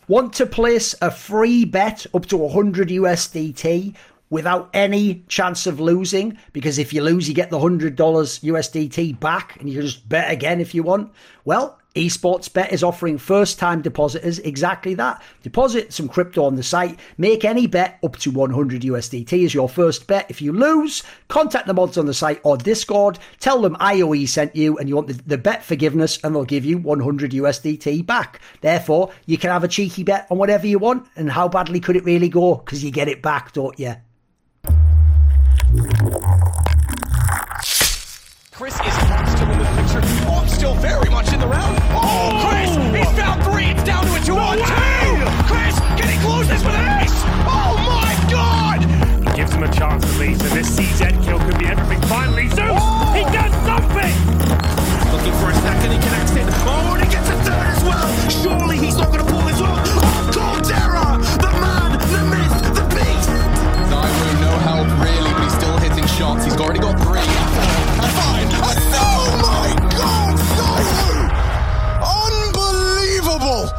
Want to place a free bet up to 100 USDT without any chance of losing? Because if you lose, you get the $100 USDT back and you can just bet again if you want. Well, eSportsBet is offering first-time depositors exactly that. Deposit some crypto on the site, make any bet up to 100 USDT as your first bet. If you lose, contact the mods on the site or Discord, tell them IOE sent you and you want the bet forgiveness, and they'll give you 100 USDT back. Therefore, you can have a cheeky bet on whatever you want, and how badly could it really go? Because you get it back, don't you? Chris is still in the picture. Oh, still very much in the round. Oh, Chris, he's found 3. It's down to a 2-on-2. Chris, can he close this with an ace? Oh my God! Gives him a chance at least, and this CZ kill could be everything. Finally, Zeus, he does something! Looking for a second, he connects it. Oh, and he gets a third as well. Surely he's not going to pull this off. Oh, Caldera, the man, the myth, the beast. Nairo, no help really, but he's still hitting shots. He's already got 3. Fine. Oh my God, Nairo! Unbelievable!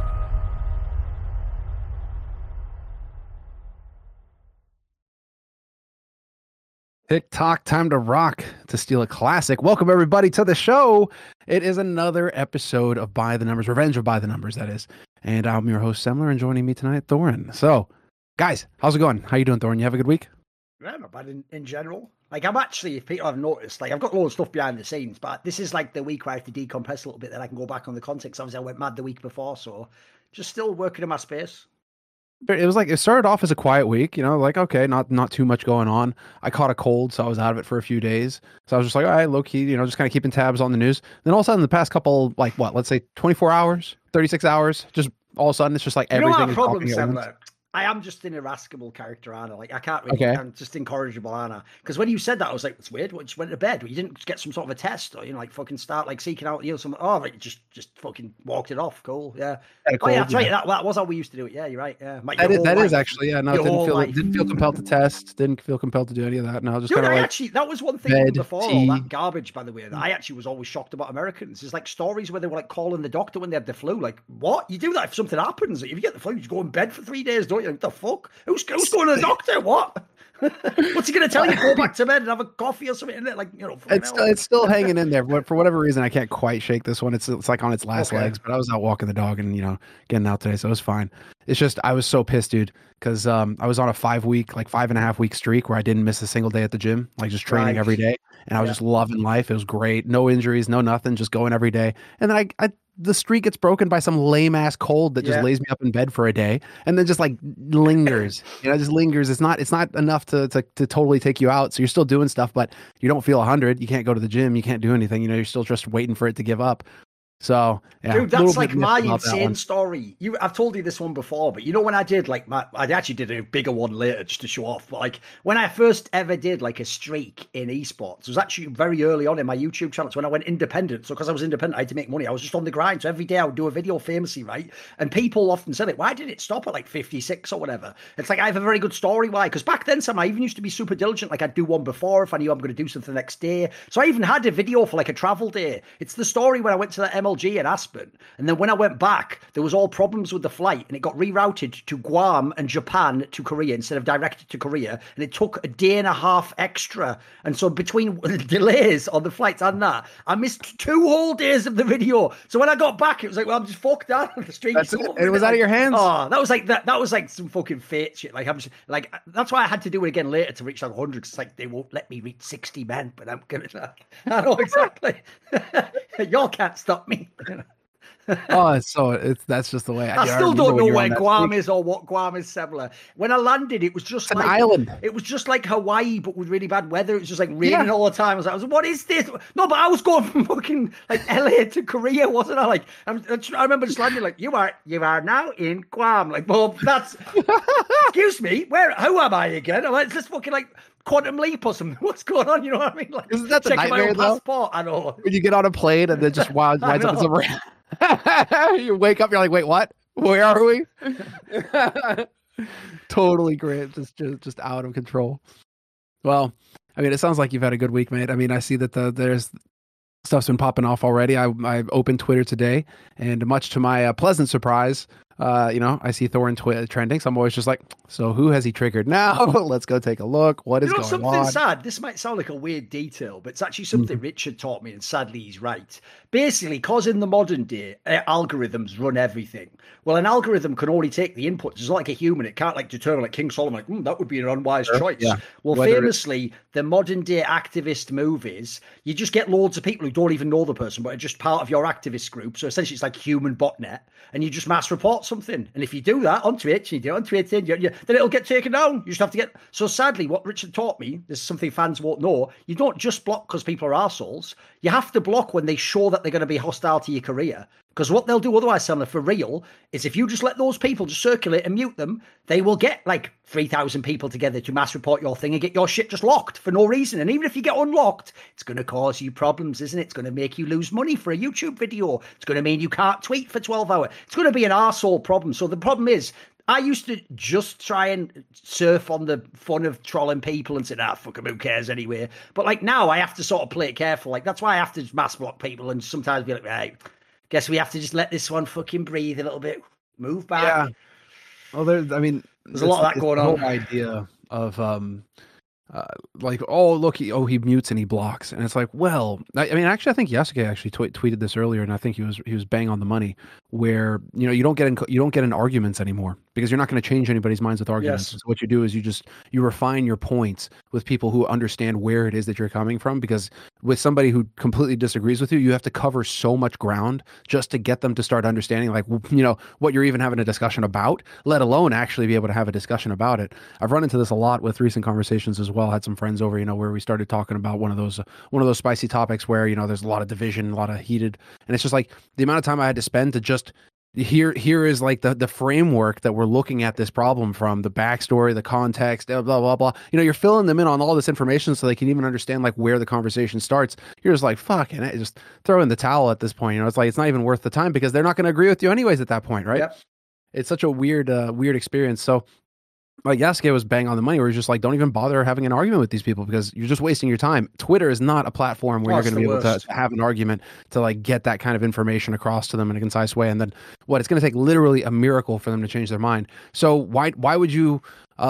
TikTok, time to rock to steal a classic. Welcome everybody to the show. It is another episode of By the Numbers, Revenge of By the Numbers, that is. And I'm your host, Semler, and joining me tonight, Thorin. So, guys, how's it going? How you doing, Thorin? You have a good week? Yeah, not bad in general. Like, I'm actually, if people have noticed, like, I've got a lot of stuff behind the scenes, but this is like the week where I have to decompress a little bit, then I can go back on the content. Obviously, I went mad the week before, so just still working in my space. It was like, it started off as a quiet week, you know, like, okay, not too much going on. I caught a cold, so I was out of it for a few days. So I was just like, all right, low key, you know, just kind of keeping tabs on the news. Then all of a sudden, the past couple, like, what, let's say 24 hours, 36 hours, just all of a sudden, it's just like everything is popping at once. I am just an irascible character, Anna. Like, I can't really, I'm just incorrigible, Anna. Because when you said that, I was like, it's weird. What, you just went to bed? You didn't get some sort of a test or, you know, like fucking start like seeking out, you know, some, oh, like just fucking walked it off. Cool. Yeah. Oh, yeah, that's right. That was how we used to do it. Yeah, you're right. Yeah. That is actually, yeah, no, didn't feel compelled to test. Didn't feel compelled to do any of that. No, just kind of like. Actually, that was one thing before all that garbage, by the way, that I actually was always shocked about Americans. It's like stories where they were like calling the doctor when they had the flu. Like, what? You do that if something happens. If you get the flu, you go in bed for 3 days, don't you? What the fuck? Who's going to the doctor? What? What's he going to tell you? Go back to bed and have a coffee or something in it? Like, you know, it's still hanging in there. But for whatever reason, I can't quite shake this one. It's like on its last legs. But I was out walking the dog and, you know, getting out today, so it was fine. It's just I was so pissed, dude, because I was on a 5.5 week streak where I didn't miss a single day at the gym, like just training every day, and I was just loving life. It was great, no injuries, no nothing, just going every day. And then the streak gets broken by some lame ass cold that just lays me up in bed for a day and then just like lingers, you know, just lingers. It's not enough to totally take you out. So you're still doing stuff, but you don't feel 100. You can't go to the gym. You can't do anything. You know, you're still just waiting for it to give up. So, yeah, dude, that's like my insane story. I've told you this one before, but you know when I did like I actually did a bigger one later just to show off. But like when I first ever did like a streak in esports, it was actually very early on in my YouTube channel. It's when I went independent. So because I was independent, I had to make money. I was just on the grind. So every day I would do a video famously, right? And people often said it. Why did it stop at like 56 or whatever? It's like I have a very good story. Why? Because back then, Sam, I even used to be super diligent. Like I'd do one before if I knew I'm going to do something the next day. So I even had a video for like a travel day. It's the story when I went to the MLG in Aspen. And then when I went back, there was all problems with the flight and it got rerouted to Guam and Japan to Korea instead of directed to Korea. And it took a day and a half extra. And so between delays on the flights and that, I missed 2 whole days of the video. So when I got back, it was like, well, I'm just fucked out on the street. It was out of your hands. Oh, that was like some fucking fate shit. Like I'm just like, that's why I had to do it again later to reach like 100. Because it's like, they won't let me reach 60 men, but I'm gonna, I know exactly. Y'all can't stop me. That's just the way. I still don't know where Guam is or what Guam is, Semler. When I landed, it was just like an island. It was just like Hawaii, but with really bad weather. It was just like raining all the time. I was like, what is this? No, but I was going from fucking like LA to Korea, wasn't I? Like, I remember just landing like, you are now in Guam. Like, well, that's excuse me, who am I again? I'm like, it's just fucking like Quantum Leap or something. What's going on? You know what I mean? Like, isn't that the nightmare though? Passport. I know. When you get on a plane and then just winds up in some you wake up, you're like, wait, what? Where are we? Totally great. Just out of control. Well, I mean, it sounds like you've had a good week, mate. I mean, I see that there's stuff's been popping off already. I opened Twitter today, and much to my pleasant surprise, I see Thor trending. So I'm always just like, so who has he triggered now? Let's go take a look. What is going something on? Sad. This might sound like a weird detail, but it's actually something Richard taught me, and sadly he's right. Basically, because in the modern day, algorithms run everything. Well, an algorithm can only take the inputs. It's like a human. It can't determine, like King Solomon, that would be an unwise choice. Yeah. Well, famously, the modern day activist movies, you just get loads of people who don't even know the person, but are just part of your activist group. So essentially it's like human botnet, and you just mass report something. And if you do that on Twitch, then it'll get taken down. You just have to get... So sadly, what Richard taught me, this is something fans won't know, you don't just block because people are arseholes. You have to block when they show that they're going to be hostile to your career. Because what they'll do otherwise, Samuel, for real, is if you just let those people just circulate and mute them, they will get like 3,000 people together to mass report your thing and get your shit just locked for no reason. And even if you get unlocked, it's going to cause you problems, isn't it? It's going to make you lose money for a YouTube video. It's going to mean you can't tweet for 12 hours. It's going to be an arsehole problem. So the problem is, I used to just try and surf on the fun of trolling people and say, fuck them, who cares anyway. But like now I have to sort of play it careful. Like that's why I have to mass block people and sometimes be like, right, guess we have to just let this one fucking breathe a little bit, move back. Yeah. Well, there's a lot of that going on. The whole idea of like, oh look, he mutes and he blocks, and it's like, well, I mean, actually, I think Yasuke actually tweeted this earlier, and I think he was bang on the money. Where you don't get in arguments anymore because you're not going to change anybody's minds with arguments. Yes. So what you do is you refine your points with people who understand where it is that you're coming from. Because with somebody who completely disagrees with you, you have to cover so much ground just to get them to start understanding, like, what you're even having a discussion about, let alone actually be able to have a discussion about it. I've run into this a lot with recent conversations as well. I had some friends over, where we started talking about one of those spicy topics where, there's a lot of division, a lot of heated, and it's just like the amount of time I had to spend to just here is like the framework that we're looking at this problem from, the backstory, the context, blah, blah, blah. You're filling them in on all this information so they can even understand like where the conversation starts. You're just like, fuck, and just throw in the towel at this point. It's like, it's not even worth the time because they're not going to agree with you anyways at that point, right? Yep. It's such a weird experience. So like Yasuke was bang on the money where he's just like, don't even bother having an argument with these people because you're just wasting your time. Twitter is not a platform where you're going to be able to have an argument to like get that kind of information across to them in a concise way. And then it's going to take literally a miracle for them to change their mind. So why would you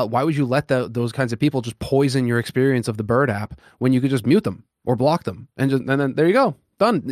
let those kinds of people just poison your experience of the Bird app when you could just mute them or block them and then there you go, done.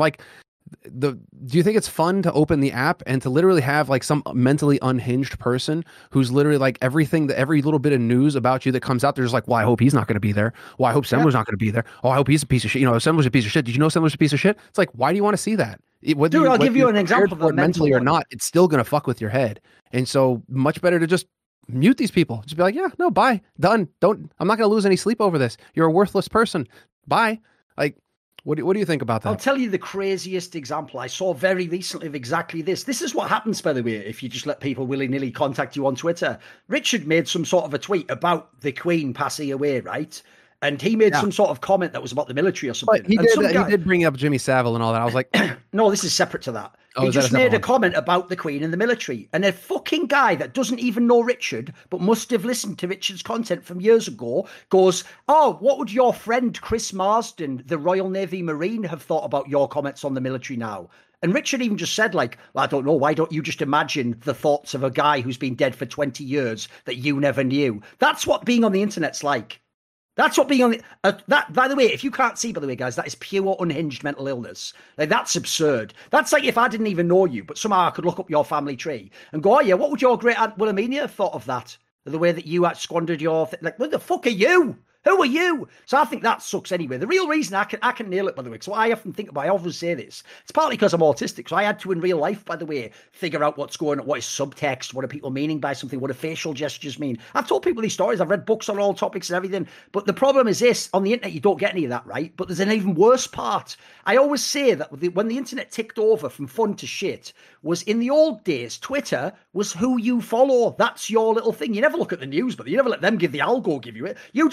Do you think it's fun to open the app and to literally have like some mentally unhinged person who's literally like every little bit of news about you that comes out, they're just like, well, I hope he's not going to be there. Well, I hope Semler's not going to be there. Oh, I hope he's a piece of shit. Semler's a piece of shit. Did you know Semler's a piece of shit? It's like, why do you want to see that? I'll give you an example of mentally or not, it's still going to fuck with your head. And so much better to just mute these people. Just be like, yeah, no, bye, done. I'm not going to lose any sleep over this. You're a worthless person. Bye. Like, what do you think about that? I'll tell you the craziest example I saw very recently of exactly this. This is what happens, by the way, if you just let people willy-nilly contact you on Twitter. Richard made some sort of a tweet about the Queen passing away, right? And he made some sort of comment that was about the military or something. But he did bring up Jimmy Savile and all that. I was like, no, this is separate to that. He just made a comment about the Queen and the military. And a fucking guy that doesn't even know Richard, but must have listened to Richard's content from years ago, goes, oh, what would your friend Chris Marsden, the Royal Navy Marine, have thought about your comments on the military now? And Richard even just said, like, well, I don't know, why don't you just imagine the thoughts of a guy who's been dead for 20 years that you never knew? That's what being on the internet's like. That's what being on that, by the way, if you can't see, by the way, guys, that is pure unhinged mental illness. Like, that's absurd. That's like if I didn't even know you, but somehow I could look up your family tree and go, oh yeah, what would your great aunt Wilhelmina have thought of that? The way that you had squandered your like, what the fuck are you? Who are you? So I think that sucks anyway. The real reason I can nail it, by the way, so I often think about, I always say this, it's partly because I'm autistic. So I had to, in real life, by the way, figure out what's going on, what is subtext, what are people meaning by something, what do facial gestures mean. I've told people these stories, I've read books on all topics and everything. But the problem is this, on the internet, you don't get any of that, right? But there's an even worse part. I always say that when the internet ticked over from fun to shit, was in the old days, Twitter was who you follow. That's your little thing. You never look at the news, but you never let them give the algo give you it. You just look at who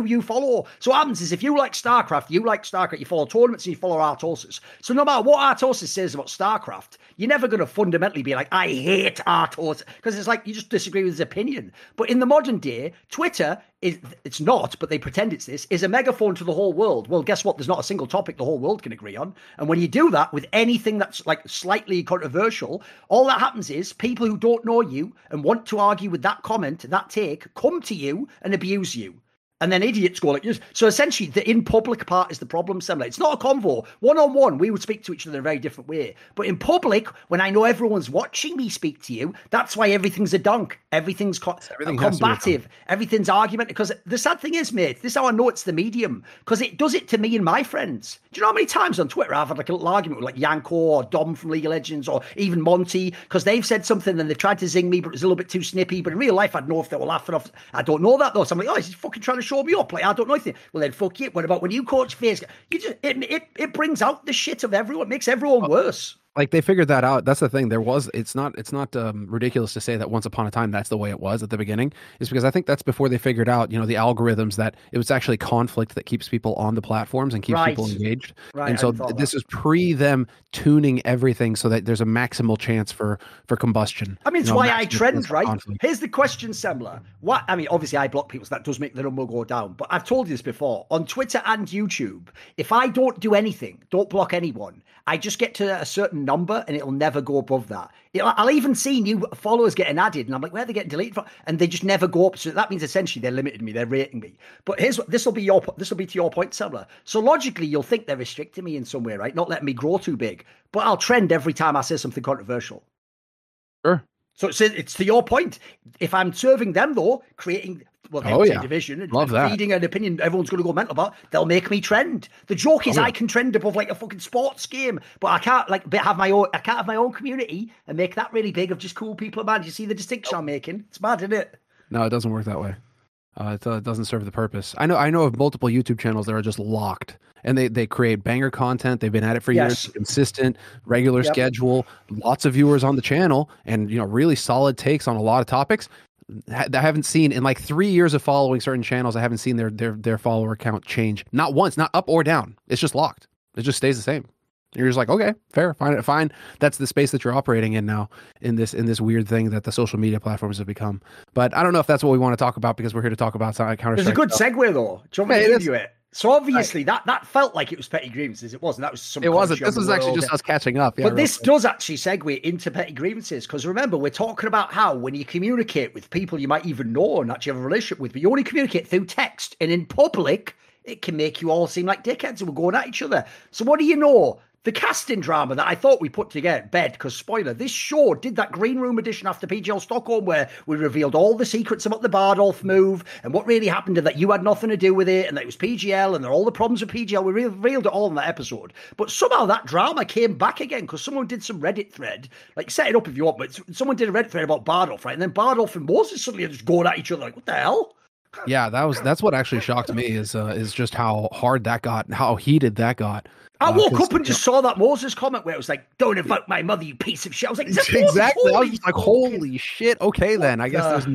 who you follow. So what happens is if you like StarCraft, you follow tournaments and you follow Artosis. So no matter what Artosis says about StarCraft, you're never going to fundamentally be like, I hate Artosis, because it's like you just disagree with his opinion. But in the modern day, Twitter it's not, but they pretend it's this, is a megaphone to the whole world. Well, guess what? There's not a single topic the whole world can agree on. And when you do that with anything that's like slightly controversial, all that happens is people who don't know you and want to argue with that comment, that take, come to you and abuse you. And then idiots go like this. So essentially, the in public part is the problem, Semler. It's not a convo. One-on-one, we would speak to each other in a very different way. But in public, when I know everyone's watching me speak to you, that's why everything's a dunk. Everything's combative. Everything's argument. Because the sad thing is, mate, this is how I know it's the medium. Because it does it to me and my friends. Do you know how many times on Twitter I've had like a little argument with like Yanko or Dom from League of Legends or even Monty, because they've said something and they've tried to zing me, but it's a little bit too snippy. But in real life, I'd know if they were laughing off. I don't know that though. So I'm like, oh, he's fucking trying to show me up. Like, I don't know anything. Well, then fuck you. What about when you coach face? You just it brings out the shit of everyone. It makes everyone worse. Like they figured that out. That's the thing. It's not ridiculous to say that once upon a time that's the way it was at the beginning. Is because I think that's before they figured out, the algorithms, that it was actually conflict that keeps people on the platforms and keeps people engaged. Right. And so this is pre them tuning everything so that there's a maximal chance for combustion. I mean, it's why I trend, right? Conflict. Here's the question, Semler. Obviously I block people, so that does make the number go down. But I've told you this before on Twitter and YouTube. If I don't do anything, don't block anyone, I just get to a certain number and it'll never go above that. I'll even see new followers getting added and I'm like, where are they getting deleted from? And they just never go up. So that means essentially they're limiting me, they're rating me. But this will be to your point, Semler. So logically, you'll think they're restricting me in some way, right? Not letting me grow too big. But I'll trend every time I say something controversial. Sure. So it's to your point. If I'm serving them though, creating division and feeding an opinion everyone's going to go mental about, they'll make me trend. The joke is I can trend above like a fucking sports game, but I can't have my own community and make that really big of just cool people. Man, you see the distinction I'm making? It's mad, isn't it? No, it doesn't work that way. It doesn't serve the purpose. I know of multiple YouTube channels that are just locked, and they create banger content. They've been at it for years, consistent, regular schedule, lots of viewers on the channel, and really solid takes on a lot of topics. I haven't seen in like 3 years of following certain channels. I haven't seen their follower count change, not once, not up or down. It's just locked. It just stays the same. You're just like, okay, fair, fine. That's the space that you're operating in now, in this weird thing that the social media platforms have become. But I don't know if that's what we want to talk about, because we're here to talk about Counter-Strike. It's a good segue though. Do you want me to give you it? So obviously that felt like it was petty grievances. It wasn't. That was some. It wasn't. This was actually just us catching up. Yeah, but this does actually segue into petty grievances, because remember, we're talking about how when you communicate with people you might even know and actually have a relationship with, but you only communicate through text, and in public it can make you all seem like dickheads and we're going at each other. So what do you know? The casting drama that I thought we put together, bed, because spoiler, this show did that green room edition after PGL Stockholm where we revealed all the secrets about the Bardolph move and what really happened, and that you had nothing to do with it, and that it was PGL and all the problems with PGL. We revealed it all in that episode. But somehow that drama came back again because someone did some Reddit thread, like set it up if you want, but someone did a Reddit thread about Bardolph, right? And then Bardolph and Moses suddenly are just going at each other like, what the hell? Yeah, that's what actually shocked me is just how hard that got, how heated that got. I woke up and just saw that Moses comment where it was like, "Don't invoke my mother, you piece of shit." I was like, exactly. I was just like, "Holy shit!" Okay, then I guess there's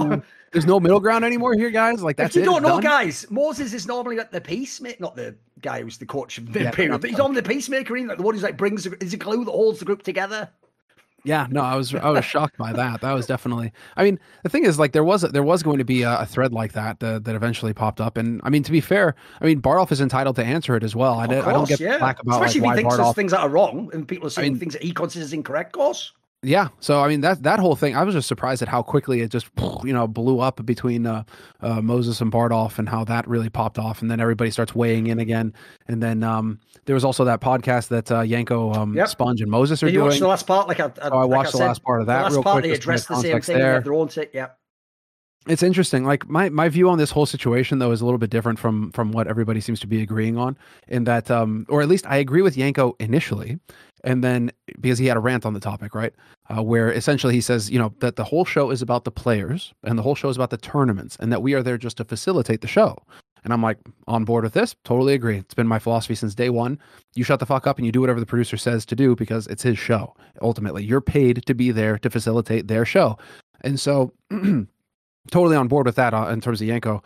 no middle ground anymore here, guys. Like that's if you don't know, guys, Moses is normally like the peacemaker, not the guy who's the coach of the Imperial. He's normally the peacemaker, like the one who's like is a glue that holds the group together. Yeah, no, I was shocked by that. That was definitely. I mean, the thing is, like, there was going to be a thread like that eventually popped up, and I mean, to be fair, I mean, Bardolph is entitled to answer it as well. I don't get flack about especially like, if he why thinks Bardolph, there's things that are wrong and people are saying things that he considers incorrect. Course. Yeah, so I mean that whole thing, I was just surprised at how quickly it just blew up between Moses and Bardolph, and how that really popped off, and then everybody starts weighing in again, and then there was also that podcast that Yanko, Sponge, and Moses are doing. You watched the last part, I watched the last part of that. The last part they addressed the same thing. They have their own take. Yeah. It's interesting. Like my view on this whole situation, though, is a little bit different from what everybody seems to be agreeing on. In that, or at least I agree with Yanko initially, and then because he had a rant on the topic, right, where essentially he says, that the whole show is about the players and the whole show is about the tournaments, and that we are there just to facilitate the show. And I'm like, on board with this. Totally agree. It's been my philosophy since day one. You shut the fuck up and you do whatever the producer says to do, because it's his show. Ultimately, you're paid to be there to facilitate their show, and so. Totally on board with that in terms of Yanko.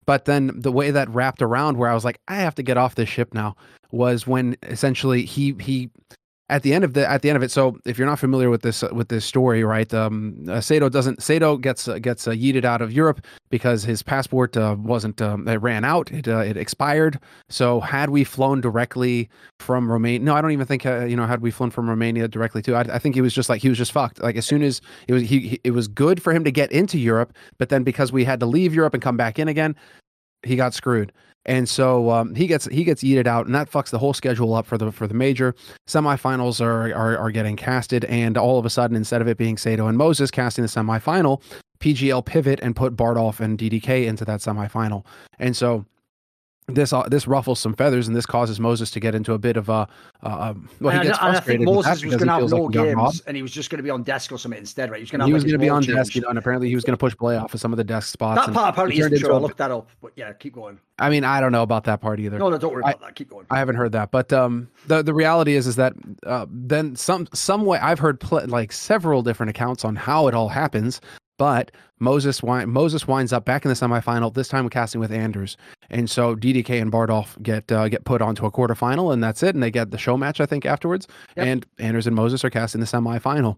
But then the way that wrapped around, where I was like, I have to get off this ship now, was when essentially he at the end of it. So if you're not familiar with this story, right? Sato gets yeeted out of Europe because his passport it ran out. It expired. So had we flown directly from Romania, no, I don't even think had we flown from Romania directly to, I think he was just fucked. Like as soon as it was good for him to get into Europe, but then because we had to leave Europe and come back in again, he got screwed. And so he gets yeeted out, and that fucks the whole schedule up for the major. Semifinals are getting casted, and all of a sudden, instead of it being Sato and Moses casting the semifinal, PGL pivot and put Bardolph and DDK into that semifinal. And so this ruffles some feathers, and this causes Moses to get into a bit of a he gets frustrated. I think Moses was going to have no like games, and he was just going to be on desk or something instead, right? He was going to be on desk, and apparently he was going to push play off of some of the desk spots. That part apparently isn't true. I'll look that up. But yeah, keep going. I mean, I don't know about that part either. No, don't worry about that. Keep going. I haven't heard that, but the reality is that then some way I've heard several different accounts on how it all happens. But Moses winds up back in the semifinal, this time casting with Anders. And so DDK and Bardolph get put onto a quarterfinal, and that's it. And they get the show match, I think, afterwards. Yep. And Anders and Moses are casting the semifinal.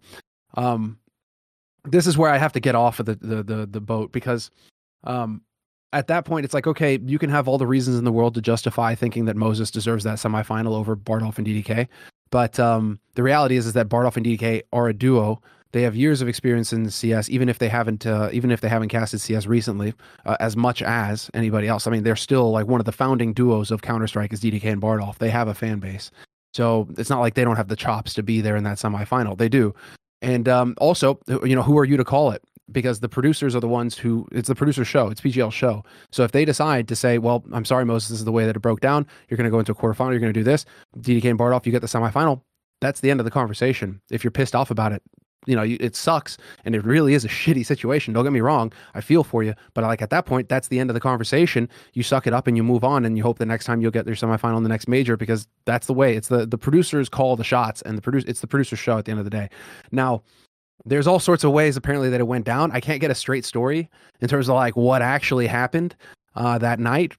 This is where I have to get off of the boat, because at that point, it's like, okay, you can have all the reasons in the world to justify thinking that Moses deserves that semifinal over Bardolph and DDK. But the reality is that Bardolph and DDK are a duo. They have years of experience in CS, even if they haven't casted CS recently, as much as anybody else. I mean, they're still like one of the founding duos of Counter-Strike is DDK and Bardolph. They have a fan base, so it's not like they don't have the chops to be there in that semifinal. They do, and also, who are you to call it? Because the producers are the ones it's the producer show. It's PGL's show. So if they decide to say, well, I'm sorry, Moses, this is the way that it broke down. You're going to go into a quarterfinal. You're going to do this. DDK and Bardolph, you get the semifinal. That's the end of the conversation. If you're pissed off about it, it sucks, and it really is a shitty situation. Don't get me wrong. I feel for you, but at that point, that's the end of the conversation. You suck it up and you move on, and you hope the next time you'll get your semifinal in the next major, because that's the way. It's the producers call the shots, and it's the producer's show at the end of the day. Now, there's all sorts of ways apparently that it went down. I can't get a straight story in terms of what actually happened that night.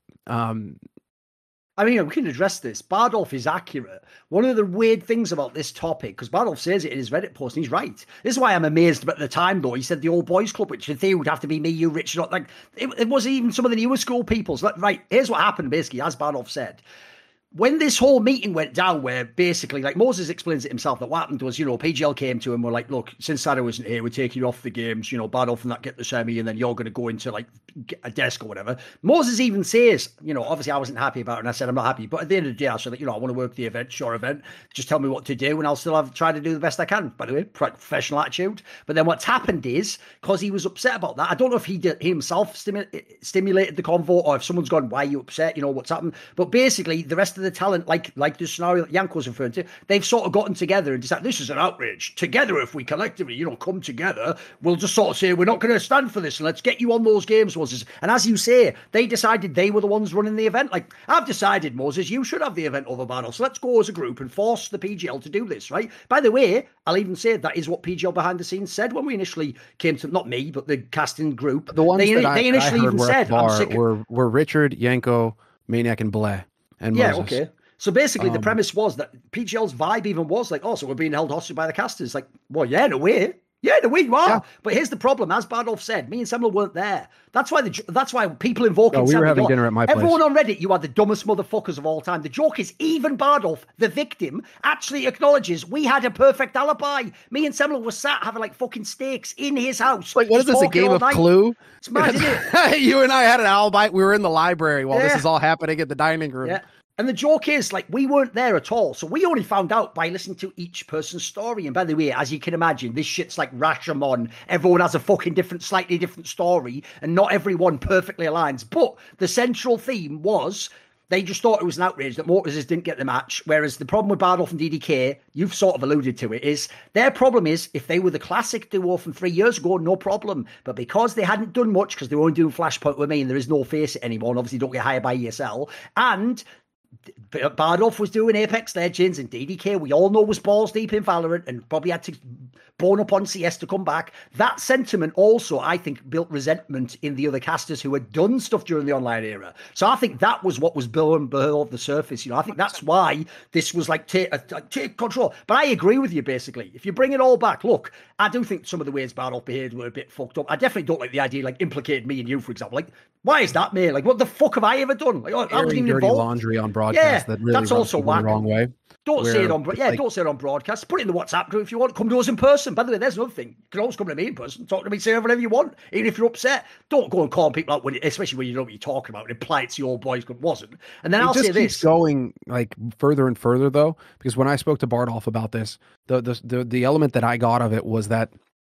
I mean, we can address this. Bardolph is accurate. One of the weird things about this topic, because Bardolph says it in his Reddit post, and he's right. This is why I'm amazed at the time, though. He said the old boys club, which in theory would have to be me, you, Richard. It wasn't even some of the newer school people. So, right, here's what happened, basically, as Bardolph said. When this whole meeting went down, where basically, Moses explains it himself, that what happened was, PGL came to him, were like, look, since Sato isn't here, we're taking you off the games, Bardolph and that get the semi, and then you're going to go into, a desk or whatever. Moses even says, obviously I wasn't happy about it, and I said, I'm not happy, but at the end of the day, I said, I want to work the event, just tell me what to do, and I'll still try to do the best I can. By the way, professional attitude. But then what's happened is, because he was upset about that, I don't know if he himself stimulated the convo, or if someone's gone, why are you upset, what's happened? But basically, the rest of the talent, like the scenario that Yanko's referring to, they've sort of gotten together and decided, this is an outrage. Together, if we collectively, come together, we'll just sort of say, we're not going to stand for this, and let's get you on those games, Moses. And as you say, they decided they were the ones running the event. I've decided, Moses, you should have the event over Bardolph. So let's go as a group and force the PGL to do this, right? By the way, I'll even say that is what PGL behind the scenes said when we initially came to, not me, but the casting group. The ones they initially even said, were Richard, Yanko, Maniac, and Blay. And yeah, Moses. okay. So basically, the premise was that PGL's vibe even was so we're being held hostage by the casters. Well, yeah, in a way. Yeah, in a way you are. Yeah. But here's the problem. As Bardolph said, me and Semler weren't there. That's why people invoking we were having dinner at my place. Everyone on Reddit, you are the dumbest motherfuckers of all time. The joke is, even Bardolph, the victim, actually acknowledges we had a perfect alibi. Me and Semler were sat having fucking steaks in his house. What is this, a game of Clue? It's mad, isn't it? You and I had an alibi. We were in the library while this is all happening at the dining room. Yeah. And the joke is, we weren't there at all. So we only found out by listening to each person's story. And by the way, as you can imagine, this shit's like Rashomon. Everyone has a fucking slightly different story, and not everyone perfectly aligns. But the central theme was, they just thought it was an outrage that Moses didn't get the match. Whereas the problem with Bardolph and DDK, you've sort of alluded to it, is their problem is, if they were the classic duo from 3 years ago, no problem. But because they hadn't done much, because they were only doing Flashpoint with me, and there is no Face It anymore, and obviously don't get hired by ESL, and Bardolph was doing Apex Legends, and DDK, we all know, was balls deep in Valorant and probably had to bone up on CS to come back. That sentiment also, I think, built resentment in the other casters who had done stuff during the online era. So I think that was what was blowing below the surface. I think that's why this was like take control. But I agree with you, basically. If you bring it all back, look, I do think some of the ways Bardolph behaved were a bit fucked up. I definitely don't like the idea, like, implicated me and you, for example. Like, why is that, mate? Like, what the fuck have I ever done? Like, I wasn't even dirty involved. Laundry on broadcast. Yeah, that really that's also whack. the wrong way. Don't say it on don't say it on broadcast. Put it in the WhatsApp group if you want. Come to us in person. By the way, there's another thing. You can always come to me in person. Talk to me, say whatever you want. Even if you're upset, don't go and call people out especially when you know what you're talking about and imply it's your boys but wasn't. And then I'll say this. Keeps going like further and further though, because when I spoke to Bardolph about this, the element that I got of it was that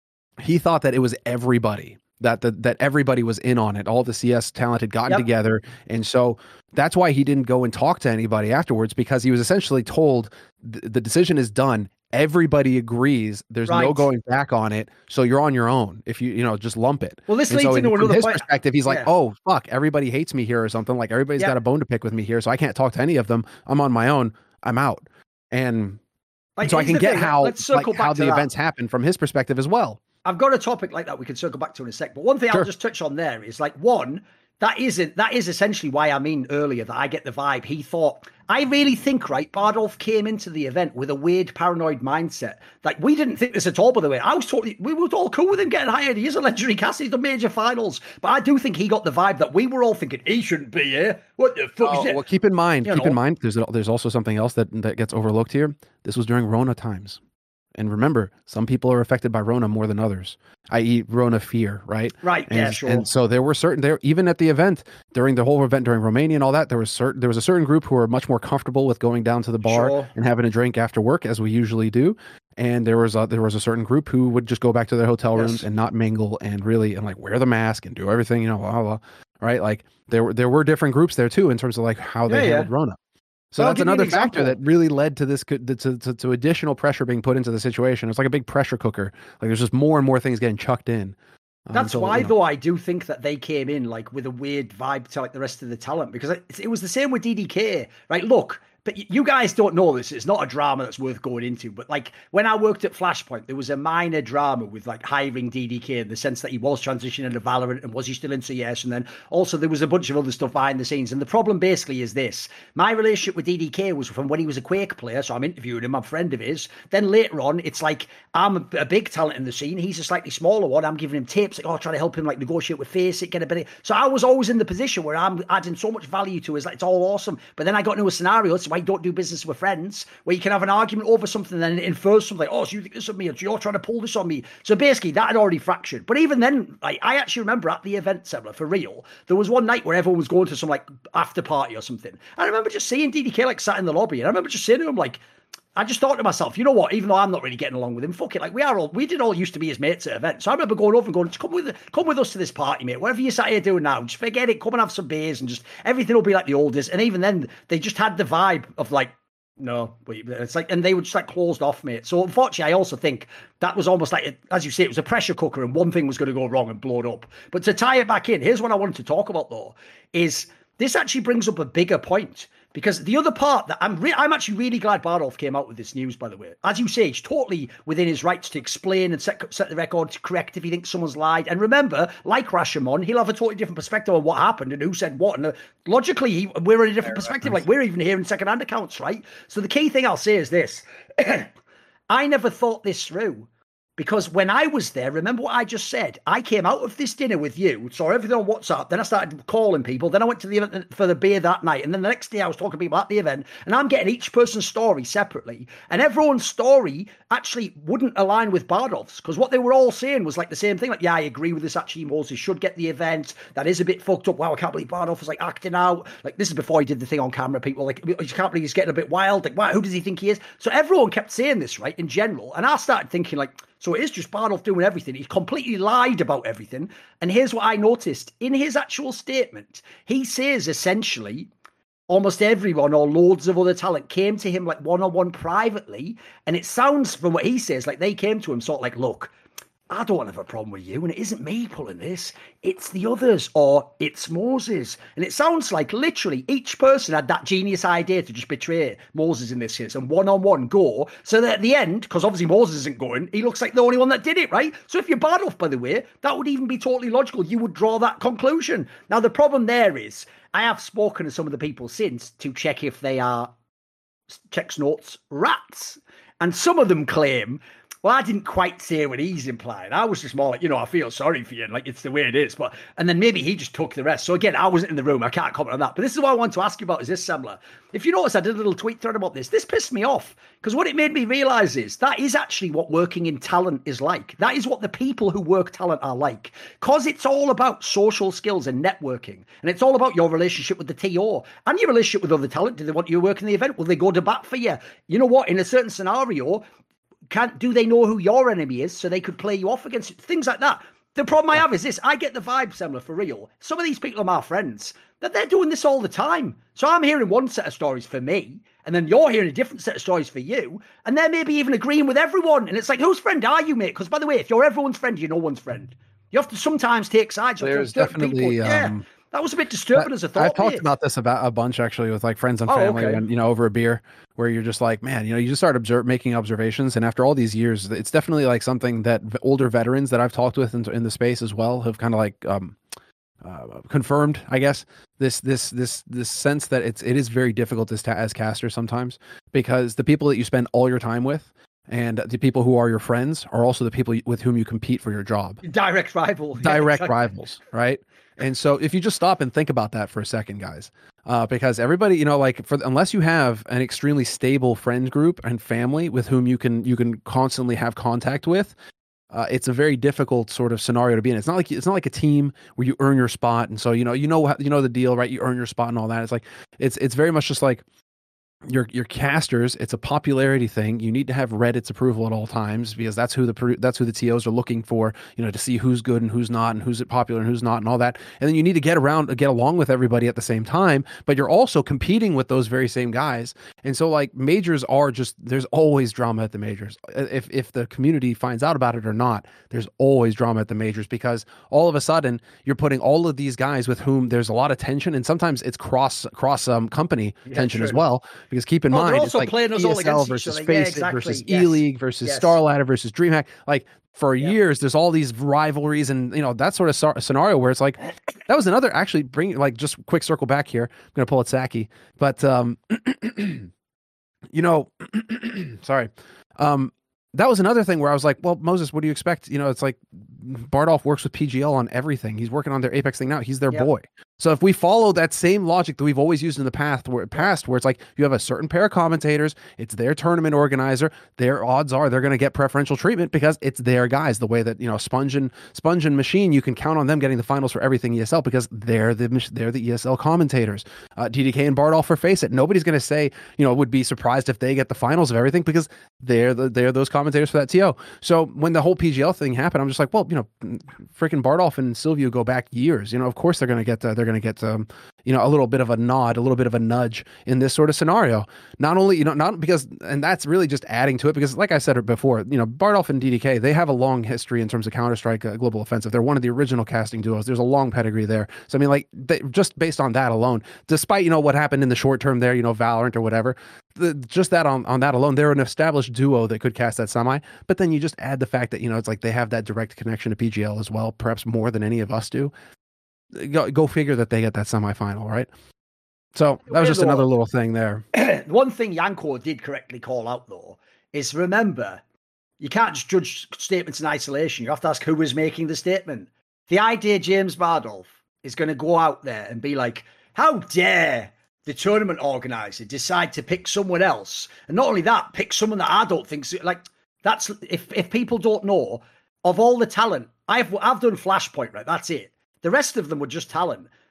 he thought that it was everybody. That everybody was in on it. All the CS talent had gotten together. And so that's why he didn't go and talk to anybody afterwards, because he was essentially told the decision is done. Everybody agrees. There's no going back on it. So you're on your own if you just lump it. Well, this leads into another his point. Perspective, he's like, oh, fuck, everybody hates me here or something. Like everybody's got a bone to pick with me here. So I can't talk to any of them. I'm on my own. I'm out. And so I can get how the events happen from his perspective as well. I've got a topic like that we can circle back to in a sec. But one thing I'll just touch on there is like, one, that is essentially why I mean earlier that I get the vibe. He thought, I really think, right, Bardolph came into the event with a weird paranoid mindset. Like, we didn't think this at all, by the way. We were all cool with him getting hired. He is a legendary cast. He's done major finals. But I do think he got the vibe that we were all thinking, he shouldn't be here. What the fuck is it? Well, keep in mind, there's also something else that gets overlooked here. This was during Rona times. And remember, some people are affected by Rona more than others, i.e. Rona fear, right? Right, and, yeah, sure. And so there were even at the event, during the whole event, during Romania and all that, there was a certain group who were much more comfortable with going down to the bar and having a drink after work, as we usually do. And there was a certain group who would just go back to their hotel rooms and not mingle and like wear the mask and do everything, blah, blah, blah, right? Like there were different groups there too in terms of like how they handled Rona. So that's another factor that really led to this to additional pressure being put into the situation. It's like a big pressure cooker. Like there's just more and more things getting chucked in. That's why, though, I do think that they came in like with a weird vibe to like the rest of the talent, because it was the same with DDK. Right? Look, but you guys don't know this. It's not a drama that's worth going into. But like when I worked at Flashpoint, there was a minor drama with like hiring DDK in the sense that he was transitioning to Valorant and was he still in CS? And then also there was a bunch of other stuff behind the scenes. And the problem basically is this. My relationship with DDK was from when he was a Quake player. So I'm interviewing him. I'm a friend of his. Then later on, it's like I'm a big talent in the scene. He's a slightly smaller one. I'm giving him tips, like, trying to help him like negotiate with Faceit, get a bit of... So I was always in the position where I'm adding so much value to it. It's like, it's all awesome. But then I got into a scenario, so I don't do business with friends, where you can have an argument over something and then it infers something like, oh, so you think this of me, or you're trying to pull this on me. So basically that had already fractured. But even then, like, I actually remember at the event, Sebla, for real, there was one night where everyone was going to some like after party or something. I remember just seeing DDK like sat in the lobby, and I remember just saying to him like, I just thought to myself, you know what, even though I'm not really getting along with him, fuck it, like we did all used to be his mates at events. So I remember going over and going, just come with us to this party, mate. Whatever you sat here doing now, just forget it, come and have some beers and just everything will be like the oldest. And even then they just had the vibe of like, no, it's like, and they were just like closed off, mate. So unfortunately, I also think that was almost like, as you say, it was a pressure cooker and one thing was going to go wrong and blow it up. But to tie it back in, here's what I wanted to talk about though, is this actually brings up a bigger point. Because the other part that I'm actually really glad Bardolph came out with this news, by the way. As you say, he's totally within his rights to explain and set the record correct if he thinks someone's lied. And remember, like Rashomon, he'll have a totally different perspective on what happened and who said what. And logically, we're in a different perspective. Like, we're even hearing second-hand accounts, right? So the key thing I'll say is this. I never thought this through. Because when I was there, remember what I just said? I came out of this dinner with you, saw everything on WhatsApp, then I started calling people, then I went to the event for the beer that night, and then the next day I was talking to people at the event, and I'm getting each person's story separately, and everyone's story actually wouldn't align with Bardolph's, because what they were all saying was like the same thing, like, yeah, I agree with this, actually, Moses should get the event, that is a bit fucked up, wow, I can't believe Bardolph was like acting out, like, this is before he did the thing on camera, people, like, you can't believe he's getting a bit wild, like, wow, who does he think he is? So everyone kept saying this, right, in general, and I started thinking, like, so it is just Bardolph doing everything. He's completely lied about everything. And here's what I noticed. In his actual statement, he says essentially almost everyone or loads of other talent came to him like one-on-one privately. And it sounds from what he says like they came to him sort of like, look, I don't have a problem with you, and it isn't me pulling this. It's the others, or it's Moses. And it sounds like literally each person had that genius idea to just betray Moses in this case and one-on-one go. So that at the end, because obviously Moses isn't going, he looks like the only one that did it, right? So if you're Bardolph, by the way, that would even be totally logical. You would draw that conclusion. Now, the problem there is, I have spoken to some of the people since to check if they are, checks notes, rats. And some of them claim, well, I didn't quite say what he's implying. I was just more like, I feel sorry for you, and like, it's the way it is. And then maybe he just took the rest. So again, I wasn't in the room. I can't comment on that. But this is what I want to ask you about, is this, Semler. If you notice, I did a little tweet thread about this. This pissed me off, because what it made me realize is that is actually what working in talent is like. That is what the people who work talent are like, because it's all about social skills and networking. And it's all about your relationship with the TO and your relationship with other talent. Do they want you to work in the event? Will they go to bat for you? You know what? In a certain scenario, do they know who your enemy is so they could play you off against it? Things like that. The problem I have is this. I get the vibe, Semler, for real. Some of these people are my friends, that they're doing this all the time. So I'm hearing one set of stories for me, and then you're hearing a different set of stories for you, and they're maybe even agreeing with everyone. And it's like, whose friend are you, mate? Because, by the way, if you're everyone's friend, you're no one's friend. You have to sometimes take sides. There's definitely... That was a bit disturbing as a thought. I've talked about this about a bunch, actually, with like friends and family, and over a beer, where you're just like, man, you just start making observations. And after all these years, it's definitely like something that older veterans that I've talked with in the space as well have kind of like confirmed, I guess, this sense that it is very difficult as casters sometimes, because the people that you spend all your time with and the people who are your friends are also the people with whom you compete for your job. Direct rivals, right? And so if you just stop and think about that for a second, guys, because everybody, unless you have an extremely stable friend group and family with whom you can constantly have contact with, it's a very difficult sort of scenario to be in. It's not like a team where you earn your spot, and so you know the deal, right? You earn your spot and all that. It's like it's very much just like your casters. It's a popularity thing. You need to have Reddit's approval at all times, because that's who the TOs are looking for, to see who's good and who's not, and who's popular and who's not, and all that. And then you need to get along with everybody at the same time, but you're also competing with those very same guys. And so like majors are just, there's always drama at the majors. If the community finds out about it or not, there's always drama at the majors, because all of a sudden you're putting all of these guys with whom there's a lot of tension, and sometimes it's cross company tension as well. Because keep in mind, it's like ESL versus Faceit versus E-League versus StarLadder versus DreamHack. Like for years, there's all these rivalries and that sort of scenario where it's like, that was another, actually just quick circle back here. I'm going to pull it Saki, but sorry. That was another thing where I was like, well, Moses, what do you expect? It's like Bardolph works with PGL on everything. He's working on their Apex thing now. He's their boy. So if we follow that same logic that we've always used in the past, where it's like you have a certain pair of commentators, it's their tournament organizer, their odds are they're going to get preferential treatment because it's their guys. The way that Sponge and Machine, you can count on them getting the finals for everything ESL because they're the ESL commentators. DDK and Bardolph for Faceit. Nobody's going to say would be surprised if they get the finals of everything because they're those commentators for that TO. So when the whole PGL thing happened, I'm just like, well, freaking Bardolph and Silvio go back years. Of course they're going to get a little bit of a nod, a little bit of a nudge in this sort of scenario. Not only, not because, and that's really just adding to it, because like I said before, Bardolph and DDK, they have a long history in terms of Counter-Strike Global Offensive. They're one of the original casting duos. There's a long pedigree there. So, I mean, just based on that alone, despite, what happened in the short term there, Valorant or whatever, just that on that alone, they're an established duo that could cast that semi. But then you just add the fact that, it's like they have that direct connection to PGL as well, perhaps more than any of us do. Go figure that they get that semifinal, right? So that was just another little thing there. One thing Yanko did correctly call out, though, is remember, you can't just judge statements in isolation. You have to ask who is making the statement. The idea James Bardolph is going to go out there and be like, how dare the tournament organizer decide to pick someone else? And not only that, pick someone that I don't think... that's if people don't know, of all the talent, I've done Flashpoint, right? That's it. The rest of them were just talent.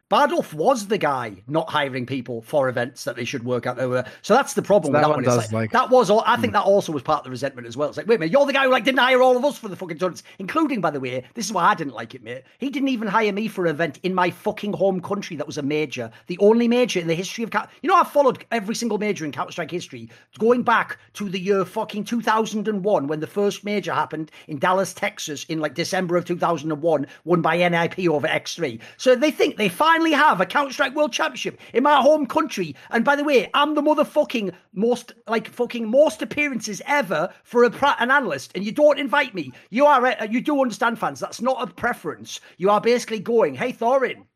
Bardolph was the guy not hiring people for events that they should work out there. So that's the problem with that one. It's like, that was all. I think that also was part of the resentment as well. It's like, wait a minute, you're the guy who like didn't hire all of us for the fucking tournaments, including, by the way, this is why I didn't like it, mate. He didn't even hire me for an event in my fucking home country that was a major, the only major in the history of I've followed every single major in Counter-Strike history, going back to the year fucking 2001 when the first major happened in Dallas, Texas, in like December of 2001, won by NIP over X3. So they think they finally have a Counter-Strike World Championship in my home country. And by the way, I'm the motherfucking most appearances ever for an analyst, and you don't invite me. You do understand, fans, that's not a preference. You are basically going, hey, Thorin.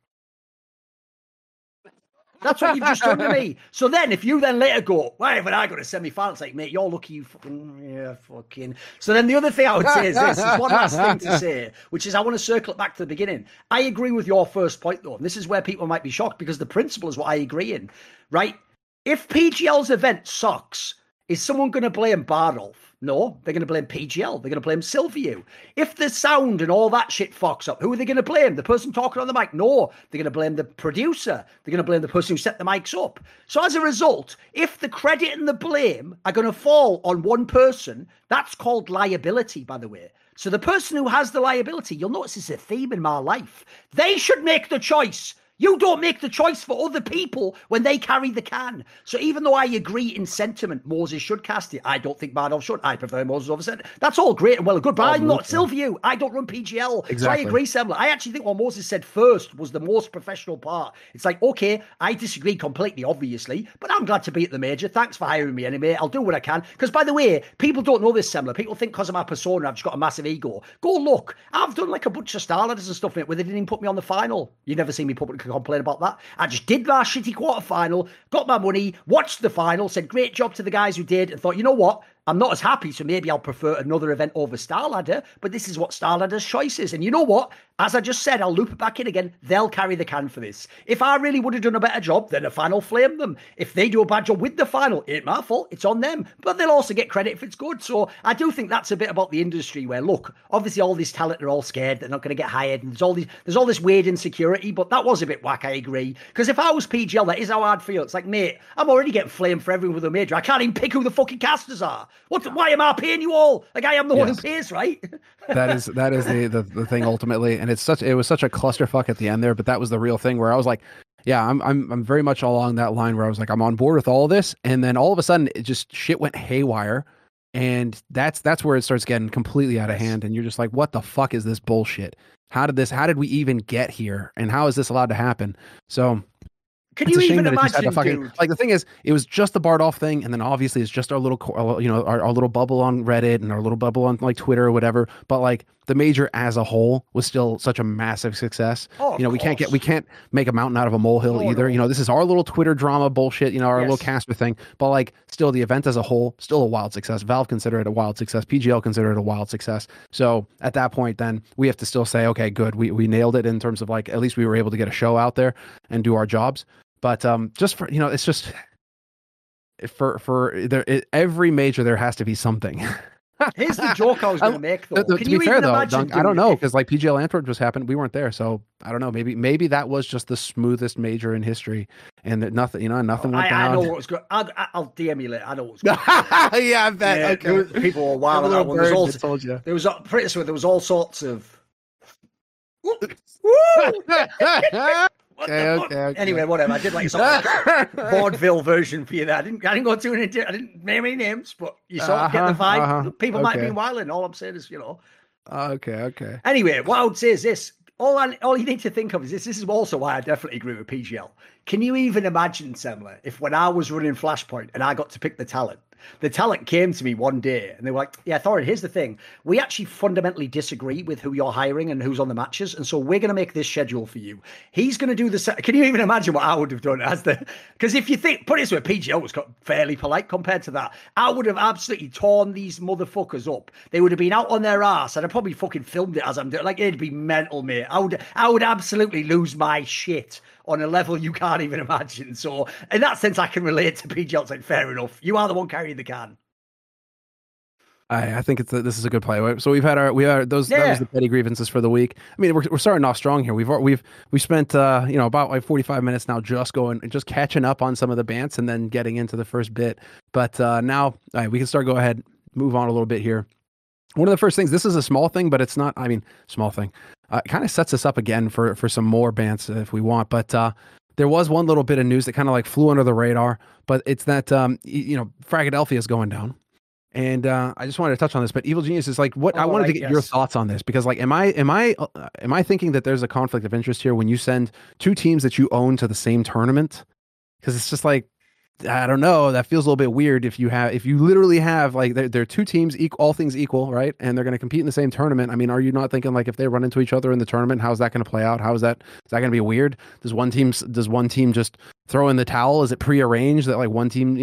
That's what you've just done to me. So then, if you then later go, why haven't I got a semi-final? It's like, mate, you're lucky you fucking... So then the other thing I would say is this. There's one last thing to say, which is I want to circle it back to the beginning. I agree with your first point, though. And this is where people might be shocked, because the principle is what I agree in, right? If PGL's event sucks, is someone going to blame Bardolph? No, they're going to blame PGL. They're going to blame Silverview. If the sound and all that shit fucks up, who are they going to blame? The person talking on the mic? No, they're going to blame the producer. They're going to blame the person who set the mics up. So as a result, if the credit and the blame are going to fall on one person, that's called liability, by the way. So the person who has the liability, you'll notice it's a theme in my life. They should make the choice. You don't make the choice for other people when they carry the can. So even though I agree in sentiment, Moses should cast it, I don't think Bardolph should. I prefer Moses over Sentiment. That's all great and well and good, but I'm not Silverview. I don't run PGL. Exactly. So I agree, Semmler. I actually think what Moses said first was the most professional part. It's like, okay, I disagree completely, obviously, but I'm glad to be at the major. Thanks for hiring me anyway. I'll do what I can. Because, by the way, people don't know this, Semmler. People think because of my persona, I've just got a massive ego. Go look. I've done like a bunch of star ladders and stuff in it where they didn't even put me on the final. You never see me publicly complain about that. I just did my shitty quarterfinal, got my money, watched the final, said great job to the guys who did, and thought, you know what? I'm not as happy, so maybe I'll prefer another event over StarLadder, but this is what StarLadder's choice is. And you know what? As I just said, I'll loop it back in again. They'll carry the can for this. If I really would have done a better job, then the final flame them. If they do a bad job with the final, it ain't my fault. It's on them. But they'll also get credit if it's good. So I do think that's a bit about the industry where, look, obviously all this talent are all scared. They're not going to get hired. And there's all this weird insecurity, but that was a bit whack, I agree. Because if I was PGL, that is how I'd feel. It's like, mate, I'm already getting flamed for everyone with a major. I can't even pick who the fucking casters are. Why am I paying you all? Like, I am the one who pays, right? that is the thing ultimately, and it was such a clusterfuck at the end there. But that was the real thing where I was like, yeah, I'm very much along that line where I was like, I'm on board with all of this, and then all of a sudden, it just shit went haywire, and that's where it starts getting completely out of hand, and you're just like, what the fuck is this bullshit? How did we even get here, and how is this allowed to happen? So. Can you even imagine, dude? Like, the thing is, it was just the Bardolph thing, and then obviously it's just our little, our little bubble on Reddit and our little bubble on like Twitter or whatever. But like the major as a whole was still such a massive success. Oh, we can't make a mountain out of a molehill either. No. This is our little Twitter drama bullshit. Our little caster thing. But like, still the event as a whole, still a wild success. Valve consider it a wild success. PGL consider it a wild success. So at that point, then we have to still say, okay, good, we nailed it in terms of like at least we were able to get a show out there and do our jobs. But just for it's just every major there has to be something. Here's the joke I was going to make, though. To be fair, though, Dunk, I don't know, because like PGL Antwerp just happened, we weren't there, so I don't know. Maybe that was just the smoothest major in history, and that nothing went down. I know what was going. I'll DM you later. I know what was going. Yeah, I bet. Yeah, okay. People were wild on that one. There was all sorts of. Okay. Anyway, whatever. I did like some vaudeville version for you there. I didn't go to I didn't name any names, but you sort of get the vibe. People might be wilding. All I'm saying is, Okay. Anyway, what I would say is this. All you need to think of is this. This is also why I definitely agree with PGL. Can you even imagine, Semmler, if when I was running Flashpoint and I got to pick the talent came to me one day and they were like, yeah, Thorin, here's the thing. We actually fundamentally disagree with who you're hiring and who's on the matches. And so we're going to make this schedule for you. He's going to do the... Can you even imagine what I would have done because if you think, put it this way, PGL was fairly polite compared to that. I would have absolutely torn these motherfuckers up. They would have been out on their ass and I'd probably fucking filmed it as I'm doing. Like, it'd be mental, mate. I would absolutely lose my shit on a level you can't even imagine. So in that sense, I can relate to PGL. It's like, fair enough. You are the one carrying the can. I think this is a good play. So we had those. That was the petty grievances for the week. I mean, we're starting off strong here. We spent about like 45 minutes now just catching up on some of the bants and then getting into the first bit. But now all right, we can go ahead, move on a little bit here. One of the first things, this is a small thing, but it's not. I mean, small thing. It kind of sets us up again for some more bants if we want. But there was one little bit of news that kind of like flew under the radar. But it's that Fragadelphia is going down. And I just wanted to touch on this, but Evil Genius is like, what I wanted to get your thoughts on this, because like, am I thinking that there's a conflict of interest here when you send two teams that you own to the same tournament? Because it's just like, I don't know, that feels a little bit weird if you literally have like they're two teams, all things equal, right? And they're going to compete in the same tournament. I mean, are you not thinking like if they run into each other in the tournament, how's that going to play out? Is that going to be weird? Does one team just throw in the towel? Is it prearranged that like one team,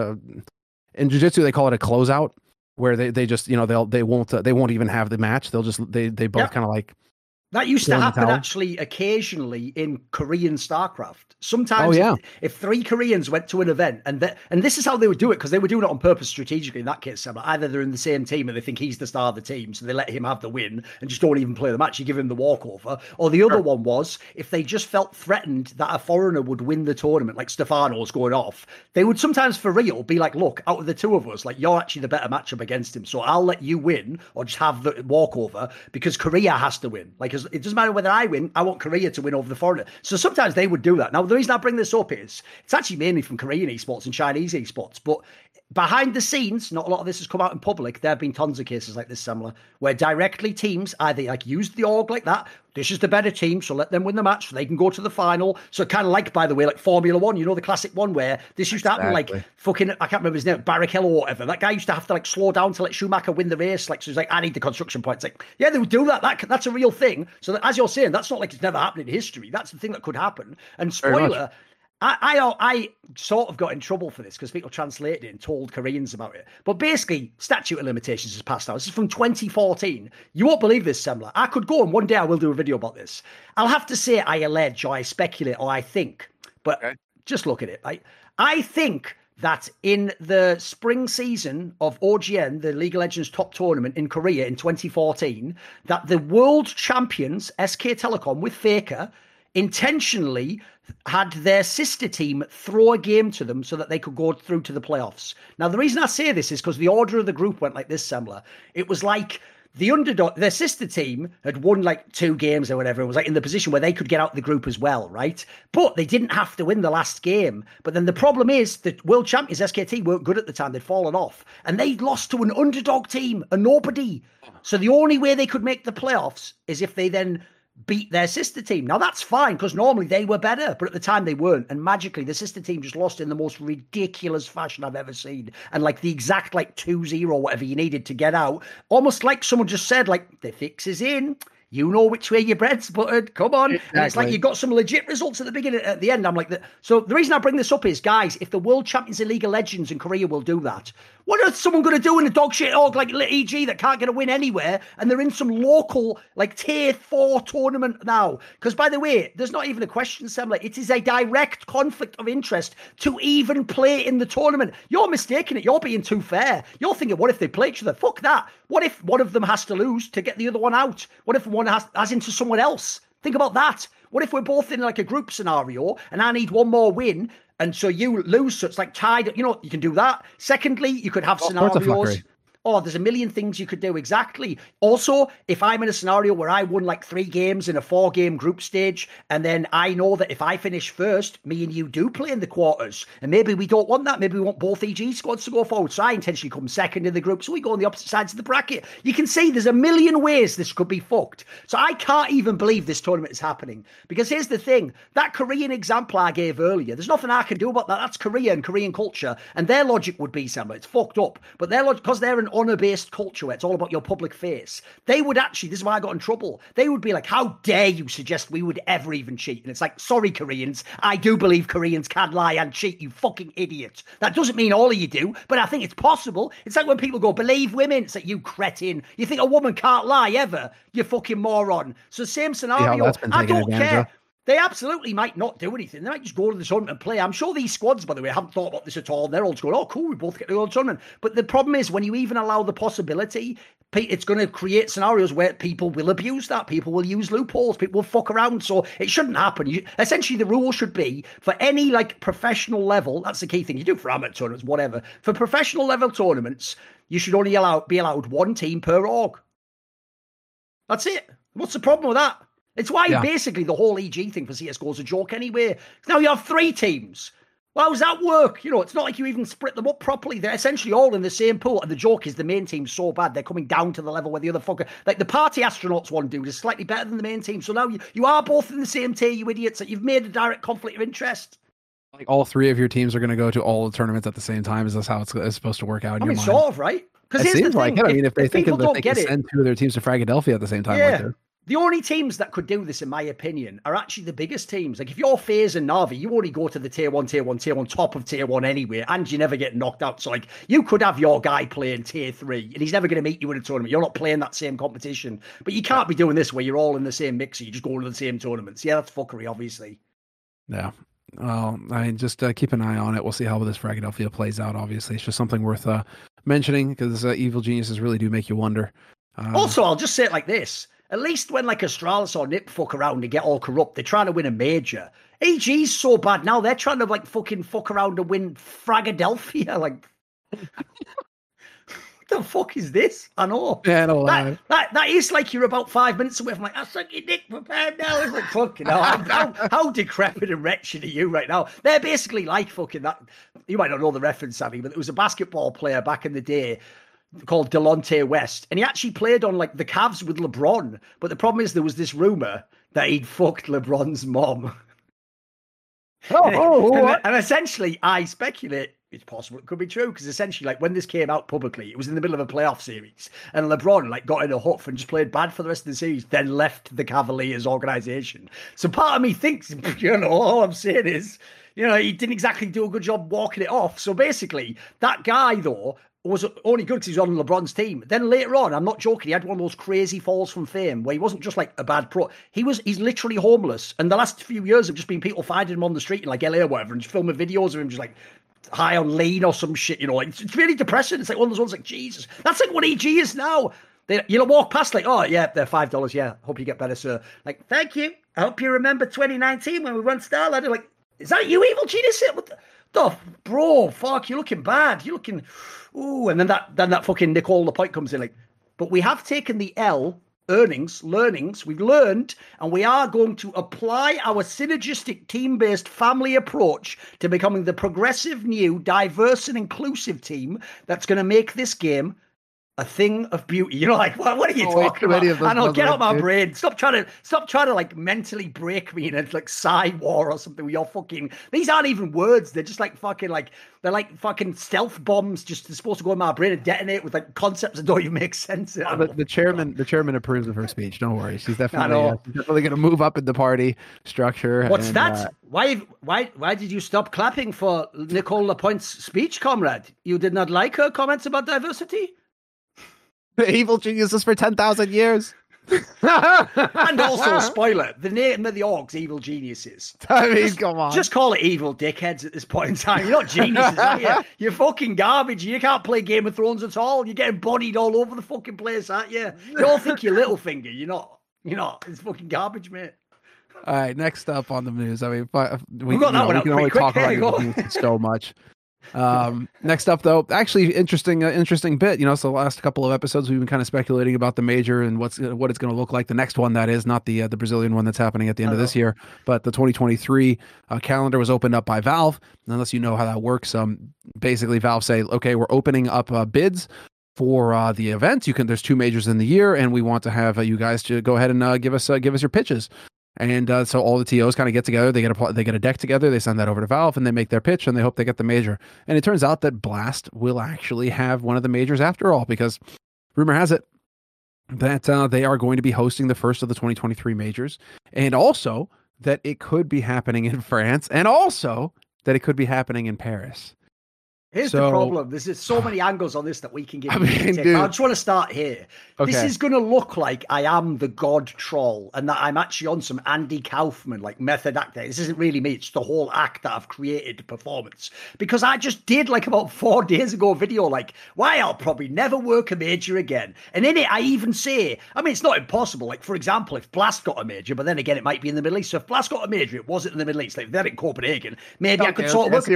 in jiu-jitsu, they call it a closeout, where they just, they won't even have the match. They'll just, they both kind of like. That used to happen actually occasionally in Korean StarCraft. Sometimes if three Koreans went to an event and this is how they would do it, because they were doing it on purpose strategically in that case. Either they're in the same team and they think he's the star of the team, so they let him have the win and just don't even play the match. You give him the walkover. Or the other one was if they just felt threatened that a foreigner would win the tournament, like Stefano's going off, they would sometimes for real be like, look, out of the two of us, like you're actually the better matchup against him, so I'll let you win or just have the walkover because Korea has to win. Like, it doesn't matter whether I win, I want Korea to win over the foreigner. So sometimes they would do that. Now, the reason I bring this up is it's actually mainly from Korean esports and Chinese esports, but behind the scenes, not a lot of this has come out in public. There have been tons of cases like this similar, where directly teams either like used the org like that. This is the better team, so let them win the match so they can go to the final. So kind of like, by the way, like Formula One, the classic one where this used to happen, like fucking, I can't remember his name, Barrichello or whatever. That guy used to have to like slow down to let Schumacher win the race. Like, so he's like, I need the construction points. Like, yeah, they would do that. That's a real thing. So that, as you're saying, that's not like it's never happened in history. That's the thing that could happen. And spoiler, I sort of got in trouble for this because people translated it and told Koreans about it. But basically, statute of limitations has passed now. This is from 2014. You won't believe this, Semler. I could go and one day I will do a video about this. I'll have to say I allege or I speculate or I think. But just look at it. I think that in the spring season of OGN, the League of Legends top tournament in Korea in 2014, that the world champions, SK Telecom with Faker, intentionally had their sister team throw a game to them so that they could go through to the playoffs. Now, the reason I say this is because the order of the group went like this, Semler. It was like the underdog, their sister team had won like 2 games or whatever. It was like in the position where they could get out the group as well, right? But they didn't have to win the last game. But then the problem is the world champions, SKT, weren't good at the time. They'd fallen off. And they lost to an underdog team, a nobody. So the only way they could make the playoffs is if they then beat their sister team. Now that's fine because normally they were better, but at the time they weren't. And magically the sister team just lost in the most ridiculous fashion I've ever seen. And like the exact like 2-0, whatever you needed to get out. Almost like someone just said, like, the fix is in. You know which way your bread's buttered. Come on. Exactly. And it's like you got some legit results at the beginning. At the end, I'm like, so the reason I bring this up is, guys, if the world champions in League of Legends in Korea will do that, what is someone going to do in a dog shit org like EG that can't get a win anywhere and they're in some local like tier 4 tournament now? Because by the way, there's not even a question, Sam. Like, it is a direct conflict of interest to even play in the tournament. You're mistaking it. You're being too fair. You're thinking, what if they play each other? Fuck that. What if one of them has to lose to get the other one out? What if one has into someone else? Think about that. What if we're both in like a group scenario and I need one more win and so you lose, so it's like tied. You can do that. Secondly, you could have scenarios. Oh, there's a million things you could do. Exactly. Also, if I'm in a scenario where I won like 3 games in a 4-game group stage, and then I know that if I finish first, me and you do play in the quarters, and maybe we don't want that. Maybe we want both EG squads to go forward. So I intentionally come second in the group, so we go on the opposite sides of the bracket. You can see there's a million ways this could be fucked. So I can't even believe this tournament is happening. Because here's the thing, that Korean example I gave earlier, there's nothing I can do about that. That's Korea and Korean culture. And their logic would be, Sam, it's fucked up. But their logic, because they're an honor-based culture where it's all about your public face, they would actually, this is why I got in trouble, they would be like, how dare you suggest we would ever even cheat? And it's like, sorry Koreans, I do believe Koreans can lie and cheat, you fucking idiot. That doesn't mean all of you do, but I think it's possible. It's like when people go, believe women, it's like, you cretin, you think a woman can't lie ever, you fucking moron. So same scenario, I don't care. They absolutely might not do anything. They might just go to the tournament and play. I'm sure these squads, by the way, haven't thought about this at all. They're all just going, oh, cool, we both get to go to the tournament. But the problem is, when you even allow the possibility, it's going to create scenarios where people will abuse that. People will use loopholes. People will fuck around. So it shouldn't happen. Essentially, the rule should be for any like professional level. That's the key thing. You do for amateur tournaments, whatever. For professional level tournaments, you should only be allowed one team per org. That's it. What's the problem with that? It's why basically the whole EG thing for CSGO is a joke anyway. Now you have 3 teams. Well, how does that work? It's not like you even split them up properly. They're essentially all in the same pool. And the joke is the main team's so bad, they're coming down to the level where the other fucker... Like the party astronauts one dude is slightly better than the main team. So now you are both in the same tier, you idiots. That you've made a direct conflict of interest. Like all 3 of your teams are going to go to all the tournaments at the same time. Is this how it's supposed to work out in your mind? Sort of, right? Because it seems like it. I mean, if they think that they can send 2 of their teams to Fragadelphia at the same time, like the only teams that could do this, in my opinion, are actually the biggest teams. Like if you're FaZe and Na'Vi, you only go to the tier 1, top of tier 1 anyway, and you never get knocked out. So like you could have your guy playing tier 3, and he's never going to meet you in a tournament. You're not playing that same competition. But you can't be doing this where you're all in the same mix, so you just go to the same tournaments. Yeah, that's fuckery, obviously. Yeah. Well, I mean, just keep an eye on it. We'll see how this Fragadelphia plays out, obviously. It's just something worth mentioning, because evil geniuses really do make you wonder. Also, I'll just say it like this. At least when like Astralis or Nip fuck around and get all corrupt, they're trying to win a major. EG's so bad now, they're trying to like fucking fuck around and win Fragadelphia. Like, what the fuck is this? I know. Yeah, no lie. That is like you're about 5 minutes away from like, I suck your dick for pound now. It's like, fucking hell. How decrepit and wretched are you right now? They're basically like fucking that. You might not know the reference, Sammy, but there was a basketball player back in the day called Delonte West, and he actually played on like the Cavs with LeBron. But the problem is there was this rumor that he'd fucked LeBron's mom. And essentially, I speculate it's possible it could be true, because essentially, like when this came out publicly, it was in the middle of a playoff series, and LeBron like got in a huff and just played bad for the rest of the series, then left the Cavaliers organization. So part of me thinks, all I'm saying is, he didn't exactly do a good job walking it off. So basically, that guy though was only good because he was on LeBron's team. Then later on, I'm not joking, he had one of those crazy falls from fame where he wasn't just like a bad pro. He's literally homeless. And the last few years have just been people finding him on the street in like LA or whatever and just filming videos of him just like high on lean or some shit, like it's really depressing. It's like one of those ones like, Jesus, that's like what EG is now. You'll walk past like, oh yeah, they're $5. Yeah, hope you get better, sir. Like, thank you. I hope you remember 2019 when we won Star Ladder. Like, is that you, Evil Genius? What the bro, fuck, you're looking bad. You're looking, ooh. And then that fucking Nicole Lapointe comes in like, but we have taken the learnings, we've learned, and we are going to apply our synergistic team-based family approach to becoming the progressive, new, diverse, and inclusive team that's going to make this game a thing of beauty. Like, what are you talking about? I know, get out my brain. Stop trying to like mentally break me in a like side war or something with your fucking, these aren't even words. They're just like fucking like, they're like fucking stealth bombs just supposed to go in my brain and detonate with like concepts that don't even make sense. The chairman approves of her speech. Don't worry. She's definitely going to move up in the party structure. What's that? Why did you stop clapping for Nicole Lapointe's speech, comrade? You did not like her comments about diversity? Evil geniuses for 10,000 years. And also, spoiler, the name of the org's Evil Geniuses. I mean, come on. Just call it Evil Dickheads at this point in time. You're not geniuses, are you? You're fucking garbage. You can't play Game of Thrones at all. You're getting bodied all over the fucking place, aren't you? You all think you're Littlefinger. You're not. It's fucking garbage, mate. All right, next up on the news. I mean, we got that one. We can only talk about it so much. Next up, though, actually interesting bit. So the last couple of episodes we've been kind of speculating about the major and what it's going to look like. The next one, that is not the Brazilian one that's happening at the end of this year, but the 2023 calendar was opened up by Valve. Unless you know how that works, basically Valve say, okay, we're opening up bids for the event. There's 2 majors in the year, and we want to have you guys to go ahead and give us your pitches. And so all the TOs kind of get together, they get a deck together, they send that over to Valve, and they make their pitch, and they hope they get the major. And it turns out that Blast will actually have one of the majors after all, because rumor has it that they are going to be hosting the first of the 2023 majors, and also that it could be happening in France, and also that it could be happening in Paris. Here's the problem. There's so many angles on this that we can give. I just want to start here. Okay. This is going to look like I am the god troll and that I'm actually on some Andy Kaufman, like method actor. This isn't really me. It's the whole act that I've created, performance. Because I just did like about 4 days ago a video like, why I'll probably never work a major again. And in it, I even say, I mean, it's not impossible. Like, for example, if Blast got a major, but then again, it might be in the Middle East. So if Blast got a major, it wasn't in the Middle East. Like, they're in Copenhagen. Maybe I could sort of work.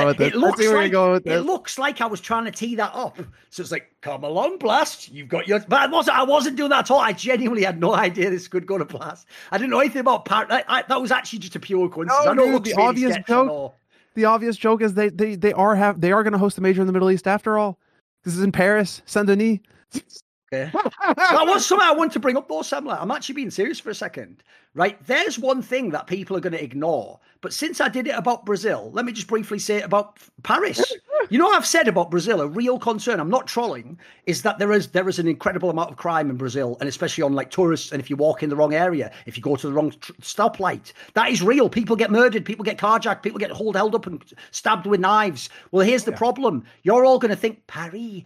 It looks like I was trying to tee that up. So it's like, come along, Blast. You've got your... But I wasn't doing that at all. I genuinely had no idea this could go to Blast. I didn't know anything about that was actually just a pure coincidence. No, I know the obvious joke. The obvious joke is they are going to host a major in the Middle East after all. This is in Paris, Saint-Denis. Okay. That was something I wanted to bring up though, Semler. I'm actually being serious for a second. Right? There's one thing that people are going to ignore. But since I did it about Brazil, let me just briefly say it about Paris. You know, I've said about Brazil, a real concern, I'm not trolling, is that there is an incredible amount of crime in Brazil, and especially on like tourists, and if you walk in the wrong area, if you go to the wrong stoplight, that is real. People get murdered, people get carjacked, people get held up and stabbed with knives. Well, here's the problem. You're all going to think, Paris,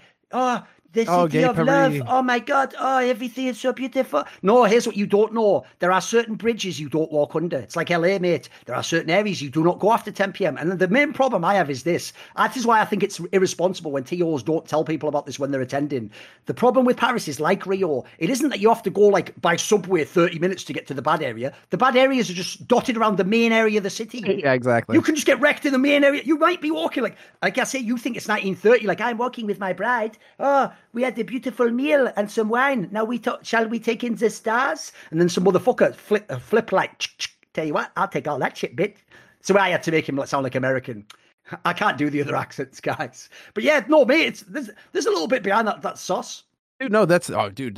the city of love. Oh my God. Oh, everything is so beautiful. No, here's what you don't know. There are certain bridges you don't walk under. It's like LA, mate. There are certain areas you do not go after 10 p.m. And the main problem I have is this. That is why I think it's irresponsible when TOs don't tell people about this when they're attending. The problem with Paris is like Rio. It isn't that you have to go like by subway 30 minutes to get to the bad area. The bad areas are just dotted around the main area of the city. Yeah, exactly. You can just get wrecked in the main area. You might be walking like I say, you think it's 1930. Like, I'm walking with my bride. Oh, we had a beautiful meal and some wine. Now shall we take in the stars? And then some motherfucker flip like, tell you what, I'll take all that shit, bit. So I had to make him sound like American. I can't do the other accents, guys. But yeah, no, mate, there's a little bit behind that sauce. Dude, no, just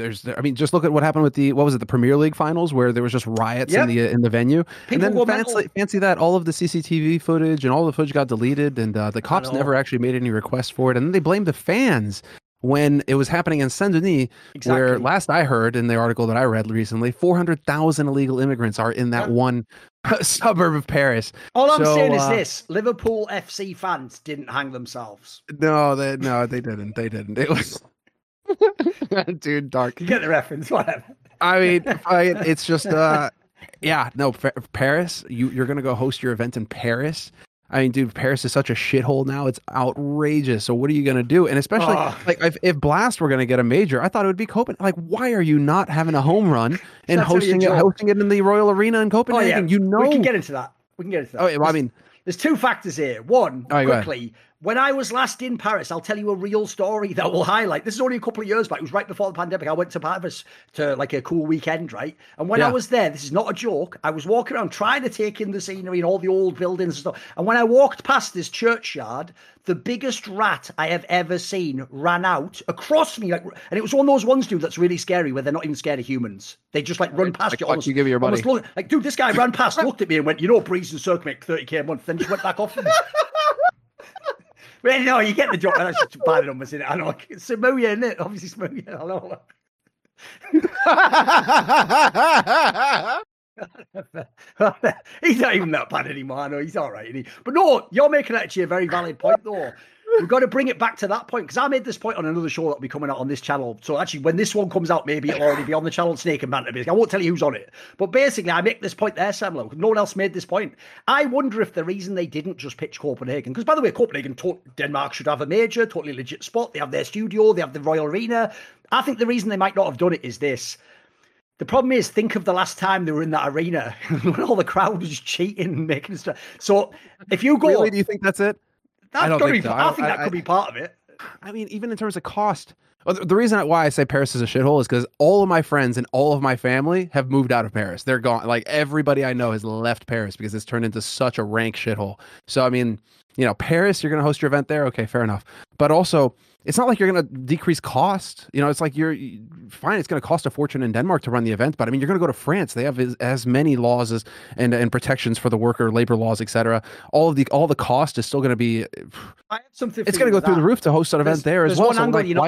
look at what happened with the Premier League finals where there was just riots in the venue. People and then fancy that all of the CCTV footage and all the footage got deleted, and the cops never actually made any requests for it, and then they blamed the fans when it was happening in Saint-Denis, where last I heard in the article that I read recently, 400,000 illegal immigrants are in that one suburb of Paris. All I'm saying is this: Liverpool FC fans didn't hang themselves. No, they didn't. They didn't. It was. Dude, dark. You get the reference, whatever. I mean, it's just, Paris. You're gonna go host your event in Paris. I mean, dude, Paris is such a shithole now. It's outrageous. So what are you gonna do? And especially if Blast were gonna get a major, I thought it would be Copenhagen. Like, why are you not having a home run and hosting it in the Royal Arena in Copenhagen? We can get into that. Oh, yeah, well, I mean, there's two factors here. One, quickly. When I was last in Paris, I'll tell you a real story that will highlight. This is only a couple of years back. It was right before the pandemic. I went to Paris to like a cool weekend, right? And when I was there, this is not a joke, I was walking around trying to take in the scenery and all the old buildings and stuff. And when I walked past this churchyard, the biggest rat I have ever seen ran out across me. And it was one of those ones, dude, that's really scary where they're not even scared of humans. They just run past you. Almost, you give your money. Dude, this guy ran past, looked at me and went, Breeze and Cirque make 30k a month. Then just went back off. Well, no, you get the joke. That's just bad numbers in it. I know. It's Samoa, isn't it? Obviously, Samoa. I know. He's not even that bad anymore. I know. He's all right. Isn't he? But no, you're making actually a very valid point, though. We've got to bring it back to that point, because I made this point on another show that will be coming out on this channel. So actually, when this one comes out, maybe it'll already be on the channel, Snake and Banter. I won't tell you who's on it. But basically, I make this point there, Semlo. No one else made this point. I wonder if the reason they didn't just pitch Copenhagen, because by the way, Copenhagen, Denmark should have a major, totally legit spot. They have their studio, they have the Royal Arena. I think the reason they might not have done it is this. The problem is, think of the last time they were in that arena when all the crowd was just cheating and making stuff. So if you go... Really, do you think that's it? I think that could be part of it. I mean, even in terms of cost, the reason why I say Paris is a shithole is because all of my friends and all of my family have moved out of Paris. They're gone. Like, everybody I know has left Paris because it's turned into such a rank shithole. So, I mean, Paris, you're going to host your event there. Okay, fair enough. But also, it's not like you're going to decrease cost. It's like you're fine. It's going to cost a fortune in Denmark to run the event, but I mean, you're going to go to France. They have as many laws and protections for the worker, labor laws, etc. All the cost is still going to be. I have something. It's going to go through the roof to host an event there as well. So why not host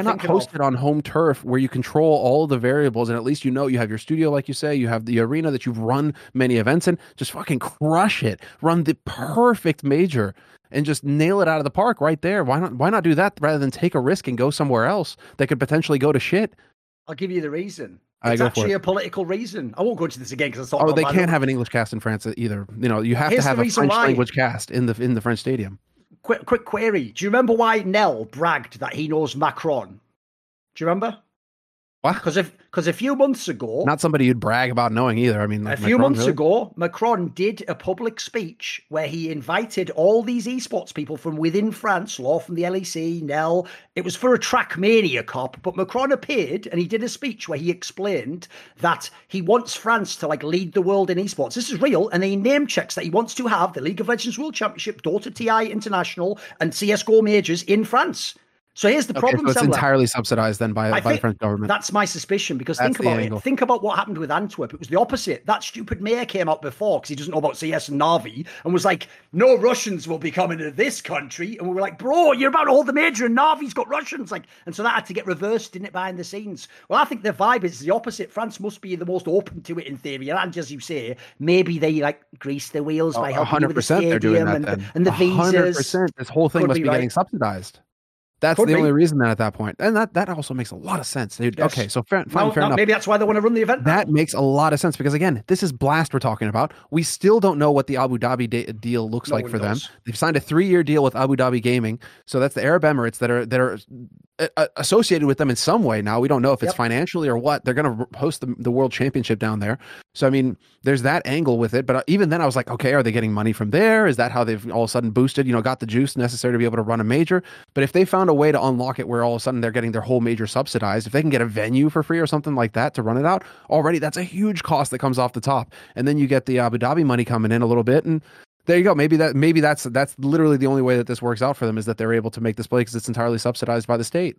host it on home turf where you control all the variables, and at least you know you have your studio, like you say, you have the arena that you've run many events in. Just fucking crush it. Run the perfect major and just nail it out of the park right there. Why not do that rather than take a risk and go somewhere else that could potentially go to shit? I'll give you the reason. It's actually a political reason. I won't go into this again because I thought. Oh, they can't have an English cast in France either. You know, you have to have a French language cast in the French stadium. Quick query. Do you remember why Nel bragged that he knows Macron? Do you remember? What? Because a few months ago, not somebody you'd brag about knowing either. I mean, a few months ago, Macron did a public speech where he invited all these esports people from within France, Law from the LEC, Nel. It was for a Trackmania Cup, but Macron appeared and he did a speech where he explained that he wants France to lead the world in esports. This is real, and he name checks that he wants to have the League of Legends World Championship, Dota TI International, and CS:GO majors in France. So here's the problem. So it's entirely subsidized then by the French government. That's my suspicion, because think about it. Think about what happened with Antwerp. It was the opposite. That stupid mayor came out before because he doesn't know about CS and Na'Vi and was like, no Russians will be coming to this country. And we were like, bro, you're about to hold the major and Na'Vi's got Russians. And so that had to get reversed, didn't it, behind the scenes? Well, I think the vibe is the opposite. France must be the most open to it in theory. And as you say, maybe they grease the wheels by helping with the stadium they're doing that, and the visas. 100%. This whole thing must be getting subsidized. That's the only reason then at that point. And that also makes a lot of sense, dude. Yes. Okay, so fair enough. Maybe that's why they want to run the event. That makes a lot of sense because, again, this is Blast we're talking about. We still don't know what the Abu Dhabi deal looks like for them. They've signed a 3-year deal with Abu Dhabi Gaming. So that's the Arab Emirates that are associated with them in some way. Now, we don't know if it's financially or what. They're going to host the World Championship down there. So, I mean, there's that angle with it. But even then I was like, okay, are they getting money from there? Is that how they've all of a sudden boosted, got the juice necessary to be able to run a major? But if they found a way to unlock it where all of a sudden they're getting their whole major subsidized, if they can get a venue for free or something like that to run it out, already that's a huge cost that comes off the top. And then you get the Abu Dhabi money coming in a little bit, and there you go. Maybe that's literally the only way that this works out for them, is that they're able to make this play because it's entirely subsidized by the state.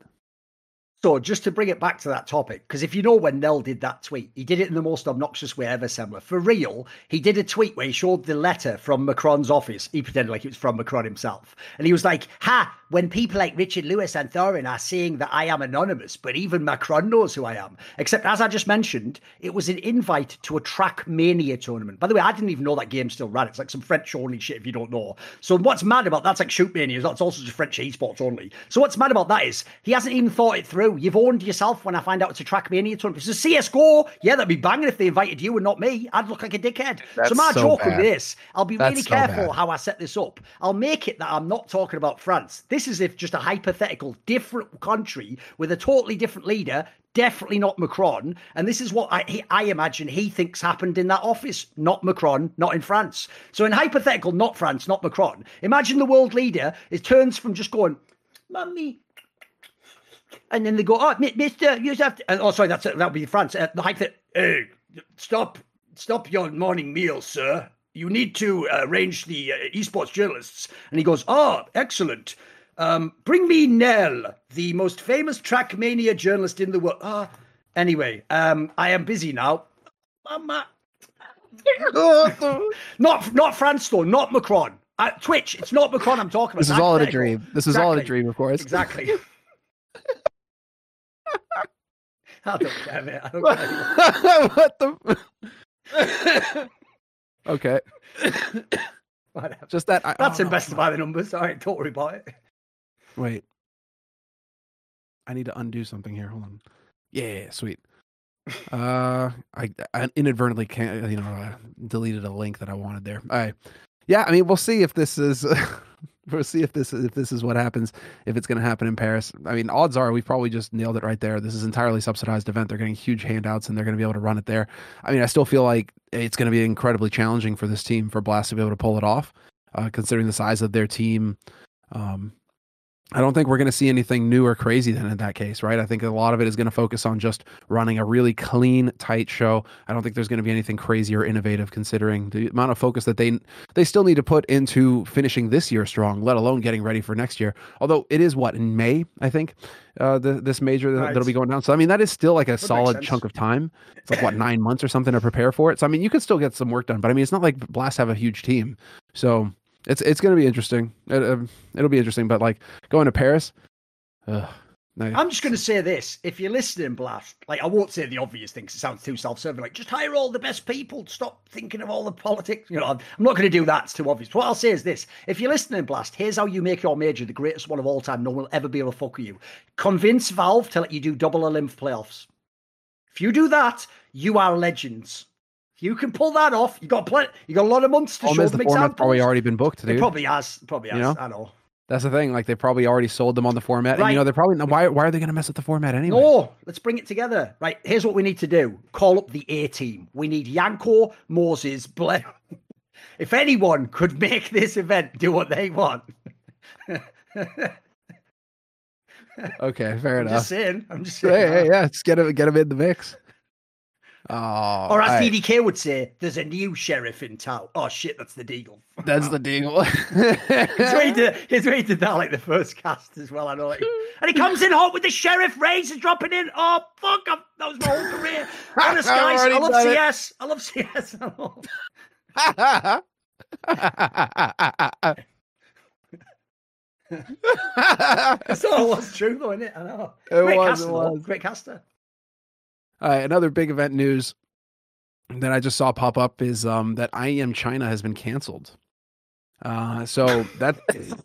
So just to bring it back to that topic, because if you know when Nel did that tweet, he did it in the most obnoxious way ever, Semler. For real, he did a tweet where he showed the letter from Macron's office. He pretended like it was from Macron himself. And he was like, when people like Richard Lewis and Thorin are saying that I am anonymous, but even Macron knows who I am. Except, as I just mentioned, it was an invite to a Trackmania tournament. By the way, I didn't even know that game still ran. It's like some French-only shit if you don't know. So what's mad about that's like Shootmania. That's also just French esports only. So what's mad about that is he hasn't even thought it through. You've owned yourself when I find out it's a Trackmania tournament. If it's a CS:GO, yeah, that'd be banging if they invited you and not me. I'd look like a dickhead. So my joke with this, I'll be really careful how I set this up. I'll make it that I'm not talking about France. This is if just a hypothetical different country with a totally different leader, definitely not Macron. And this is what I imagine he thinks happened in that office. Not Macron, not in France. So in hypothetical, not France, not Macron. Imagine the world leader, it turns from just going, Mummy, and then they go, oh, mister, you have to... Oh, sorry, that would be France. Hey, stop your morning meal, sir. You need to arrange the esports journalists. And he goes, oh, excellent. Bring me Nel, the most famous Trackmania journalist in the world. Anyway, I am busy now. Mama. Not France, though, not Macron. Twitch, it's not Macron I'm talking about. This is all in a dream. This is all in a dream, of course. Exactly. I don't care, mate. I don't care. What the? Okay. Whatever. Just that. That's invested by the numbers. All right, don't worry about it. Wait. I need to undo something here. Hold on. Yeah, sweet. I inadvertently deleted a link that I wanted there. All right. Yeah, I mean, we'll see if this is. We'll see if this is what happens, if it's going to happen in Paris. I mean, odds are we've probably just nailed it right there. This is entirely subsidized event. They're getting huge handouts and they're going to be able to run it there. I mean, I still feel like it's going to be incredibly challenging for this team, for Blast to be able to pull it off, considering the size of their team. I don't think we're going to see anything new or crazy then in that case, right? I think a lot of it is going to focus on just running a really clean, tight show. I don't think there's going to be anything crazy or innovative considering the amount of focus that they still need to put into finishing this year strong, let alone getting ready for next year. Although it is in May, I think, this major that'll be going down. So, I mean, that is still like a solid chunk of time. It's like 9 months or something to prepare for it. So, I mean, you could still get some work done, but I mean, it's not like Blast have a huge team. So it's going to be interesting. It'll be interesting, but like going to Paris, Nice. I'm just going to say this. If you're listening, Blast, like, I won't say the obvious thing because it sounds too self-serving. Like, just hire all the best people. Stop thinking of all the politics. You know, I'm not going to do that. It's too obvious. What I'll say is this. If you're listening, Blast, here's how you make your major the greatest one of all time. No one will ever be able to fuck with you. Convince Valve to let you do double Olymp playoffs. If you do that, you are legends. If you can pull that off, you got a lot of months to show them examples. Probably already been booked, dude. It probably has. You know? I know. That's the thing. Like, they probably already sold them on the format. Right. And, you know, they're probably... Why are they going to mess with the format anyway? No, let's bring it together. Right, here's what we need to do. Call up the A-team. We need Yanko, Moses, Blair. If anyone could make this event do what they want. Okay, fair enough. I'm just saying. Yeah. Just get him in the mix. Oh, or as DDK would say, there's a new sheriff in town. Oh shit, that's the Deagle. That's the Deagle. He's rated that like the first cast as well. I know. Like, and he comes in hot with the sheriff razor dropping in. Oh fuck! That was my whole career. Honest guys, I love CS. I love CS. That's all it was true though, isn't it? I know. Great caster. Great caster. Another big event news that I just saw pop up is that IEM China has been canceled. So that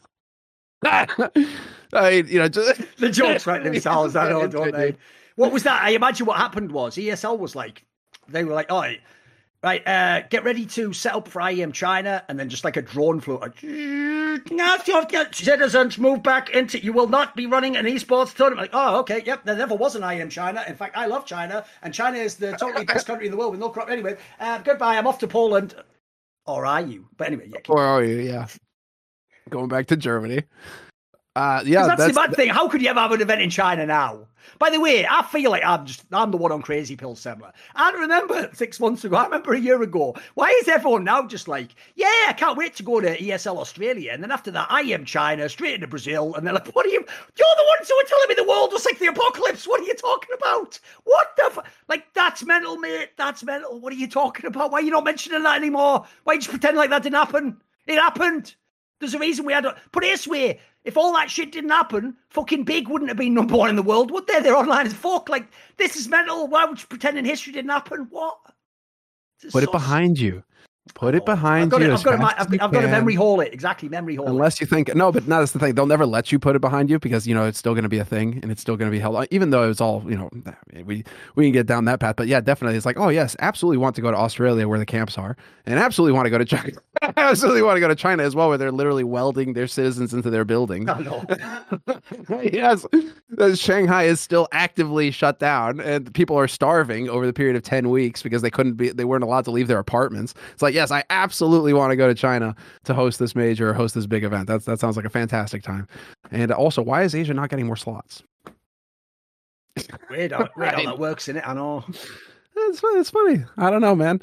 the jokes write themselves. I know, don't they? What was that? I imagine what happened was ESL was like, they were like, all right. Right, get ready to set up for IEM China, and then just like a drone flew. Citizens, move back into. You will not be running an esports tournament. Like, oh, okay, yep. There never was an IEM China. In fact, I love China, and China is the totally best country in the world with no crop. Anyway, goodbye. I'm off to Poland. Or are you? But anyway, yeah. Or are you? Yeah. Going back to Germany. Yeah, that's the bad thing. How could you ever have an event in China now? By the way, I feel like I'm the one on crazy pills, Semler. I remember 6 months ago. I remember a year ago. Why is everyone now just like, yeah, I can't wait to go to ESL Australia, and then after that, I am China, straight into Brazil, and they're like, what are you? You're the ones who were telling me the world was like the apocalypse. What are you talking about? What the like? That's mental, mate. That's mental. What are you talking about? Why are you not mentioning that anymore? Why are you just pretending like that didn't happen? It happened. There's a reason we had to put it this way. If all that shit didn't happen, fucking Big wouldn't have been number one in the world, would they? They're online as fuck. Like, this is mental. Why would you pretend history didn't happen? What? Put it behind you. Put it behind you. I've got to memory hole it. Exactly, memory hole Unless you think, no, but that's the thing. They'll never let you put it behind you because, you know, it's still going to be a thing and it's still going to be held on, even though it's all, you know, we can get down that path. But yeah, definitely. It's like, oh, yes, absolutely want to go to Australia where the camps are and absolutely want to go to China. Absolutely want to go to China as well, where they're literally welding their citizens into their buildings. Oh, no. Yes. Shanghai is still actively shut down and people are starving over the period of 10 weeks because they weren't allowed to leave their apartments. It's like, yes, I absolutely want to go to China to host this major, host this big event. That sounds like a fantastic time. And also, why is Asia not getting more slots? Weird how that works, innit? I know. It's funny. I don't know, man.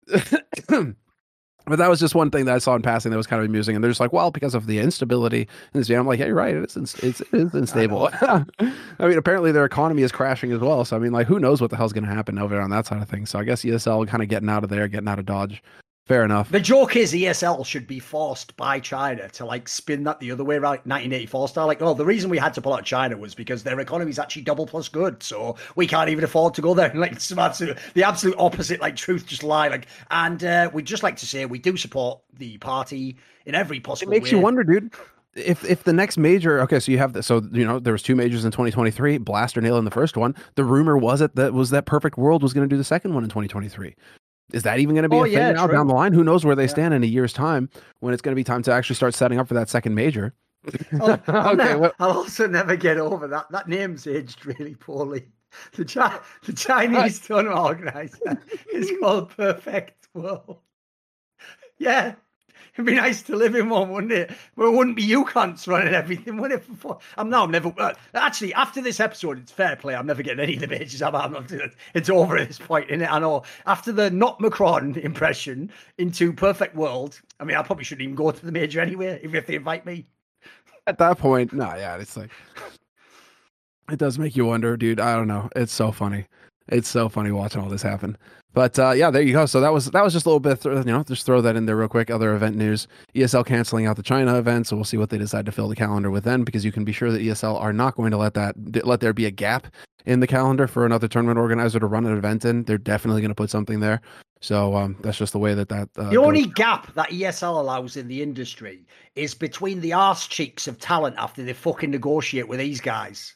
But that was just one thing that I saw in passing that was kind of amusing. And they're just like, well, because of the instability in this game. I'm like, yeah, you're right. It is unstable. I mean, apparently their economy is crashing as well. So, I mean, like, who knows what the hell's going to happen over there on that side of things. So I guess ESL kind of getting out of there, getting out of Dodge. Fair enough. The joke is ESL should be forced by China to like spin that the other way around, 1984 style. Like, oh, the reason we had to pull out China was because their economy is actually double plus good, so we can't even afford to go there. And like, it's the absolute opposite, like truth just lie. Like, and we'd just like to say we do support the party in every possible way. It makes you wonder, dude. If the next major, okay, so you have this, so you know there was 2 majors in 2023, Blaster nailing the first one. The rumor was that Perfect World was going to do the second one in 2023. Is that even going to be a thing now down the line? Who knows where they stand in a year's time when it's going to be time to actually start setting up for that second major? I'll also never get over that. That name's aged really poorly. The Chinese tournament organizer is called Perfect World. Yeah. It'd be nice to live in one, wouldn't it? But it wouldn't be you cunts running everything, would it? I'm never. Actually, after this episode, it's fair play. I'm never getting any of the majors. It's over at this point, isn't it? I know. After the not Macron impression into Perfect World, I mean, I probably shouldn't even go to the major anyway, even if they invite me. At that point, no, yeah, it's like, it does make you wonder, dude. I don't know. It's so funny. It's so funny watching all this happen. But yeah, there you go. So that was just a little bit, just throw that in there real quick. Other event news: ESL canceling out the China event, so we'll see what they decide to fill the calendar with then. Because you can be sure that ESL are not going to let there be a gap in the calendar for another tournament organizer to run an event in. They're definitely going to put something there. So that's just the way that the only gap that ESL allows in the industry is between the arse cheeks of talent after they fucking negotiate with these guys.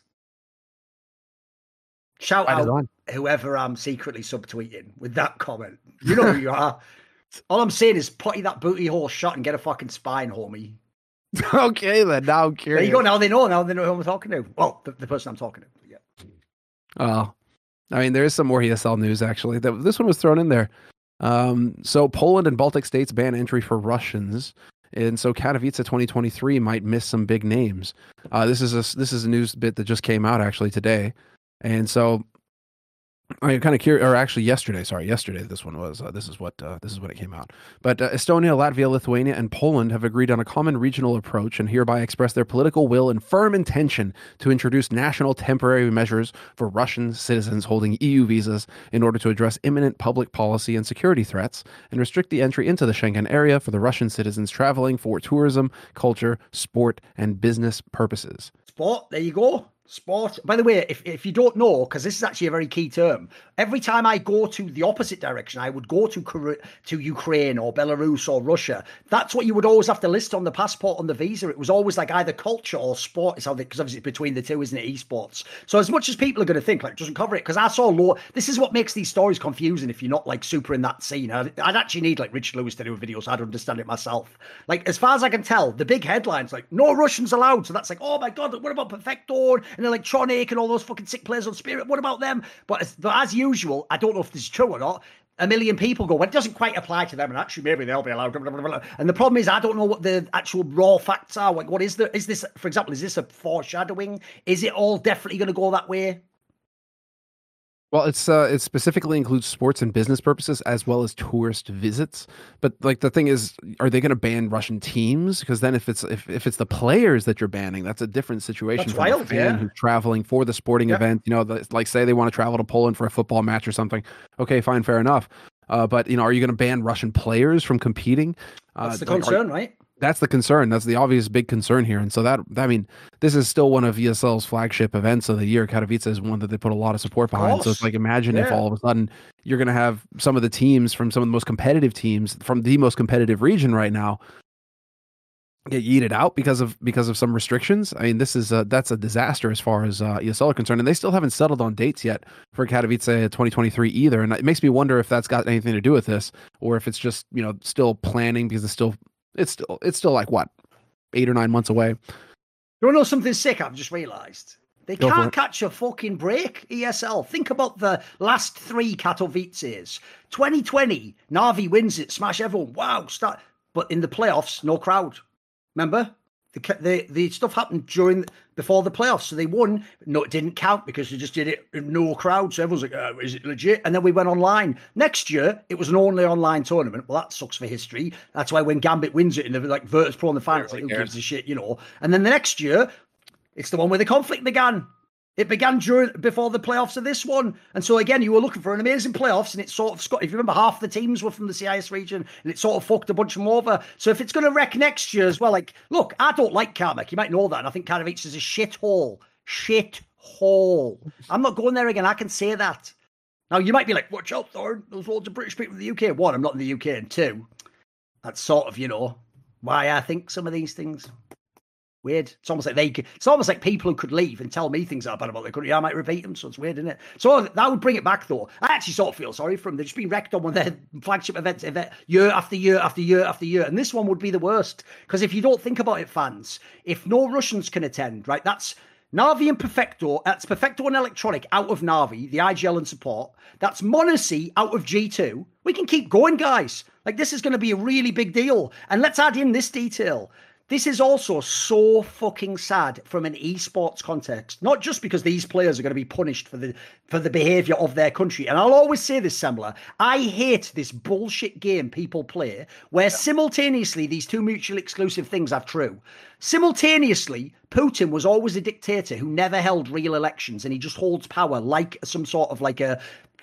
Shout out whoever I'm secretly subtweeting with that comment. You know who you are. All I'm saying is potty that booty hole shot and get a fucking spine, homie. Okay, then. Now I'm curious. There you go. Now they know who I'm talking to. Well, the person I'm talking to. Yeah. Oh, I mean, there is some more ESL news, actually. This one was thrown in there. So Poland and Baltic states ban entry for Russians. And so Katowice 2023 might miss some big names. This is a news bit that just came out actually today. And so I'm kind of curious, or actually yesterday this one was, this is what it came out. But Estonia, Latvia, Lithuania, and Poland have agreed on a common regional approach and hereby express their political will and firm intention to introduce national temporary measures for Russian citizens holding EU visas in order to address imminent public policy and security threats and restrict the entry into the Schengen area for the Russian citizens traveling for tourism, culture, sport, and business purposes. Sport, there you go. Sport. By the way, if you don't know, because this is actually a very key term, every time I go to the opposite direction, I would go to Ukraine or Belarus or Russia. That's what you would always have to list on the passport, on the visa. It was always like either culture or sport. Because obviously it's between the two, isn't it? Esports. So as much as people are going to think like it doesn't cover it, because I saw this is what makes these stories confusing if you're not like super in that scene. I'd actually need like Richard Lewis to do a video so I'd understand it myself. Like as far as I can tell, the big headlines like no Russians allowed. So that's like, oh my God, what about Perfecto? And then like Tronic and all those fucking sick players on Spirit. What about them? But as usual, I don't know if this is true or not. A million people go, well, it doesn't quite apply to them, and actually maybe they'll be allowed. Blah, blah, blah. And the problem is, I don't know what the actual raw facts are. Like, what is this, for example, is this a foreshadowing? Is it all definitely going to go that way? Well, it specifically includes sports and business purposes as well as tourist visits. But like the thing is, are they going to ban Russian teams? Because then if it's the players that you're banning, that's a different situation. That's wild, a fan who's traveling for the sporting event. You know, like say they want to travel to Poland for a football match or something. Okay, fine, fair enough. But are you going to ban Russian players from competing? That's the concern, right? That's the concern. That's the obvious big concern here. And so this is still one of ESL's flagship events of the year. Katowice is one that they put a lot of support behind. So it's like, imagine if all of a sudden you're going to have some of the teams from some of the most competitive teams from the most competitive region right now get yeeted out because of some restrictions. I mean, that's a disaster as far as ESL are concerned. And they still haven't settled on dates yet for Katowice 2023 either. And it makes me wonder if that's got anything to do with this or if it's just, still planning because it's still like what, 8 or 9 months away. You want to know something sick? I've just realised they can't catch a fucking break. ESL. Think about the last 3 Katowices. 2020, Navi wins it, smash everyone. Wow, but in the playoffs, no crowd. Remember? The stuff happened before the playoffs, so they won. No, it didn't count because they just did it in no crowd. So everyone's like, "Is it legit?" And then we went online. Next year, it was an only online tournament. Well, that sucks for history. That's why when Gambit wins it in the Virtus Pro in the final, it's like, who gives a shit, And then the next year, it's the one where the conflict began. It began before the playoffs of this one. And so, again, you were looking for an amazing playoffs, and it sort of, if you remember, half the teams were from the CIS region, and it sort of fucked a bunch of them over. So if it's going to wreck next year as well, like, look, I don't like Carmack. You might know that, and I think Katowice is a shithole. Shithole. I'm not going there again. I can say that. Now, you might be like, watch out, Thorne. There's loads of British people in the UK. 1, I'm not in the UK, and 2, that's sort of, why I think some of these things. Weird. It's almost like people who could leave and tell me things that are bad about their country. I might repeat them, so it's weird, isn't it? So that would bring it back, though. I actually sort of feel sorry for them. They've just been wrecked on one of their flagship events year after year after year after year, and this one would be the worst. Because if you don't think about it, fans, if no Russians can attend, right, that's Navi and Perfecto. That's Perfecto and Electronic out of Navi, the IGL and support. That's Monacy out of G2. We can keep going, guys. Like, this is going to be a really big deal. And let's add in this detail. This is also so fucking sad from an esports context, not just because these players are going to be punished for the behaviour of their country. And I'll always say this, Semmler, I hate this bullshit game people play where simultaneously these two mutually exclusive things are true. Simultaneously, Putin was always a dictator who never held real elections, and he just holds power like some sort of like a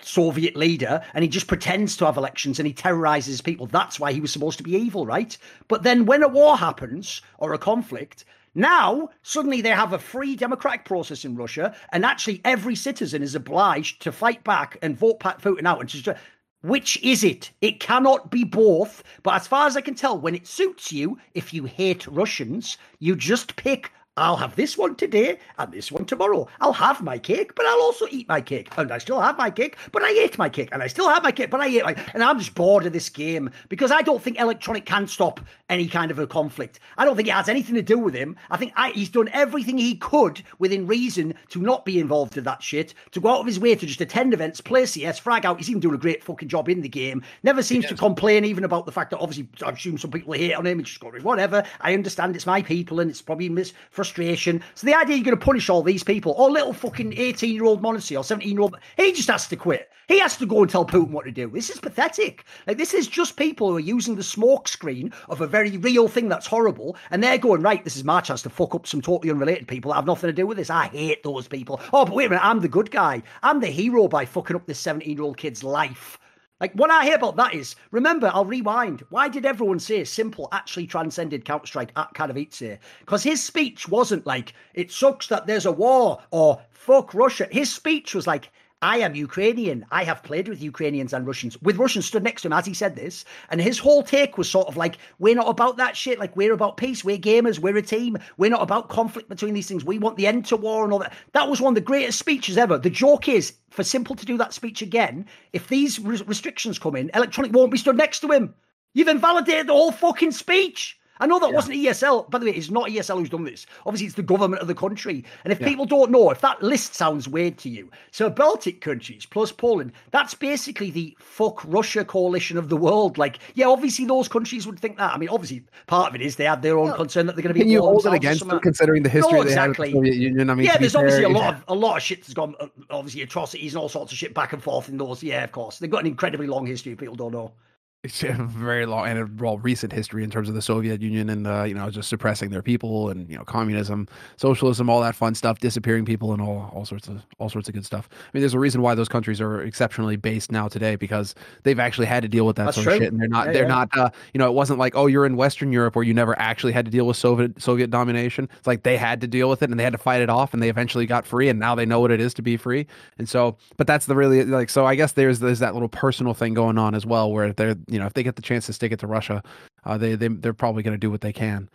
Soviet leader, and he just pretends to have elections and he terrorizes people. That's why he was supposed to be evil, right? But then when a war happens or a conflict, now suddenly they have a free democratic process in Russia, and actually every citizen is obliged to fight back and vote Putin out. And just, which is it? It cannot be both. But as far as I can tell, when it suits you, if you hate Russians, you just pick, I'll have this one today and this one tomorrow. I'll have my cake, but I'll also eat my cake. And I still have my cake, but I ate my cake. And I still have my cake, but I ate my cake. And I'm just bored of this game because I don't think Electronic can stop any kind of a conflict. I don't think it has anything to do with him. I think he's done everything he could within reason to not be involved in that shit, to go out of his way to just attend events, play CS, frag out. He's even doing a great fucking job in the game. Never seems to complain even about the fact that obviously I assume some people hate on him. He's just going, whatever. I understand it's my people and it's probably frustration. So the idea you're going to punish all these people, or little fucking 18-year-old Monty or 17-year-old, he just has to quit. He has to go and tell Putin what to do. This is pathetic. Like, this is just people who are using the smoke screen of a very real thing that's horrible, and they're going, right, this is my chance to fuck up some totally unrelated people that have nothing to do with this. I hate those people. Oh, but wait a minute, I'm the good guy. I'm the hero by fucking up this 17-year-old kid's life. Like, what I hear about that is, remember, I'll rewind. Why did everyone say Simple actually transcended Counter-Strike at Katowice? Because his speech wasn't like, it sucks that there's a war, or fuck Russia. His speech was like, I am Ukrainian. I have played with Ukrainians and Russians. With Russians stood next to him as he said this. And his whole take was sort of like, we're not about that shit. Like, we're about peace. We're gamers. We're a team. We're not about conflict between these things. We want the end to war and all that. That was one of the greatest speeches ever. The joke is, for Simple to do that speech again, if these restrictions come in, Electronic won't be stood next to him. You've invalidated the whole fucking speech. I know that wasn't ESL. By the way, it's not ESL who's done this. Obviously, it's the government of the country. And if people don't know, if that list sounds weird to you, so Baltic countries plus Poland, that's basically the fuck Russia coalition of the world. Like, yeah, obviously those countries would think that. I mean, obviously, part of it is they have their own concern that they're going to be. Can you hold it against them, considering the history they have with the Soviet Union? I mean, yeah, there's obviously a lot of shit has gone, obviously atrocities and all sorts of shit back and forth in those. Yeah, of course, they've got an incredibly long history. People don't know. It's a very long and recent history in terms of the Soviet Union and just suppressing their people and communism, socialism, all that fun stuff, disappearing people and all sorts of good stuff. I mean, there's a reason why those countries are exceptionally based now today, because they've actually had to deal with that sort of shit, and they're not it wasn't like, oh, you're in Western Europe where you never actually had to deal with Soviet domination. It's like they had to deal with it and they had to fight it off, and they eventually got free, and now they know what it is to be free. And so, but that's the really so I guess there's that little personal thing going on as well, where they're if they get the chance to stick it to Russia, they're probably going to do what they can.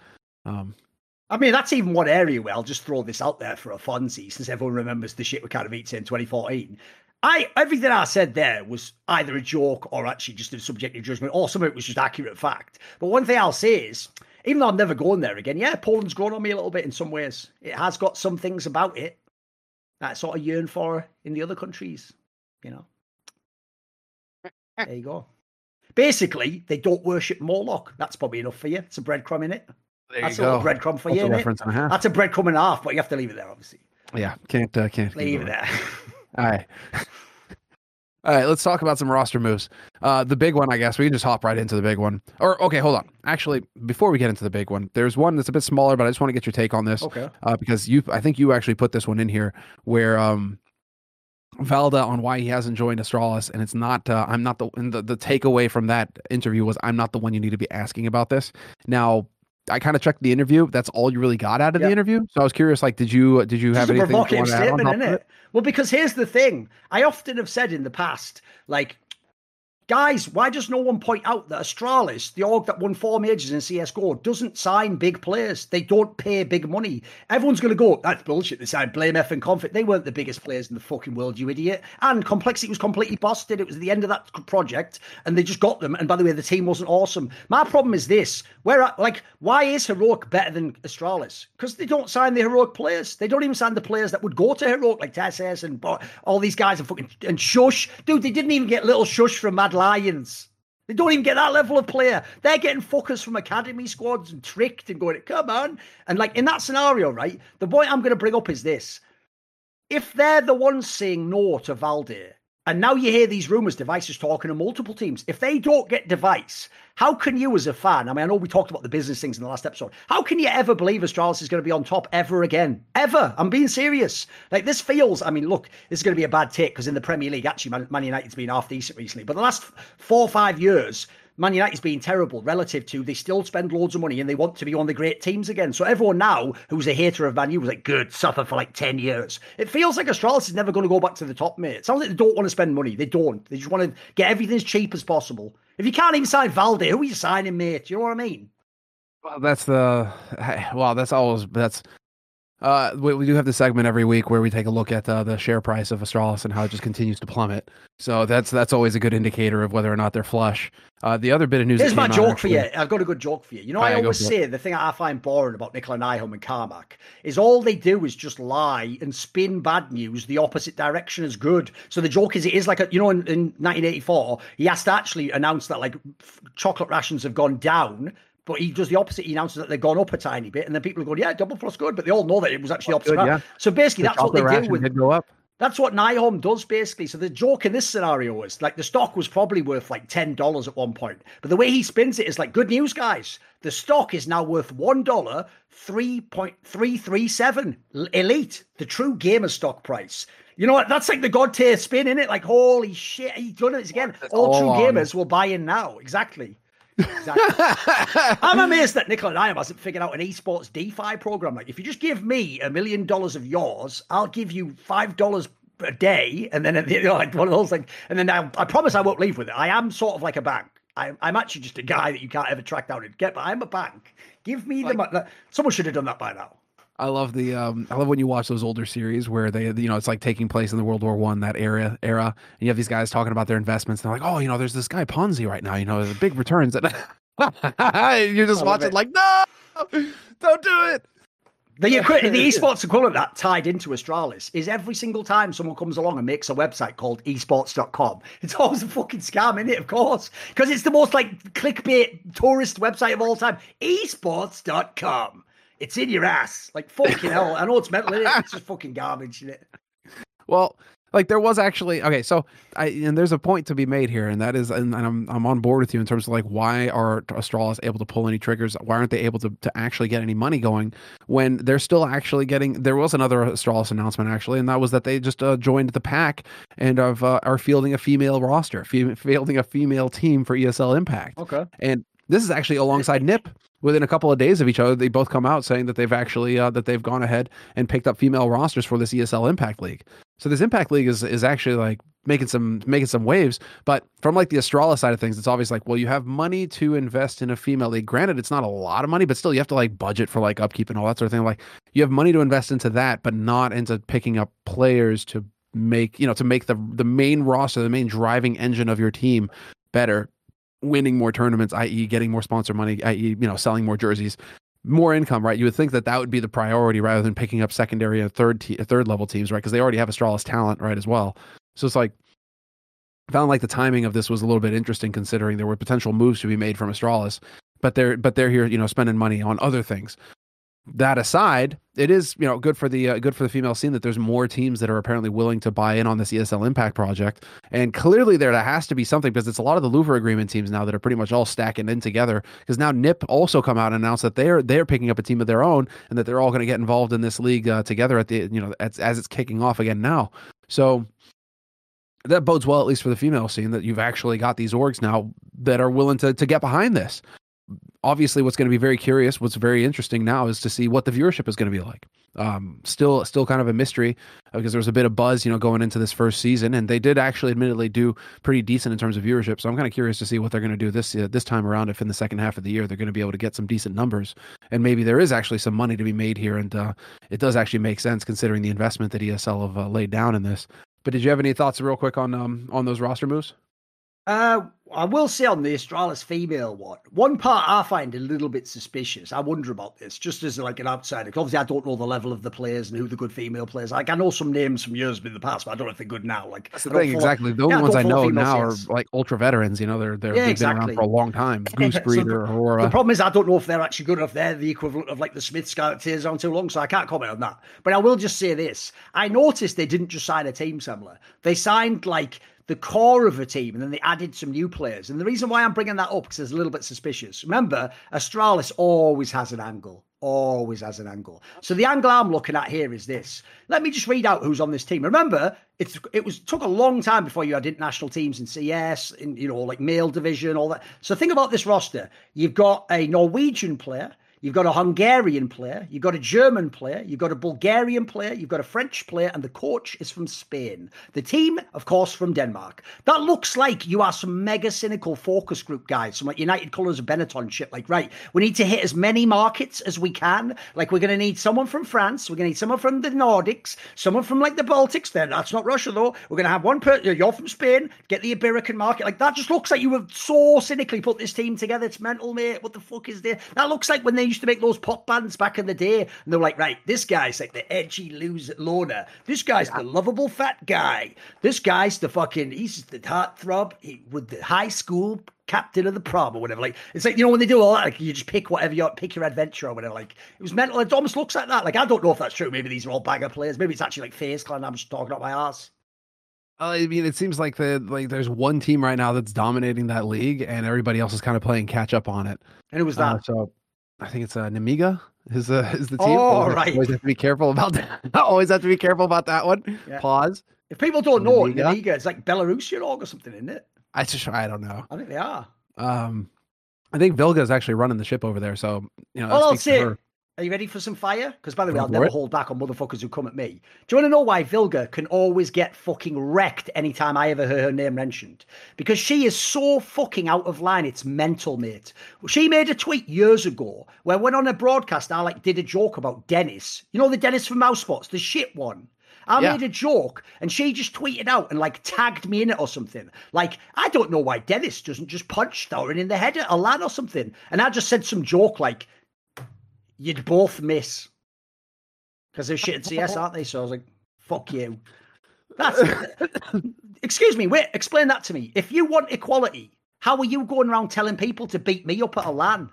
I mean, that's even one area where I'll just throw this out there for a funsie, since everyone remembers the shit with Katowice in 2014. Everything I said there was either a joke or actually just a subjective judgment, or some of it was just accurate fact. But one thing I'll say is, even though I'm never going there again, yeah, Poland's grown on me a little bit in some ways. It has got some things about it that I sort of yearn for in the other countries, There you go. Basically, they don't worship Moloch. That's probably enough for you. It's a breadcrumb in it. That's a little breadcrumb for you. That's a breadcrumb and a half, but you have to leave it there, obviously. Yeah, can't leave it there. All right. Let's talk about some roster moves. The big one, I guess we can just hop right into the big one. Or okay, hold on. Actually, before we get into the big one, there's one that's a bit smaller, but I just want to get your take on this. Okay. Because I think you actually put this one in here where Valda on why he hasn't joined Astralis, and it's not I'm not the takeaway from that interview was, I'm not the one you need to be asking about this. Now, I kind of checked the interview. That's all you really got out of the interview. So I was curious, like, did you have anything? It's a provocative statement, isn't it? Well, because here's the thing. I often have said in the past, like, guys, why does no one point out that Astralis, the org that won 4 majors in CSGO, doesn't sign big players? They don't pay big money. Everyone's going to go, that's bullshit. They signed BlameF and Confit. They weren't the biggest players in the fucking world, you idiot. And Complexity was completely busted. It was the end of that project, and they just got them. And by the way, the team wasn't awesome. My problem is this. Why is Heroic better than Astralis? Because they don't sign the Heroic players. They don't even sign the players that would go to Heroic, like Tesses and all these guys and Shush. Dude, they didn't even get little Shush from Mad Lions. They don't even get that level of player. They're getting fuckers from academy squads and tricked and going, come on. And like in that scenario, right, the point I'm going to bring up is this. If they're the ones saying no to Valde And now you hear these rumours, Device is talking to multiple teams. If they don't get Device, how can you as a fan, I mean, I know we talked about the business things in the last episode, how can you ever believe Astralis is going to be on top ever again? Ever. I'm being serious. Like, this feels, I mean, look, this is going to be a bad take because in the Premier League, actually, Man United's been half decent recently. But the last 4 or 5 years, Man United's been terrible relative to they still spend loads of money and they want to be one of the great teams again. So everyone now who's a hater of Man U was like, good, suffer for like 10 years. It feels like Astralis is never going to go back to the top, mate. It sounds like they don't want to spend money. They don't. They just want to get everything as cheap as possible. If you can't even sign Valde, who are you signing, mate? You know what I mean? Well, we do have the segment every week where we take a look at the share price of Astralis and how it just continues to plummet. So that's always a good indicator of whether or not they're flush. The other bit of news. Here's my joke for you. I've got a good joke for you. You know, I always say the thing I find boring about Nicola Nyholm and Carmack is all they do is just lie and spin bad news the opposite direction as good. So the joke is, it is like in 1984, he has to actually announce that like chocolate rations have gone down. But he does the opposite. He announces that they've gone up a tiny bit, and then people are going, "Yeah, double plus good," but they all know that it was actually opposite. Good, yeah. So basically, that's what they do with. Go up. That's what Nyholm does basically. So the joke in this scenario is like the stock was probably worth like $10 at one point, but the way he spins it is like, good news, guys. The stock is now worth $1, 3.337. Elite, the true gamer stock price. You know what? That's like the God tier spin, isn't it? Like, holy shit, he's done it again. All true gamers will buy in now. Exactly. I'm amazed that Nicola Nyholm hasn't figured out an esports DeFi program. Like, if you just give me $1 million of yours, I'll give you $5 a day, and then like one of those things. And then I promise I won't leave with it. I am sort of like a bank. I'm actually just a guy that you can't ever track down and get, but I'm a bank. Give me the. Someone should have done that by now. I love when you watch those older series where they, it's like taking place in the World War I, that era, and you have these guys talking about their investments. And they're like, oh, there's this guy Ponzi right now, the big returns. And you're just watching like, no, don't do it. The esports equivalent that tied into Astralis is every single time someone comes along and makes a website called esports.com. It's always a fucking scam, isn't it? Of course. Because it's the most like clickbait tourist website of all time. Esports.com. It's in your ass. Like, fucking hell. I know it's mental, isn't it? It's just fucking garbage, isn't it? Well, like there was actually, okay, so and there's a point to be made here, and that is, and I'm on board with you in terms of like, why are Astralis able to pull any triggers? Why aren't they able to actually get any money going when they're still actually getting, there was another Astralis announcement actually, and that was that they just joined the pack and are fielding a female roster, fielding a female team for ESL Impact. Okay. And this is actually alongside NIP. Within a couple of days of each other, they both come out saying that they've actually that they've gone ahead and picked up female rosters for this ESL Impact League. So this Impact League is actually like making some waves. But from like the Astralis side of things, it's obvious like, well, you have money to invest in a female league. Granted, it's not a lot of money, but still you have to like budget for like upkeep and all that sort of thing. Like, you have money to invest into that, but not into picking up players to make the main roster, the main driving engine of your team better. Winning more tournaments, i.e. getting more sponsor money, i.e. selling more jerseys, more income, right? You would think that would be the priority rather than picking up secondary and third level teams, right? Because they already have Astralis talent, right, as well. So it's like, I found like the timing of this was a little bit interesting considering there were potential moves to be made from Astralis, but they're here, spending money on other things. That aside, it is good for the female scene that there's more teams that are apparently willing to buy in on this ESL Impact project, and clearly there has to be something, because it's a lot of the Louvre agreement teams now that are pretty much all stacking in together. Because now NIP also come out and announced that they're picking up a team of their own and that they're all going to get involved in this league together at the as it's kicking off again now. So that bodes well, at least for the female scene, that you've actually got these orgs now that are willing to get behind this. Obviously, what's going to be very curious, what's very interesting now is to see what the viewership is going to be like. Still kind of a mystery because there was a bit of buzz, going into this first season, and they did actually admittedly do pretty decent in terms of viewership. So I'm kind of curious to see what they're going to do this time around, if in the second half of the year they're going to be able to get some decent numbers, and maybe there is actually some money to be made here, and it does actually make sense considering the investment that ESL have laid down in this. But did you have any thoughts real quick on those roster moves? I will say on the Astralis female one part I find a little bit suspicious. I wonder about this, just as like an outsider. Because obviously I don't know the level of the players and who the good female players are. Like, I know some names from years in the past, but I don't know if they're good now. Like, that's the thing, exactly. The only ones I know now are like ultra veterans. They've been around for a long time. Goose Breeder, Aurora. The problem is I don't know if they're actually good enough. They're the equivalent of like the Smith Scout tiers on too long, so I can't comment on that. But I will just say this: I noticed they didn't just sign a team, Semler. They signed like the core of the team, and then they added some new players. And the reason why I'm bringing that up because it's a little bit suspicious. Remember, Astralis always has an angle. Always has an angle. So the angle I'm looking at here is this. Let me just read out who's on this team. Remember, it took a long time before you had international teams in CS, in like male division, all that. So think about this roster. You've got a Norwegian player. You've got a Hungarian player, you've got a German player, you've got a Bulgarian player, you've got a French player, and the coach is from Spain. The team, of course, from Denmark. That looks like you are some mega cynical focus group guys, some like United Colours of Benetton shit. Like, right, we need to hit as many markets as we can. Like, we're going to need someone from France, we're going to need someone from the Nordics, someone from like the Baltics. Then that's not Russia though. We're going to have one person. You're from Spain. Get the Iberican market. Like that just looks like you have so cynically put this team together. It's mental, mate. What the fuck is this? That looks like when they used to make those pop bands back in the day, and they're like, right, this guy's like the edgy loner. This guy's the lovable fat guy. This guy's he's the heartthrob with the high school captain of the prom or whatever. Like, it's like, when they do all that, like, you just pick your adventure or whatever. Like, it was mental. It almost looks like that. Like, I don't know if that's true. Maybe these are all bagger players. Maybe it's actually like FaZe Clan. I'm just talking out my ass. I mean, it seems like there's one team right now that's dominating that league, and everybody else is kind of playing catch up on it. And it was that. So I think it's Nemiga is the team. Oh, right. Always have to be careful about that. Always have to be careful about that one. Yeah. Pause. If people don't know, Nemiga, it's like Belarusian or something, isn't it? I don't know. I think they are. I think Vilga is actually running the ship over there. So, I'll say, are you ready for some fire? Because by the way, I'll never hold back on motherfuckers who come at me. Do you want to know why Vilga can always get fucking wrecked anytime I ever hear her name mentioned? Because she is so fucking out of line. It's mental, mate. She made a tweet years ago where when on a broadcast, I did a joke about Dennis. You know the Dennis from Mousespots, the shit one? I made a joke and she just tweeted out and tagged me in it or something. Like, I don't know why Dennis doesn't just punch Thorin in the head at a lad or something. And I just said some joke like, you'd both miss. Because they're shit at CS, aren't they? So I was like, fuck you. Excuse me, wait, explain that to me. If you want equality, how are you going around telling people to beat me up at a LAN?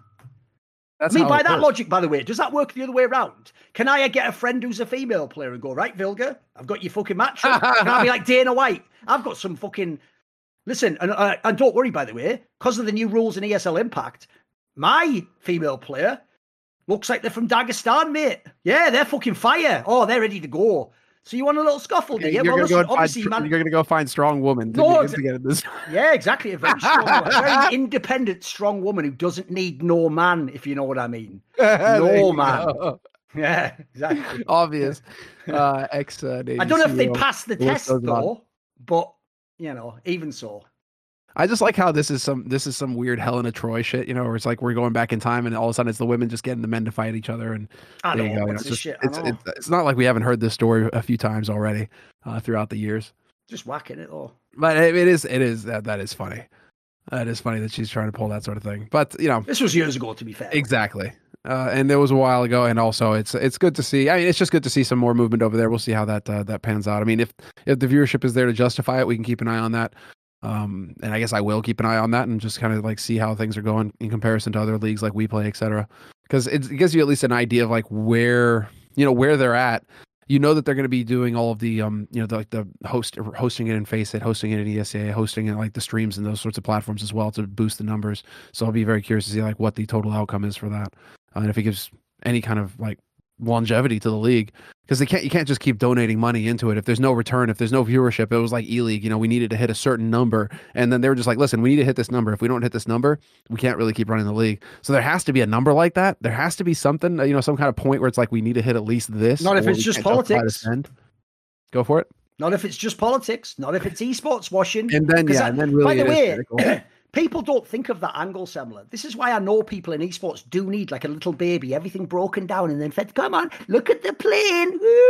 By that logic, by the way, does that work the other way around? Can I get a friend who's a female player and go, right, Vilga, I've got your fucking match up. Can I be like Dana White? I've got some fucking... Listen, and don't worry, by the way, because of the new rules in ESL Impact, my female player looks like they're from Dagestan, mate. Yeah, they're fucking fire. Oh, they're ready to go. So you want a little scuffle, do you? You're going to go find strong woman to get this. Yeah, exactly. A very strong, a very independent, strong woman who doesn't need no man, if you know what I mean. No man. Yeah, exactly. Obvious. I don't know if they passed the test though, but even so. I just like how this is some weird Helena Troy shit, where it's like we're going back in time and all of a sudden it's the women just getting the men to fight each other, and I there you go. It's not like we haven't heard this story a few times already throughout the years. Just whacking it though. But it is that is funny. That is funny that she's trying to pull that sort of thing. But this was years ago, to be fair. Exactly. And it was a while ago, and also it's good to see. I mean, it's just good to see some more movement over there. We'll see how that pans out. I mean, if the viewership is there to justify it, we can keep an eye on that. And I guess I will keep an eye on that and just kind of see how things are going in comparison to other leagues like WePlay, etc. Because it gives you at least an idea of where they're at. That they're going to be doing all of the the hosting it in Faceit, hosting it in ESA, hosting it the streams and those sorts of platforms as well to boost the numbers. So I'll be very curious to see what the total outcome is for that, and if it gives any kind of longevity to the league, because you can't just keep donating money into it if there's no return, if there's no viewership. It was like E-League, we needed to hit a certain number, and then they were just like, listen, we need to hit this number. If we don't hit this number, we can't really keep running the league. So there has to be a number like that. There has to be something, some kind of point where it's we need to hit at least this. Not if it's just politics. Go for it. Not if it's just politics. Not if it's esports washing. And then really, by the way, people don't think of that angle, Semler. This is why I know people in esports do need a little baby, everything broken down and then fed. Come on, look at the plane.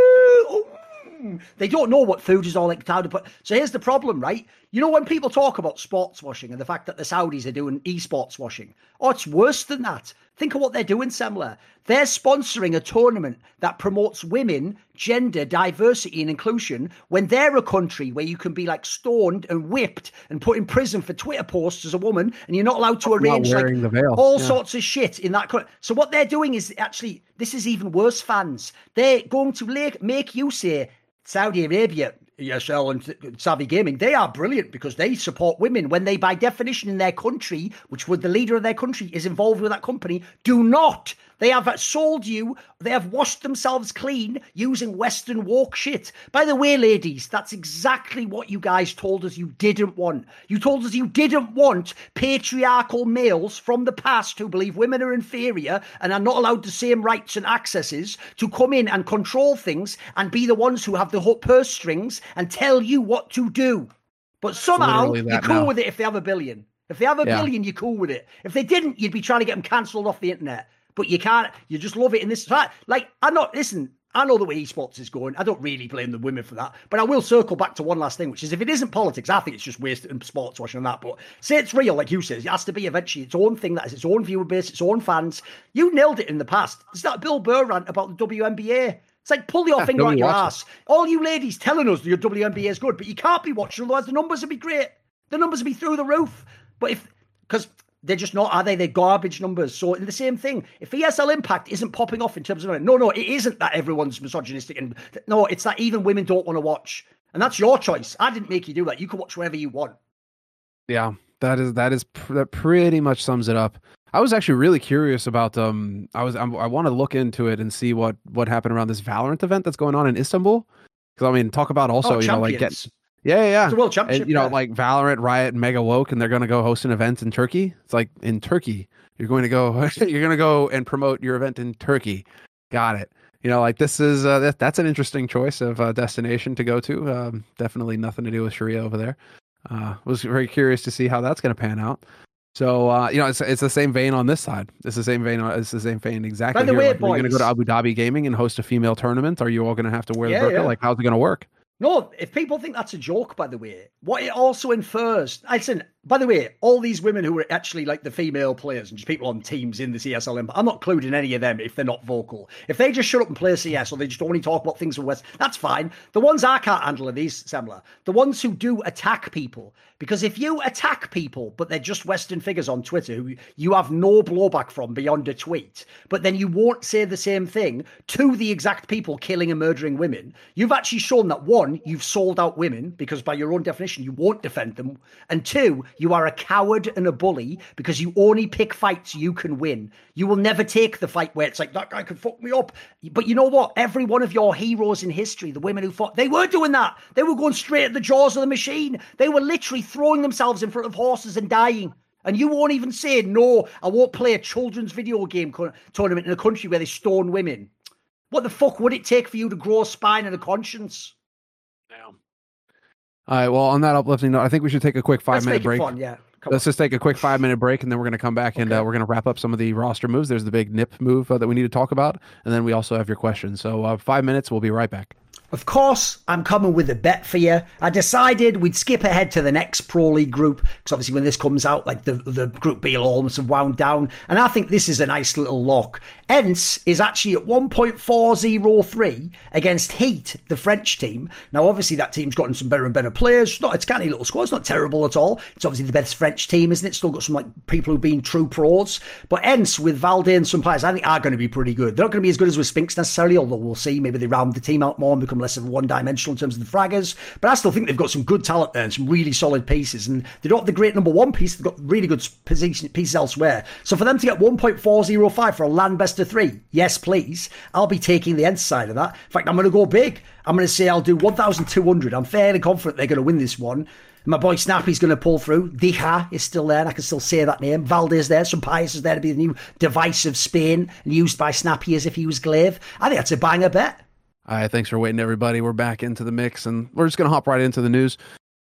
Ooh. They don't know what food is all how to put. So here's the problem, right? When people talk about sports washing and the fact that the Saudis are doing esports washing, it's worse than that. Think of what they're doing, Semler. They're sponsoring a tournament that promotes women, gender, diversity and inclusion when they're a country where you can be stoned and whipped and put in prison for Twitter posts as a woman, and you're not allowed to arrange the veil. All sorts of shit in that country. So what they're doing is this is even worse, fans. They're going to make you say, Saudi Arabia, ESL and Savvy Gaming, they are brilliant because they support women when they, by definition in their country, which would the leader of their country is involved with that company, do not. They have sold you, they have washed themselves clean using Western woke shit. By the way, ladies, that's exactly what you guys told us you didn't want. You told us you didn't want patriarchal males from the past who believe women are inferior and are not allowed the same rights and accesses to come in and control things and be the ones who have the purse strings and tell you what to do. But somehow, you're cool with it if they have a billion. If they have a billion, you're cool with it. If they didn't, you'd be trying to get them cancelled off the internet. But you can't, you just love it in this. Like, I know the way esports is going. I don't really blame the women for that. But I will circle back to one last thing, which is if it isn't politics, I think it's just wasted sports watching and that. But say it's real, like you said, it has to be eventually its own thing that has its own viewer base, its own fans. You nailed it in the past. It's that Bill Burr rant about the WNBA. It's like, pull your finger out your ass. All you ladies telling us your WNBA is good, but you can't be watching, otherwise the numbers would be great. The numbers would be through the roof. But because they're just not, are they? They're garbage numbers. So in the same thing, if ESL Impact isn't popping off in terms of, no, it isn't that everyone's misogynistic. And no, it's that even women don't want to watch. And that's your choice. I didn't make you do that. You can watch wherever you want. Yeah, that pretty much sums it up. I was actually really curious about, I want to look into it and see what happened around this Valorant event that's going on in Istanbul. Because I mean, talk about also, like Yeah. It's a world championship. And, like Valorant, Riot, and Mega Woke, and they're going to go host an event in Turkey. It's like in Turkey, you're going to go and promote your event in Turkey. Got it. Like this is that's an interesting choice of destination to go to. Definitely nothing to do with Sharia over there. Was very curious to see how that's going to pan out. So it's the same vein on this side. It's the same vein. It's the same vein exactly. By the way, boys, are you going to go to Abu Dhabi Gaming and host a female tournament? Are you all going to have to wear the burqa? Like, how's it going to work? No, if people think that's a joke, by the way, what it also infers, listen, by the way, all these women who are actually like the female players and just people on teams in the CSL Impact, I'm not including any of them if they're not vocal. If they just shut up and play CS or they just only talk about things from West, that's fine. The ones I can't handle are these, Semler. The ones who do attack people. Because if you attack people, but they're just Western figures on Twitter who you have no blowback from beyond a tweet, but then you won't say the same thing to the exact people killing and murdering women, you've actually shown that, one, you've sold out women because by your own definition, you won't defend them. And two, you are a coward and a bully because you only pick fights you can win. You will never take the fight where it's like, that guy could fuck me up. But you know what? Every one of your heroes in history, the women who fought, they were doing that. They were going straight at the jaws of the machine. They were literally throwing themselves in front of horses and dying. And you won't even say, no, I won't play a children's video game tournament in a country where they stone women. What the fuck would it take for you to grow a spine and a conscience? Damn. All right, well, on that uplifting note, I think we should take a quick 5-minute break. Fun, yeah. Let's just take a quick 5-minute break, and then we're going to come back and we're going to wrap up some of the roster moves. There's the big NIP move that we need to talk about, and then we also have your questions. So 5 minutes, we'll be right back. Of course, I'm coming with a bet for you. I decided we'd skip ahead to the next Pro League group, because obviously when this comes out, like the Group B will almost have wound down, and I think this is a nice little lock. ENCE is actually at 1.403 against Heat, the French team. Now, obviously, that team's gotten some better and better players. It's a canny little squad. It's not terrible at all. It's obviously the best French team, isn't it? Still got some people who've been true pros. But ENCE with Valde and some players, I think are going to be pretty good. They're not going to be as good as with Spinks necessarily, although we'll see. Maybe they round the team out more and become less of a one-dimensional in terms of the fraggers. But I still think they've got some good talent there and some really solid pieces. And they don't have the great number one piece. They've got really good pieces elsewhere. So for them to get 1.405 for a land best of 3, yes, please. I'll be taking the ENCE side of that. In fact, I'm going to go big. I'm going to say I'll do 1,200. I'm fairly confident they're going to win this one. My boy Snappy's going to pull through. Dija is still there, and I can still say that name. Valde's there. Sampaio is there to be the new device of Spain, and used by Snappy as if he was Glaive. I think that's a banger bet. All right, thanks for waiting, everybody. We're back into the mix, and we're just going to hop right into the news.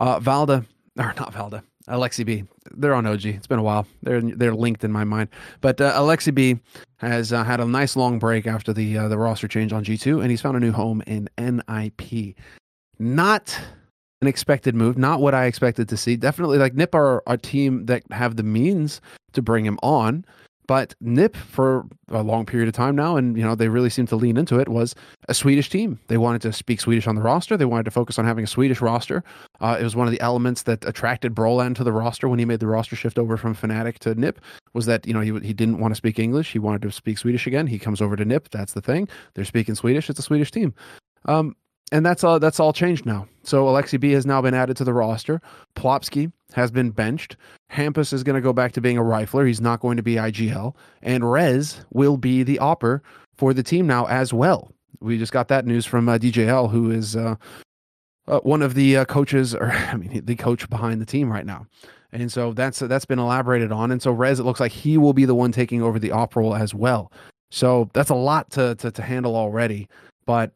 Alexi B. They're on OG. It's been a while. They're linked in my mind. But Alexi B has had a nice long break after the roster change on G2, and he's found a new home in NIP. Not an expected move, not what I expected to see. Definitely, like NIP are a team that have the means to bring him on. But NIP, for a long period of time now, and they really seem to lean into it, was a Swedish team. They wanted to speak Swedish on the roster. They wanted to focus on having a Swedish roster. It was one of the elements that attracted Brolan to the roster when he made the roster shift over from Fnatic to NIP, was that he didn't want to speak English. He wanted to speak Swedish again. He comes over to NIP. That's the thing. They're speaking Swedish. It's a Swedish team. And that's all changed now. So Alexi B has now been added to the roster. Plopsky has been benched. Hampus is going to go back to being a rifler. He's not going to be IGL. And Rez will be the opper for the team now as well. We just got that news from DJL, who is one of the coaches, or the coach behind the team right now. And so that's been elaborated on. And so Rez, it looks like he will be the one taking over the op role as well. So that's a lot to handle already. But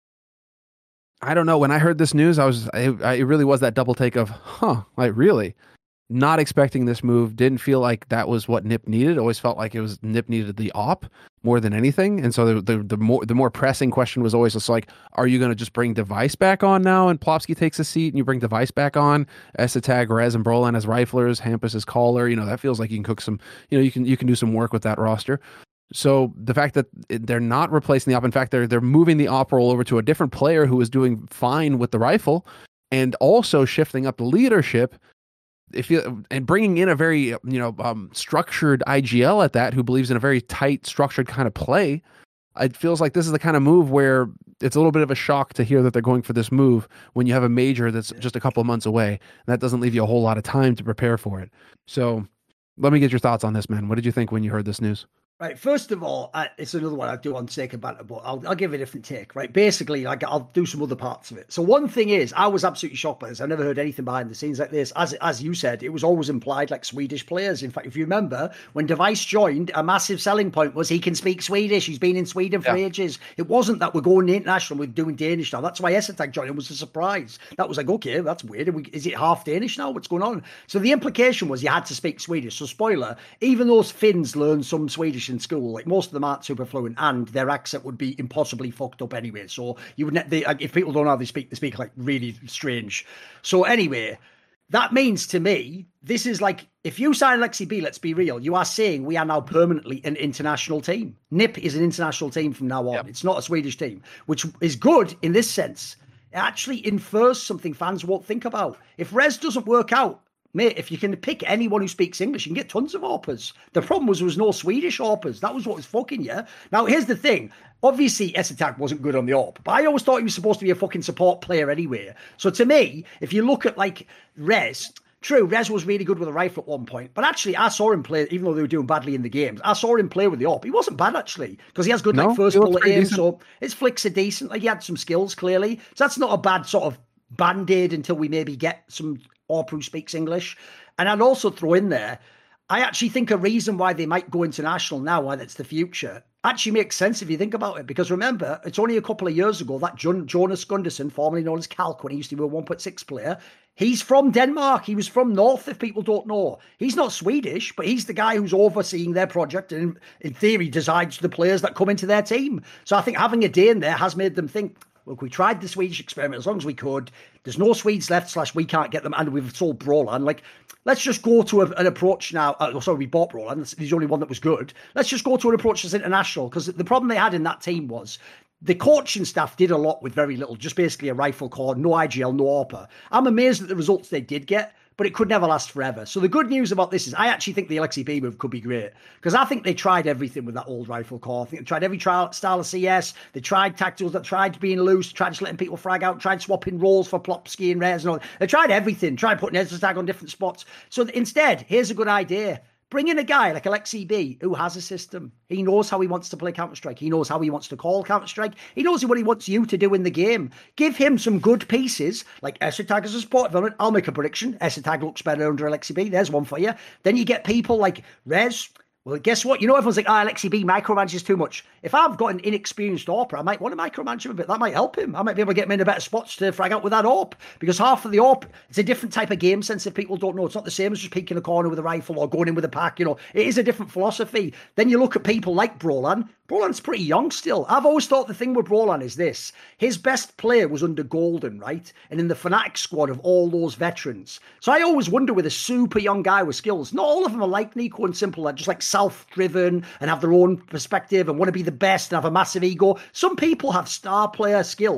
I don't know. When I heard this news, it really was that double take of, like really? Not expecting this move. Didn't feel like that was what Nip needed. Always felt like it was Nip needed the op more than anything. And so the more pressing question was always just like, are you going to just bring Device back on now and Plopsky takes a seat and you bring Device back on? Esatag, Rez, and Brolan as riflers, Hampus as caller. That feels like you can cook some, you can do some work with that roster. So the fact that they're not replacing the op, in fact, they're moving the op role over to a different player who is doing fine with the rifle and also shifting up the leadership, and bringing in a very structured IGL at that, who believes in a very tight, structured kind of play. It feels like this is the kind of move where it's a little bit of a shock to hear that they're going for this move when you have a major that's just a couple of months away. And that doesn't leave you a whole lot of time to prepare for it. So let me get your thoughts on this, man. What did you think when you heard this news? Right, first of all, it's another one I do on Take a Banter, but I'll give a different take, right? Basically, I'll do some other parts of it. So one thing is, I was absolutely shocked by this. I never heard anything behind the scenes like this. As you said, it was always implied like Swedish players. In fact, if you remember, when Device joined, a massive selling point was he can speak Swedish. He's been in Sweden for ages. It wasn't that we're going international, we're doing Danish now. That's why Esatag joined. It was a surprise. That was like, okay, that's weird. Is it half Danish now? What's going on? So the implication was you had to speak Swedish. So spoiler, even those Finns learned some Swedish in school, like most of them aren't super fluent, and their accent would be impossibly fucked up anyway. So you would, if people don't know how they speak like really strange. So anyway, that means to me, this is like, if you sign Alexi B, let's be real, you are saying we are now permanently an international team. NIP is an international team from now on. Yep. It's not a Swedish team, which is good in this sense. It actually infers something fans won't think about. If Rez doesn't work out, mate, if you can pick anyone who speaks English, you can get tons of AWPers. The problem was there was no Swedish AWPers. That was what was fucking you. Now, here's the thing. Obviously, Esatag wasn't good on the AWP, but I always thought he was supposed to be a fucking support player anyway. So to me, if you look at like Rez, true, Rez was really good with a rifle at one point, but actually I saw him play, even though they were doing badly in the games, I saw him play with the AWP. He wasn't bad actually, because he has good first bullet aim, so his flicks are decent. Like he had some skills clearly. So that's not a bad sort of band-aid until we maybe get some AWP who speaks English. And I'd also throw in there, I actually think a reason why they might go international now, why that's the future, actually makes sense if you think about it. Because remember, it's only a couple of years ago that Jonas Gunderson, formerly known as Kalk, when he used to be a 1.6 player, he's from Denmark. He was from North, if people don't know. He's not Swedish, but he's the guy who's overseeing their project and in theory decides the players that come into their team. So I think having a Dane there has made them think, look, we tried the Swedish experiment as long as we could. There's no Swedes left, / we can't get them, and we've sold Brolan. Like, let's just go to an approach now. We bought Brolan. He's the only one that was good. Let's just go to an approach that's international, because the problem they had in that team was the coaching staff did a lot with very little, just basically a rifle corps, no IGL, no AWPer. I'm amazed at the results they did get, but it could never last forever. So the good news about this is I actually think the Alexi B move could be great, because I think they tried everything with that old rifle corps. I think they tried every style of CS. They tried tacticals, they tried being loose, tried just letting people frag out, tried swapping roles for Plopsky and Rez and all. They tried everything, tried putting Esatag on different spots. So instead, here's a good idea. Bring in a guy like Alexi B who has a system. He knows how he wants to play Counter-Strike. He knows how he wants to call Counter-Strike. He knows what he wants you to do in the game. Give him some good pieces, like Esatag as a support element. I'll make a prediction. Esatag looks better under Alexi B. There's one for you. Then you get people like Rez. Well, guess what? Everyone's like, Alexi B micromanages too much. If I've got an inexperienced AWPer, I might want to micromanage him a bit. That might help him. I might be able to get him into better spots to frag out with that AWP. Because half of the AWP, it's a different type of game sense if people don't know. It's not the same as just peeking a corner with a rifle or going in with a pack. It is a different philosophy. Then you look at people like Brolan. Brolan's pretty young still. I've always thought the thing with Brolan is this. His best player was under Golden, right? And in the Fnatic squad of all those veterans. So I always wonder with a super young guy with skills, not all of them are like Nico and Simple. They're just like self-driven and have their own perspective and want to be the best and have a massive ego. Some people have star player skills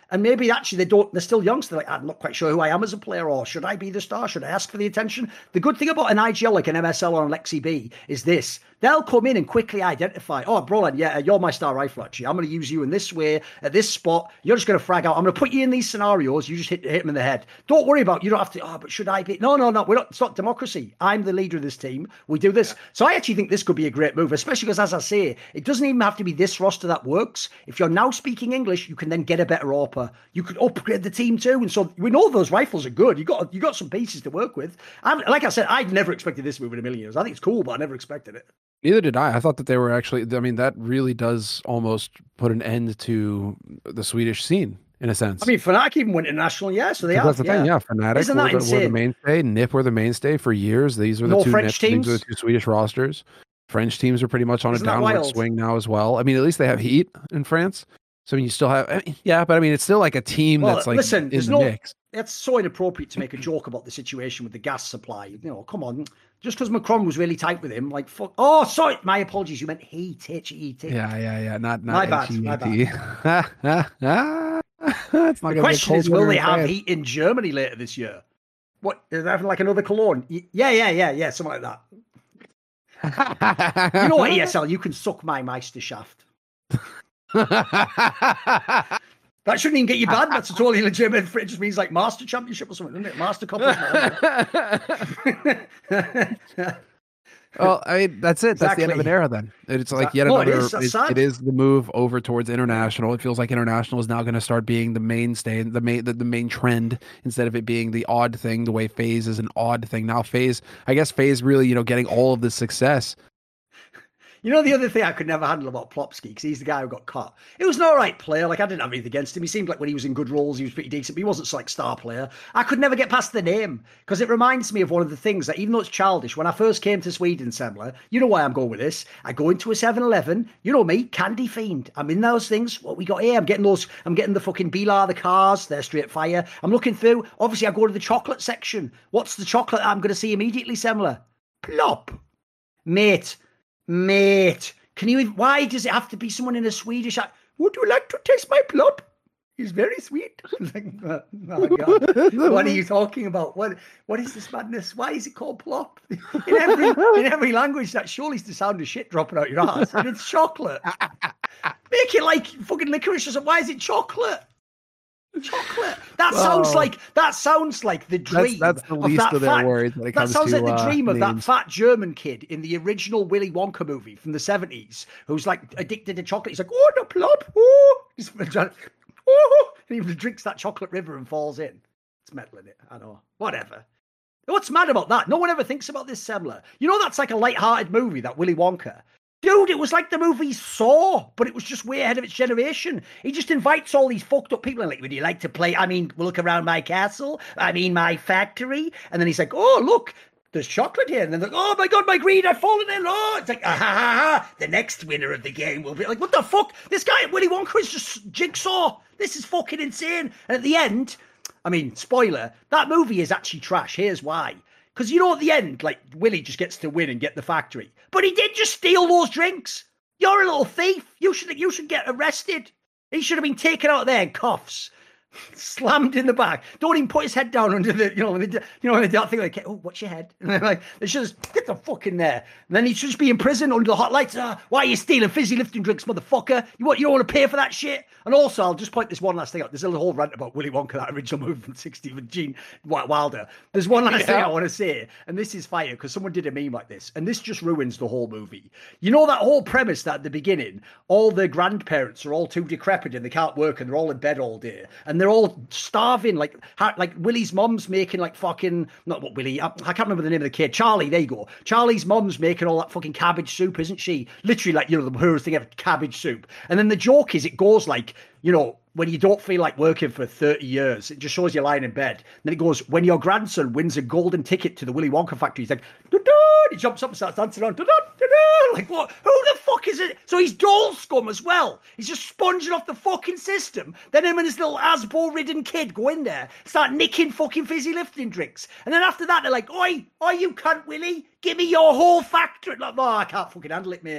And maybe actually they're still young, so they're like, I'm not quite sure who I am as a player, or should I be the star? Should I ask for the attention? The good thing about an IGL like an MSL or an Lexi B is this. They'll come in and quickly identify, oh, Brolin, yeah, you're my star rifle, actually. I'm going to use you in this way, at this spot. You're just going to frag out. I'm going to put you in these scenarios. You just hit them in the head. Don't worry about, you don't have to, but should I be? No. It's not democracy. I'm the leader of this team. We do this. Yeah. So I actually think this could be a great move, especially because, as I say, it doesn't even have to be this roster that works. If you're now speaking English, you can then get a better AWPer. You could upgrade the team too. And so we know those rifles are good. You got some pieces to work with. Like I said, I'd never expected this move in a million years. I think it's cool, but I never expected it. Neither did I. I thought that they were actually, I mean, that really does almost put an end to the Swedish scene, in a sense. I mean, Fnatic even went international, so they have. That's the thing, Fnatic were the mainstay. NiP were the mainstay for years. These were the two French teams. These were the two Swedish rosters. French teams are pretty much on a downward swing now as well. I mean, at least they have heat in France. So I mean, you still have, but I mean, it's still like a team that's like in the mix. It's so inappropriate to make a joke about the situation with the gas supply. Come on. Just because Macron was really tight with him, like, fuck. Oh, sorry. My apologies. You meant heat, H-E-T. Yeah. Not my bad. It's not the question is, will they have heat in Germany later this year? What, is that like another Cologne? Yeah, something like that. You know what, ESL? You can suck my Meister shaft. That shouldn't even get you banned. That's a totally legitimate. It just means like Master Championship or something, doesn't it? Master Cup. Well, I mean, that's it. That's the end of an era then. It's like yet another. It is the move over towards international. It feels like international is now going to start being the mainstay, the main trend, instead of it being the odd thing, the way FaZe is an odd thing. Now FaZe really, getting all of the success. You know, the other thing I could never handle about Plopsky, because he's the guy who got cut. It was an all right player. Like, I didn't have anything against him. He seemed like when he was in good roles, he was pretty decent, but he wasn't like star player. I could never get past the name, because it reminds me of one of the things that, even though it's childish, when I first came to Sweden, Semler, you know why I'm going with this. I go into a 7-Eleven, you know me, candy fiend. I'm in those things. What we got here? I'm getting the fucking Bilar, the cars, they're straight fire. I'm looking through. Obviously, I go to the chocolate section. What's the chocolate I'm going to see immediately, Semler? Plop. Mate. Why does it have to be someone in a Swedish accent? Would you like to taste my plop? He's very sweet. Like, oh God. What are you talking about? What is this madness? Why is it called plop? In every language, that surely is the sound of shit dropping out your ass. And it's chocolate. Make it like fucking licorice or something. Why is it chocolate? Chocolate. That sounds like the dream. That's the least of their worries when it comes to That sounds like the dream of that fat German kid in the original Willy Wonka movie from the 70s, who's like addicted to chocolate. He's like, oh, the plop, and he drinks that chocolate river and falls in. It's metal in it. I know. Whatever. What's mad about that? No one ever thinks about this, Semler. You know, that's like a light-hearted movie, that Willy Wonka. Dude, it was like the movie Saw, but it was just way ahead of its generation. He just invites all these fucked up people and like, would you like to play? I mean, look around my castle. I mean, my factory. And then he's like, oh, look, there's chocolate here. And then they're like, oh my God, my greed, I've fallen in. Oh, it's like, the next winner of the game will be like, what the fuck? This guy, Willy Wonka, is just Jigsaw. This is fucking insane. And at the end, I mean, spoiler, that movie is actually trash. Here's why. Because, you know, at the end, like, Willy just gets to win and get the factory. But he did just steal those drinks. You're a little thief. You should get arrested. He should have been taken out there in cuffs, slammed in the back. Don't even put his head down under the, when they don't think like, oh, what's your head? And they're like, they should just get the fuck in there. And then he should just be in prison under the hot lights. Why are you stealing fizzy lifting drinks, motherfucker? You don't want to pay for that shit? And also, I'll just point this one last thing out. There's a whole rant about Willy Wonka, that original movie from '60 with Gene Wilder. There's one last thing I want to say, and this is fire, because someone did a meme like this, and this just ruins the whole movie. You know that whole premise that at the beginning, all the grandparents are all too decrepit and they can't work and they're all in bed all day, and they're all starving, like Willy's mom's making like fucking, not what Willy, I can't remember the name of the kid, Charlie, there you go. Charlie's mom's making all that fucking cabbage soup, isn't she? Literally like, the poorest thing ever, cabbage soup. And then the joke is, it goes like, when you don't feel like working for 30 years, it just shows you lying in bed. And then it goes, when your grandson wins a golden ticket to the Willy Wonka factory, he's like, doo-doo! He jumps up and starts dancing on, doo-doo! Like, what? Who the fuck is it? So he's doll scum as well. He's just sponging off the fucking system. Then him and his little Asbo-ridden kid go in there, start nicking fucking fizzy lifting drinks. And then after that, they're like, oi, you cunt, Willy, give me your whole factory. Like, no, I can't fucking handle it, mate.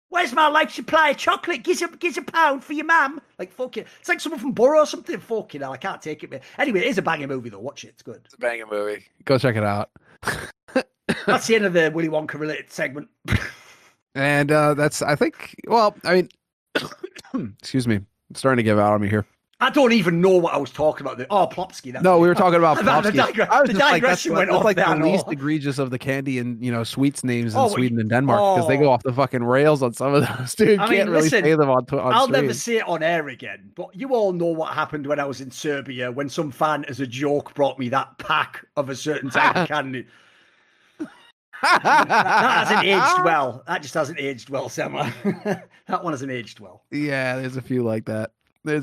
Where's my life supply of chocolate? Gives a pound for your mum. Like, fuck it. It's like someone from Borough or something. Fucking hell, I can't take it. Anyway, it is a banging movie, though. Watch it. It's good. It's a banging movie. Go check it out. That's the end of the Willy Wonka related segment. And that's, I think, well, I mean, excuse me. I'm starting to give out on me here. I don't even know what I was talking about. Plopsky. No, we were talking about Plopsky. The digression went off. That's like there, the least egregious of the candy and sweets names in Sweden and Denmark because they go off the fucking rails on some of those. Dude, can't really say them on I'll stream. never say it on air again. But you all know what happened when I was in Serbia when some fan, as a joke, brought me that pack of a certain type of candy. That hasn't aged well. That just hasn't aged well, Sam. That one hasn't aged well. Yeah, there's a few like that. It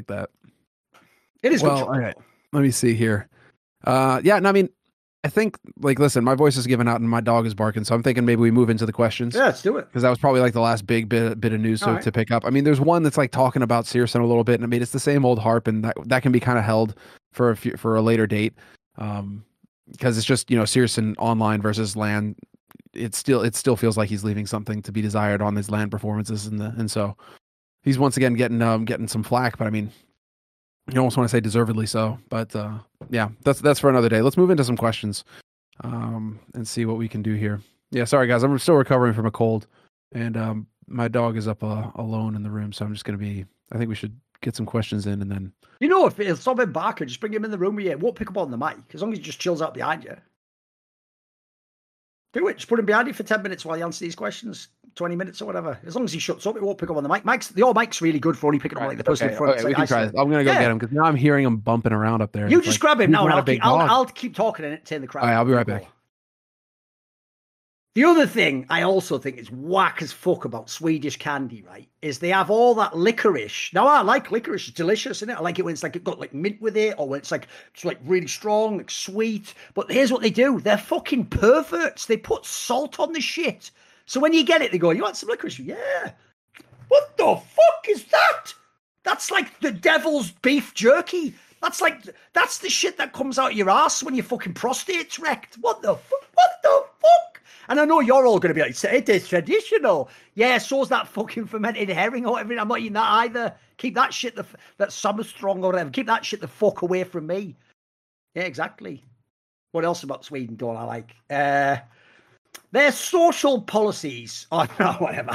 is well. All right, let me see here. Yeah, no, I mean, I think listen, my voice is giving out and my dog is barking, so I'm thinking maybe we move into the questions. Yeah, let's do it because that was probably like the last big bit of news to pick up. I mean, there's one that's like talking about Searson a little bit, and I mean, it's the same old harp, and that can be kind of held for a later date, because it's just Searson online versus LAN. It still feels like he's leaving something to be desired on his LAN performances, and so he's once again getting some flack, but I mean, you almost want to say deservedly so. But yeah, that's for another day. Let's move into some questions and see what we can do here. Yeah, sorry guys, I'm still recovering from a cold, and my dog is up alone in the room, so I'm just I think we should get some questions in, and then if it's something Barker, just bring him in the room with you. It won't pick up on the mic as long as he just chills out behind you. Do it. Just put him behind you for 10 minutes while you answer these questions, 20 minutes or whatever. As long as he shuts up, it won't pick up on the mic. Your mic's really good for only picking up like the person in front. Okay, we can try this. I'm going to go get him because now I'm hearing him bumping around up there. You just grab him now, and I'll keep talking and entertain the crowd. All right, I'll be right back. The other thing I also think is whack as fuck about Swedish candy, right, is they have all that licorice. Now, I like licorice. It's delicious, isn't it? I like it when it's like it got like mint with it, or when it's like really strong, like sweet. But here's what they do. They're fucking perverts. They put salt on the shit. So when you get it, they go, you want some licorice? Yeah. What the fuck is that? That's like the devil's beef jerky. That's the shit that comes out of your ass when your fucking prostate's wrecked. What the fuck? And I know you're all going to be like, it is traditional. Yeah, so's that fucking fermented herring or whatever. I'm not eating that either. Keep that shit, that summer strong or whatever. Keep that shit the fuck away from me. Yeah, exactly. What else about Sweden don't I like? Their social policies. Oh, no, whatever.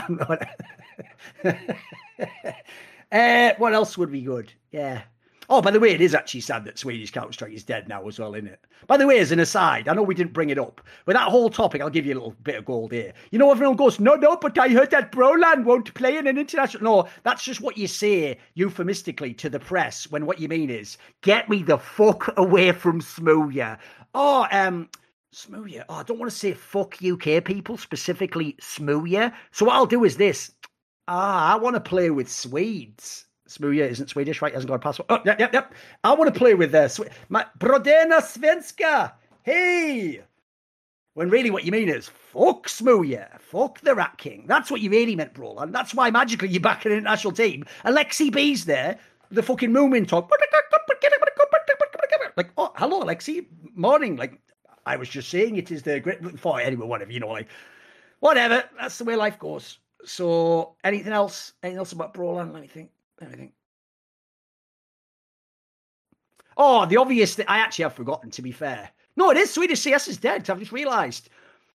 What else would be good? Yeah. Oh, by the way, it is actually sad that Swedish Counter-Strike is dead now as well, isn't it? By the way, as an aside, I know we didn't bring it up, but that whole topic, I'll give you a little bit of gold here. Everyone goes, no, but I heard that Broland won't play in an international... No, that's just what you say euphemistically to the press when what you mean is, get me the fuck away from Smooya. Oh, Smooya. Oh, I don't want to say fuck UK people, specifically Smooya. So what I'll do is this. I want to play with Swedes. Smooya isn't Swedish, right? He hasn't got a passport. Oh, yep. I want to play with my Brodena Svenska. Hey! When really what you mean is, fuck Smooya. Fuck the Rat King. That's what you really meant, bro. And that's why magically you're back in an international team. Alexi B's there. The fucking Moomin talk. Like, oh, hello, Alexi. Morning. Like, I was just saying it is the great... Anyway, whatever, whatever. That's the way life goes. So, anything else? Anything else about Broland? Let me think. Oh, the obvious thing. I actually have forgotten, to be fair. No, it is. Swedish CS is dead. I've just realised.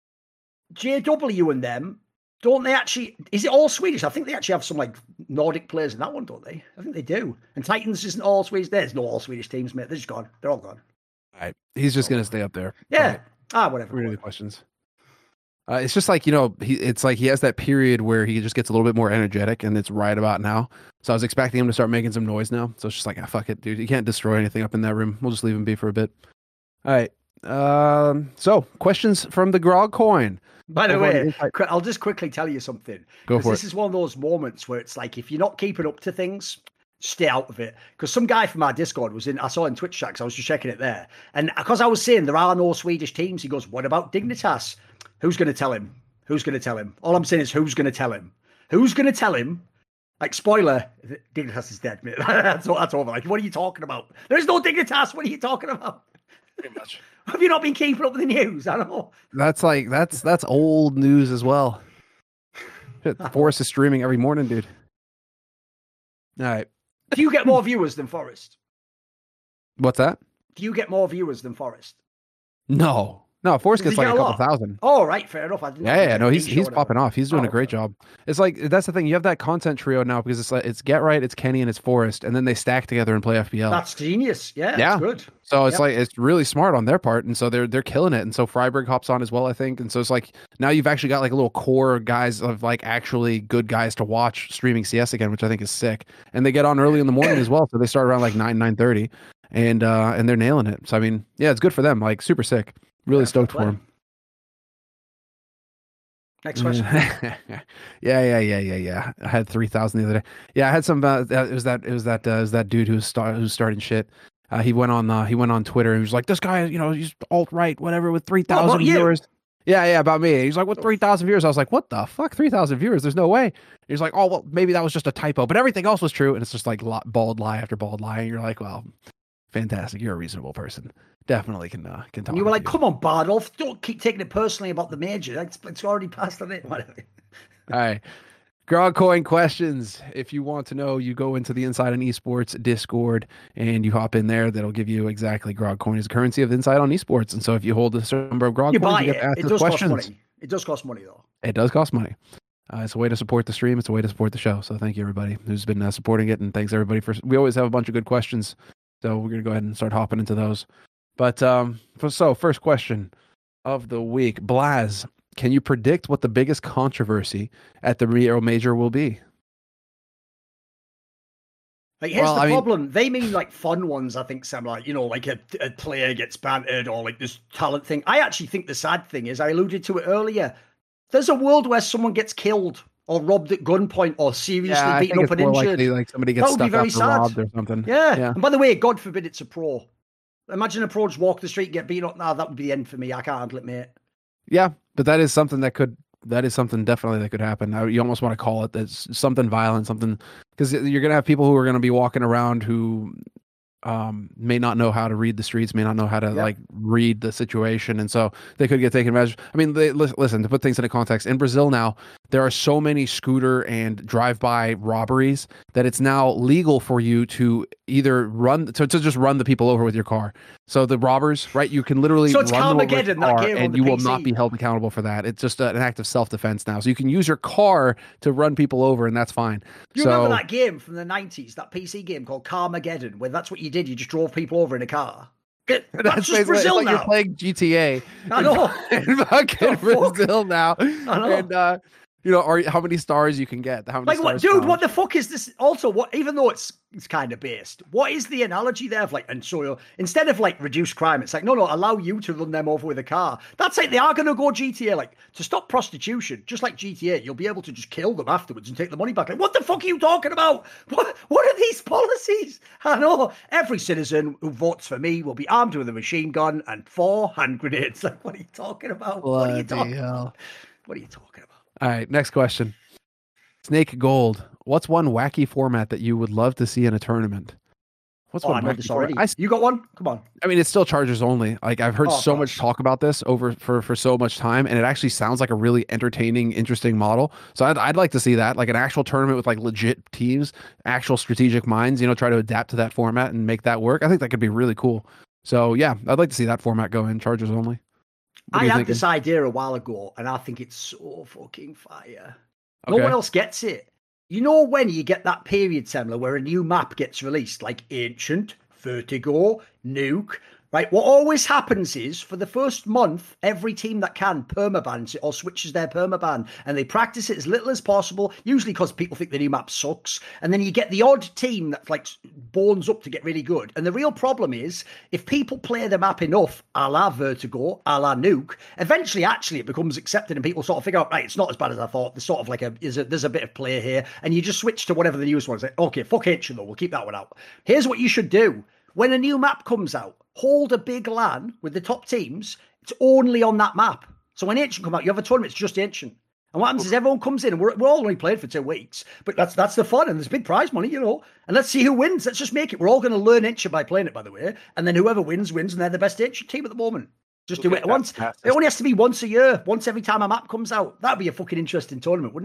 JW and them, don't they actually... Is it all Swedish? I think they actually have some, Nordic players in that one, don't they? I think they do. And Titans isn't all Swedish. There's no all Swedish teams, mate. They're just gone. They're all gone. All right. He's just going to stay up there. Yeah. Whatever. Read the questions. It's just like, it's like he has that period where he just gets a little bit more energetic, and it's right about now. So I was expecting him to start making some noise now. So it's just like, fuck it, dude. You can't destroy anything up in that room. We'll just leave him be for a bit. All right. So questions from the Grog Coin. By the way, I'll just quickly tell you something. Go for it. This is one of those moments where it's like, if you're not keeping up to things, stay out of it. Because some guy from our Discord I saw in Twitch chat, because I was just checking it there. And because I was saying there are no Swedish teams, he goes, what about Dignitas? Who's going to tell him? All I'm saying is, who's going to tell him? Who's going to tell him? Like, spoiler, Dignitas is dead, mate. That's over. Like, what are you talking about? There's no Dignitas. What are you talking about? Pretty much. Have you not been keeping up with the news? I don't know. That's old news as well. Shit, Forest is streaming every morning, dude. All right. Do you get more viewers than Forest? What's that? Do you get more viewers than Forest? No. Forrest Does gets he like get a a couple lot? thousand. Oh, right, fair enough. I didn't know if Yeah, he no, did a he's niche or popping whatever. off. He's doing a great job. It's like that's the thing. You have that content trio now because it's Get Right, it's Kenny, and it's Forrest, and then they stack together and play FPL. That's genius. Yeah, Yeah. that's good. So it's like it's really smart on their part, and so they're killing it. And so Freiburg hops on as well, I think. And so it's like now you've actually got like a little core guys of like actually good guys to watch streaming CS again, which I think is sick. And they get on early in the morning as well, so they start around like 9:30, and they're nailing it. So I mean, yeah, it's good for them. Like super sick. Really stoked for them. Next question. Yeah. I had 3,000 the other day. Yeah, I had some. It was that dude who's starting shit. He went on Twitter and he was like, "This guy, he's alt right, whatever, with 3,000 viewers." Yeah, about me. He's like, "With 3,000 viewers," I was like, "What the fuck? 3,000 viewers? There's no way." He's like, "Oh well, maybe that was just a typo, but everything else was true." And it's just like bald lie after bald lie, and you're like, "Well, fantastic. You're a reasonable person. Definitely can talk." And you were like, "Come on, Bardolph, don't keep taking it personally about the major. It's already passed on it." Whatever. All right. GrogCoin questions. If you want to know, you go into the Inside on Esports Discord and you hop in there. That'll give you exactly GrogCoin is currency of Inside on Esports. And so if you hold a certain number of GrogCoins, you buy you get to ask it. It the does questions. cost money. It does cost money, though. It does cost money. It's a way to support the stream. It's a way to support the show. So thank you, everybody who's been supporting it. And thanks, everybody, we always have a bunch of good questions. So we're going to go ahead and start hopping into those. But first question of the week. Blaz, can you predict what the biggest controversy at the Rio Major will be? Like, here's the problem. They mean like fun ones, I think, Sam. Like, like a player gets bantered or like this talent thing. I actually think the sad thing is, I alluded to it earlier, there's a world where someone gets killed or robbed at gunpoint or seriously beaten up and injured. Likely, like somebody gets stuck up or robbed or something. Yeah. And by the way, God forbid it's a pro. Imagine a pro just walk the street and get beaten up. Now that would be the end for me. I can't handle it, mate. Yeah, but that is something definitely that could happen. You almost want to call it that's something violent, something, because you're going to have people who are going to be walking around who may not know how to read the streets, may not know how to like read the situation, and so they could get taken advantage. I mean, listen, to put things into context, in Brazil now there are so many scooter and drive-by robberies that it's now legal for you to either to just run the people over with your car. So the robbers, right? You can literally run them over with your car, and you will not be held accountable for that. It's just an act of self-defense now. So you can use your car to run people over, and that's fine. You remember that game from the 90s, that PC game called Carmageddon, where that's what you did. You just drove people over in a car. That's just Brazil like now. You're playing GTA. I know. In fucking Brazil now. I know. And, how many stars you can get? How many stars dude? What the fuck is this? Also, even though it's kind of based, what is the analogy there of like? And so instead of like reduce crime, it's like no, allow you to run them over with a car. That's it. They are going to go GTA, like to stop prostitution, just like GTA. You'll be able to just kill them afterwards and take the money back. Like, what the fuck are you talking about? What are these policies? I know every citizen who votes for me will be armed with a machine gun and 4 hand grenades. Like, what are you talking about? What are you talking about? All right, next question. Snake Gold. What's one wacky format that you would love to see in a tournament? What's one wacky format? You got one? Come on. I mean, it's still Chargers only. Like I've heard so much talk about this for so much time, and it actually sounds like a really entertaining, interesting model. So I'd like to see that, like an actual tournament with like legit teams, actual strategic minds. Try to adapt to that format and make that work. I think that could be really cool. So yeah, I'd like to see that format go in Chargers only. I had this idea a while ago, and I think it's so fucking fire. Okay. No one else gets it. You know when you get that period, Semler, where a new map gets released, like Ancient, Vertigo, Nuke, right? What always happens is, for the first month, every team that can permabans it or switches their permaban, and they practice it as little as possible, usually because people think the new map sucks, and then you get the odd team that like bones up to get really good. And the real problem is, if people play the map enough, a la Vertigo, a la Nuke, eventually actually it becomes accepted and people sort of figure out, right, it's not as bad as I thought. There's sort of like there's a bit of play here, and you just switch to whatever the newest one is. Like, okay, fuck Ancient though, we'll keep that one out. Here's what you should do. When a new map comes out, hold a big LAN with the top teams. It's only on that map. So when Ancient come out, you have a tournament, it's just Ancient. And what happens is everyone comes in, and we're all only played for 2 weeks. But that's the fun, and there's big prize money, And let's see who wins. Let's just make it. We're all going to learn Ancient by playing it, by the way. And then whoever wins, and they're the best Ancient team at the moment. Just do it once. It only has to be once a year, once every time a map comes out. That'd be a fucking interesting tournament, wouldn't it?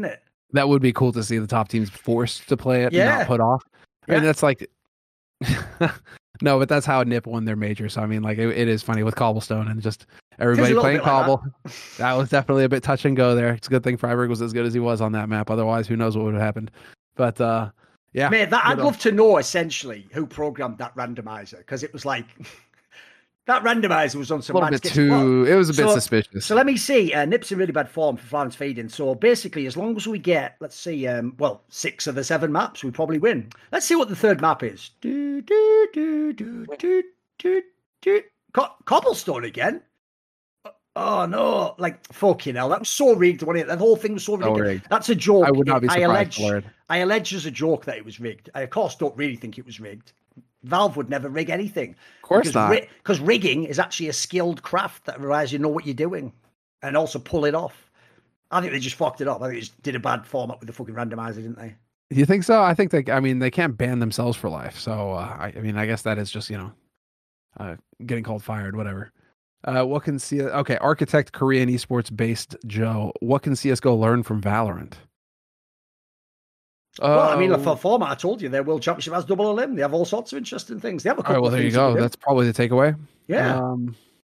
That would be cool to see the top teams forced to play it and Yeah. not put off. I mean, Yeah. that's like, no, but that's how Nip won their major. So I mean, like it is funny with Cobblestone and just everybody little playing bit like Cobble. That was definitely a bit touch and go there. It's a good thing Freiburg was as good as he was on that map. Otherwise, who knows what would have happened. But yeah, Mate, I'd love to know essentially who programmed that randomizer, because it was like that randomizer was on some a little mad bit skits. too. It was a bit suspicious. So let me see. Nip's in really bad form for Florence Feeding. So basically, as long as we get, let's see, 6 of the 7 maps, we probably win. Let's see what the third map is. Cobblestone again. Oh no! Like fucking hell, that was so rigged. Wasn't it? That whole thing was so rigged. rigged. That's a joke. I would not be surprised. I allege as a joke that it was rigged. I of course don't really think it was rigged. Valve would never rig anything. Of course not. Because rigging is actually a skilled craft that requires you know what you're doing and also pull it off. I think they just fucked it up. I think they just did a bad format with the fucking randomizer, didn't they? You think so? I think they can't ban themselves for life. So I mean, I guess that is just getting called fired, whatever. What can okay, Architect Korean esports based Joe. What can CS:GO learn from Valorant? Well, I mean, for format, I told you their World Championship has double elim. They have all sorts of interesting things. They have a couple. All right, well, there you go. That's probably the takeaway. Yeah.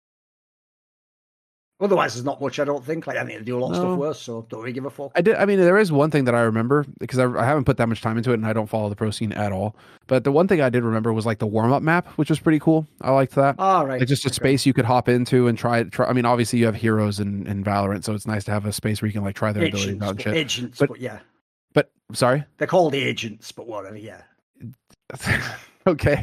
Otherwise, there's not much. I don't think. Like, I think they do a lot of stuff worse. So don't really give a fuck. I mean, there is one thing that I remember because I haven't put that much time into it, and I don't follow the pro scene at all. But the one thing I did remember was like the warm up map, which was pretty cool. I liked that. All right. Like just a space you could hop into and try. I mean, obviously you have heroes in Valorant, so it's nice to have a space where you can like try their abilities out and shit. Agents, but yeah. But sorry, they're called agents, but whatever. Yeah. Okay.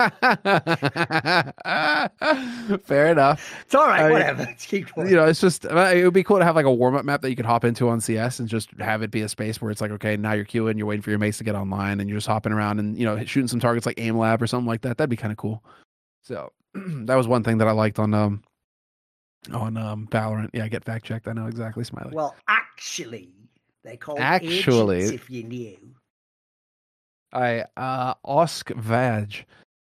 Fair enough. It's all right. Whatever. Keep going. It's just it would be cool to have like a warm up map that you could hop into on CS and just have it be a space where it's like, okay, now you're queuing, you're waiting for your mates to get online, and you're just hopping around and shooting some targets like Aim Lab or something like that. That'd be kind of cool. So that was one thing that I liked on Valorant. Yeah, get fact checked. I know exactly, Smiley. Well, actually, they call agents, if you knew. Osk Vaj,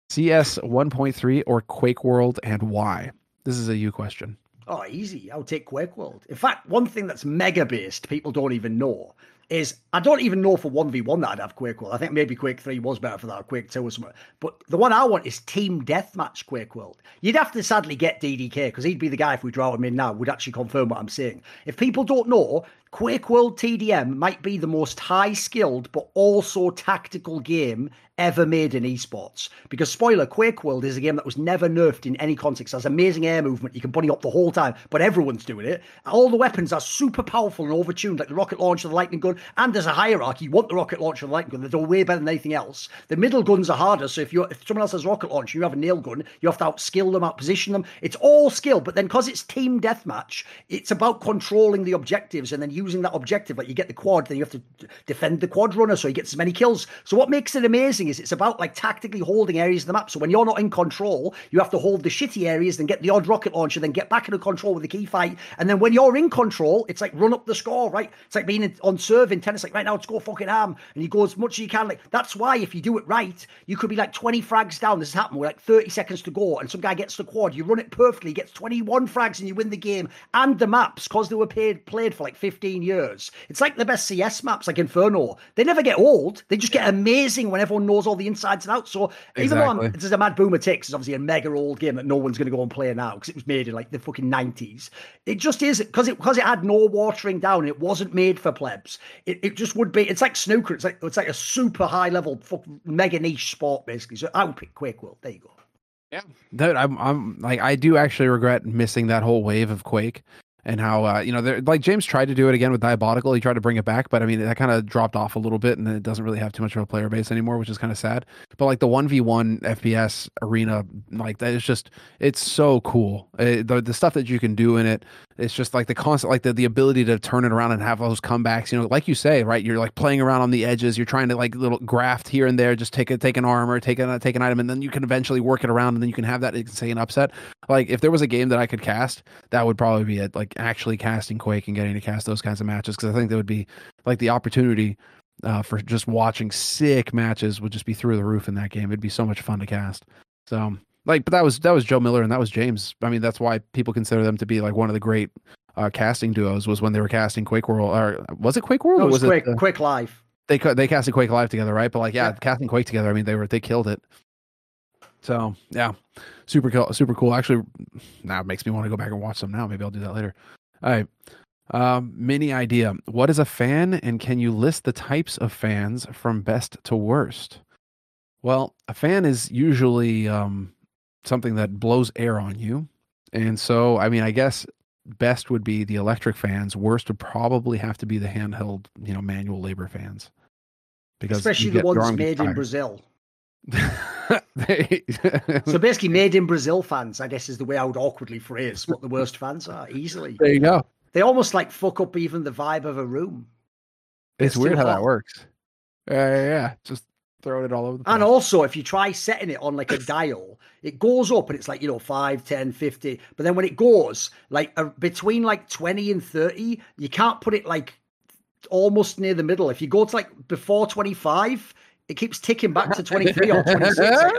CS 1.3 or Quake World, and why? This is a you question. Oh, easy. I'll take Quake World. In fact, one thing that's mega based, people don't even know, is I don't even know for 1v1 that I'd have Quake World. I think maybe Quake 3 was better for that, or Quake 2 or something. But the one I want is Team Deathmatch Quake World. You'd have to sadly get DDK, because he'd be the guy, if we draw him in now, would actually confirm what I'm saying. If people don't know, Quake World TDM might be the most high-skilled but also tactical game ever made in esports. Because, spoiler, Quake World is a game that was never nerfed in any context. It has amazing air movement. You can bunny up the whole time, but everyone's doing it. All the weapons are super powerful and overtuned, like the rocket launcher, the lightning gun, and there's a hierarchy. You want the rocket launcher and the lightning gun. They're way better than anything else. The middle guns are harder, so if someone else has a rocket launcher, you have a nail gun, you have to outskill them, outposition them. It's all skill, but then because it's team deathmatch, it's about controlling the objectives and then using that objective. Like you get the quad, then you have to defend the quad runner so he gets as many kills. So what makes it amazing is it's about like tactically holding areas of the map. So when you're not in control, you have to hold the shitty areas, then get the odd rocket launcher, then get back into control with the key fight. And then when you're in control, it's like run up the score, right? It's like being on serve in tennis, like right now, let's go fucking ham. And you go as much as you can. Like that's why if you do it right, you could be like 20 frags down. This has happened with like 30 seconds to go, and some guy gets the quad. You run it perfectly, gets 21 frags, and you win the game. And the maps, because they were played for like 15 years. It's like the best CS maps, like Inferno. They never get old. They just get amazing when everyone knows all the insides and outs. So even though this is a Mad Boomer Takes, it's obviously a mega old game that no one's going to go and play now because it was made in like the fucking 90s. It just is, because it had no watering down and it wasn't made for plebs. It just would be. It's like snooker. It's like a super high level, mega niche sport basically. So I would pick Quake World. There you go. Yeah, dude, I'm like, I do actually regret missing that whole wave of Quake and how, like James tried to do it again with Diabolical. He tried to bring it back, but I mean, that kind of dropped off a little bit and it doesn't really have too much of a player base anymore, which is kind of sad. But like the 1v1 FPS arena, like that is just, it's so cool. The stuff that you can do in it, it's just like the constant, like the ability to turn it around and have those comebacks, like you say, right? You're like playing around on the edges. You're trying to like little graft here and there, just take an armor, take an item, and then you can eventually work it around and then you can have that insane upset. Like if there was a game that I could cast, that would probably be it, like actually casting Quake and getting to cast those kinds of matches. Cause I think that would be like the opportunity for just watching sick matches would just be through the roof in that game. It'd be so much fun to cast. So like, but that was Joe Miller and that was James. I mean, that's why people consider them to be like one of the great casting duos was when they were casting Quake World, or was it Quake World? No, Or was Quake, it Quake Live. They casted Quake Live together, right? But like, yeah, casting Quake together, I mean, they killed it. So yeah, super cool. Actually, now it makes me want to go back and watch them now. Maybe I'll do that later. All right. Mini idea. What is a fan, and can you list the types of fans from best to worst? Well, a fan is usually something that blows air on you. And so, I mean, I guess best would be the electric fans. Worst would probably have to be the handheld, manual labor fans. Because especially the ones made in Brazil. So basically made in Brazil fans, I guess, is the way I would awkwardly phrase what the worst fans are, easily. There you go. They almost like fuck up even the vibe of a room. It's weird how that works. Yeah. Just throwing it all over the place. And also, if you try setting it on like a dial, it goes up and it's like, 5, 10, 50. But then when it goes like between like 20 and 30, you can't put it like almost near the middle. If you go to like before 25, it keeps ticking back to 23 or 26.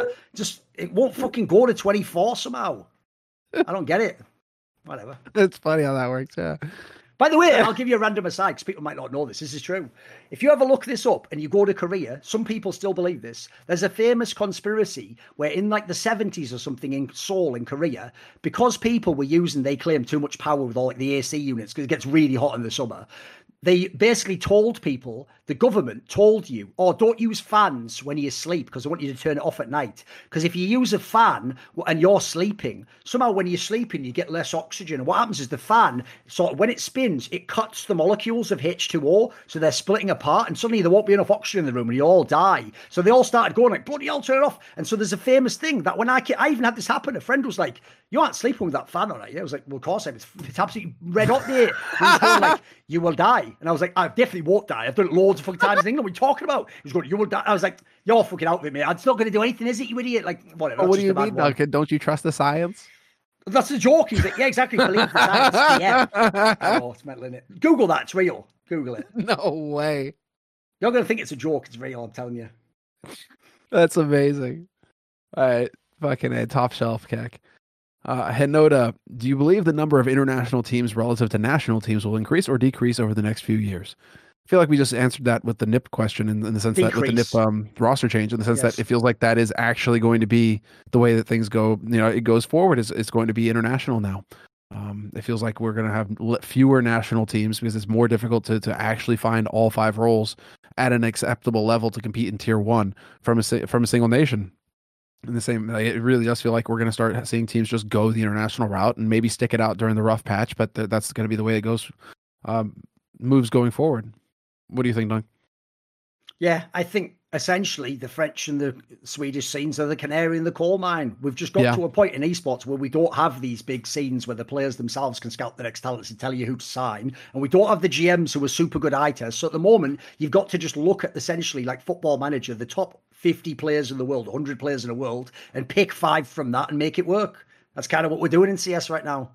It won't fucking go to 24 somehow. I don't get it. Whatever. It's funny how that works, yeah. By the way, I'll give you a random aside because people might not know this. This is true. If you ever look this up and you go to Korea, some people still believe this. There's a famous conspiracy where in like the 70s or something in Seoul in Korea, because people were using, they claim, too much power with all like the AC units because it gets really hot in the summer. They basically told people, the government told you, don't use fans when you sleep because they want you to turn it off at night. Because if you use a fan and you're sleeping, somehow when you're sleeping, you get less oxygen. And what happens is the fan, when it spins, it cuts the molecules of H2O, so they're splitting apart, and suddenly there won't be enough oxygen in the room and you'll all die. So they all started going like, bloody hell, turn it off. And so there's a famous thing that when I even had this happen, a friend was like, you aren't sleeping with that fan on it. I was like, well, of course I am. It's absolutely red hot there. He was going like, you will die. And I was like, I definitely won't die. I've done it loads of fucking times in England. What are you talking about? He was going, you will die. I was like, you're fucking out with me. It's not going to do anything, is it, you idiot? Like, whatever. What do you mean, Duncan? Don't you trust the science? That's a joke. He's like, yeah, exactly. Believe the science. Yeah. I know, it's mental, isn't it? Google that. It's real. Google it. No way. You're going to think it's a joke. It's real, I'm telling you. That's amazing. All right. Fucking top shelf, Keck. Henoda, do you believe the number of international teams relative to national teams will increase or decrease over the next few years? I feel like we just answered that with the NIP question in the sense that with the NIP roster change, in the sense that it feels like that is actually going to be the way that things go. It goes forward. It's going to be international now. It feels like we're going to have fewer national teams because it's more difficult to actually find all 5 roles at an acceptable level to compete in tier 1 from a single nation. In the same, it really does feel like we're going to start seeing teams just go the international route and maybe stick it out during the rough patch, but that's going to be the way it goes, moves going forward. What do you think, Doug? Yeah, I think essentially the French and the Swedish scenes are the canary in the coal mine. We've just got to a point in esports where we don't have these big scenes where the players themselves can scout the next talents and tell you who to sign. And we don't have the GMs who are super good eye tests. So at the moment, you've got to just look at essentially like Football Manager, the top 50 players in the world, 100 players in the world, and pick 5 from that and make it work. That's kind of what we're doing in CS right now.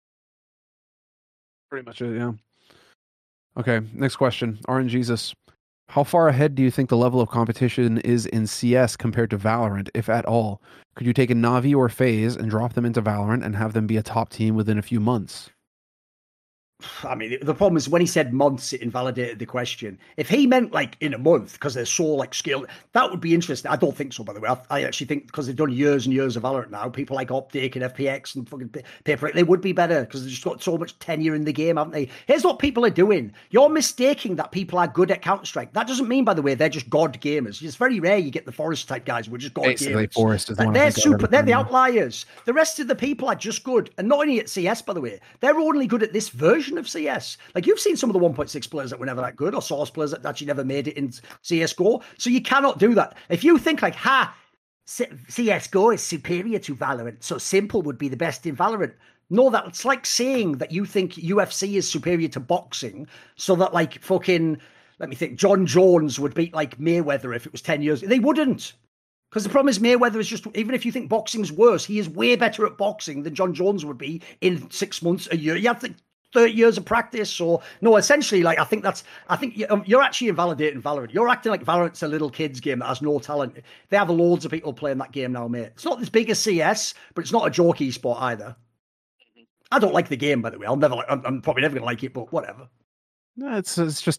Pretty much it, yeah. Okay, next question. RNGesus. How far ahead do you think the level of competition is in CS compared to Valorant, if at all? Could you take a Na'Vi or FaZe and drop them into Valorant and have them be a top team within a few months? I mean, the problem is when he said months, it invalidated the question. If he meant like in a month, because they're so like skilled, that would be interesting. I don't think so, by the way. I actually think because they've done years and years of Valorant now, people like Optic and FPX and fucking Paper, they would be better because they've just got so much tenure in the game, haven't they? Here's what people are doing. You're mistaking that people are good at Counter-Strike. That doesn't mean, by the way, they're just god gamers. It's very rare you get the Forest type guys who are just god basically, gamers. Forest is they're super. They're the outliers. The rest of the people are just good, and not only at CS, by the way. They're only good at this version of CS. Like, you've seen some of the 1.6 players that were never that good, or Source players that actually never made it in CSGO. So you cannot do that. If you think like, CSGO is superior to Valorant, so Simple would be the best in Valorant. No, that's like saying that you think UFC is superior to boxing, so that like fucking, let me think, John Jones would beat like Mayweather if it was 10 years. They wouldn't. Because the problem is Mayweather is just, even if you think boxing's worse, he is way better at boxing than John Jones would be in 6 months, a year. You have to 30 years of practice. So no, essentially, like, I think you're actually invalidating Valorant. You're acting like Valorant's a little kid's game that has no talent. They have loads of people playing that game now, mate. It's not as big as CS, but it's not a joke esport either. I don't like the game, by the way. I'm probably never going to like it, but whatever. No, it's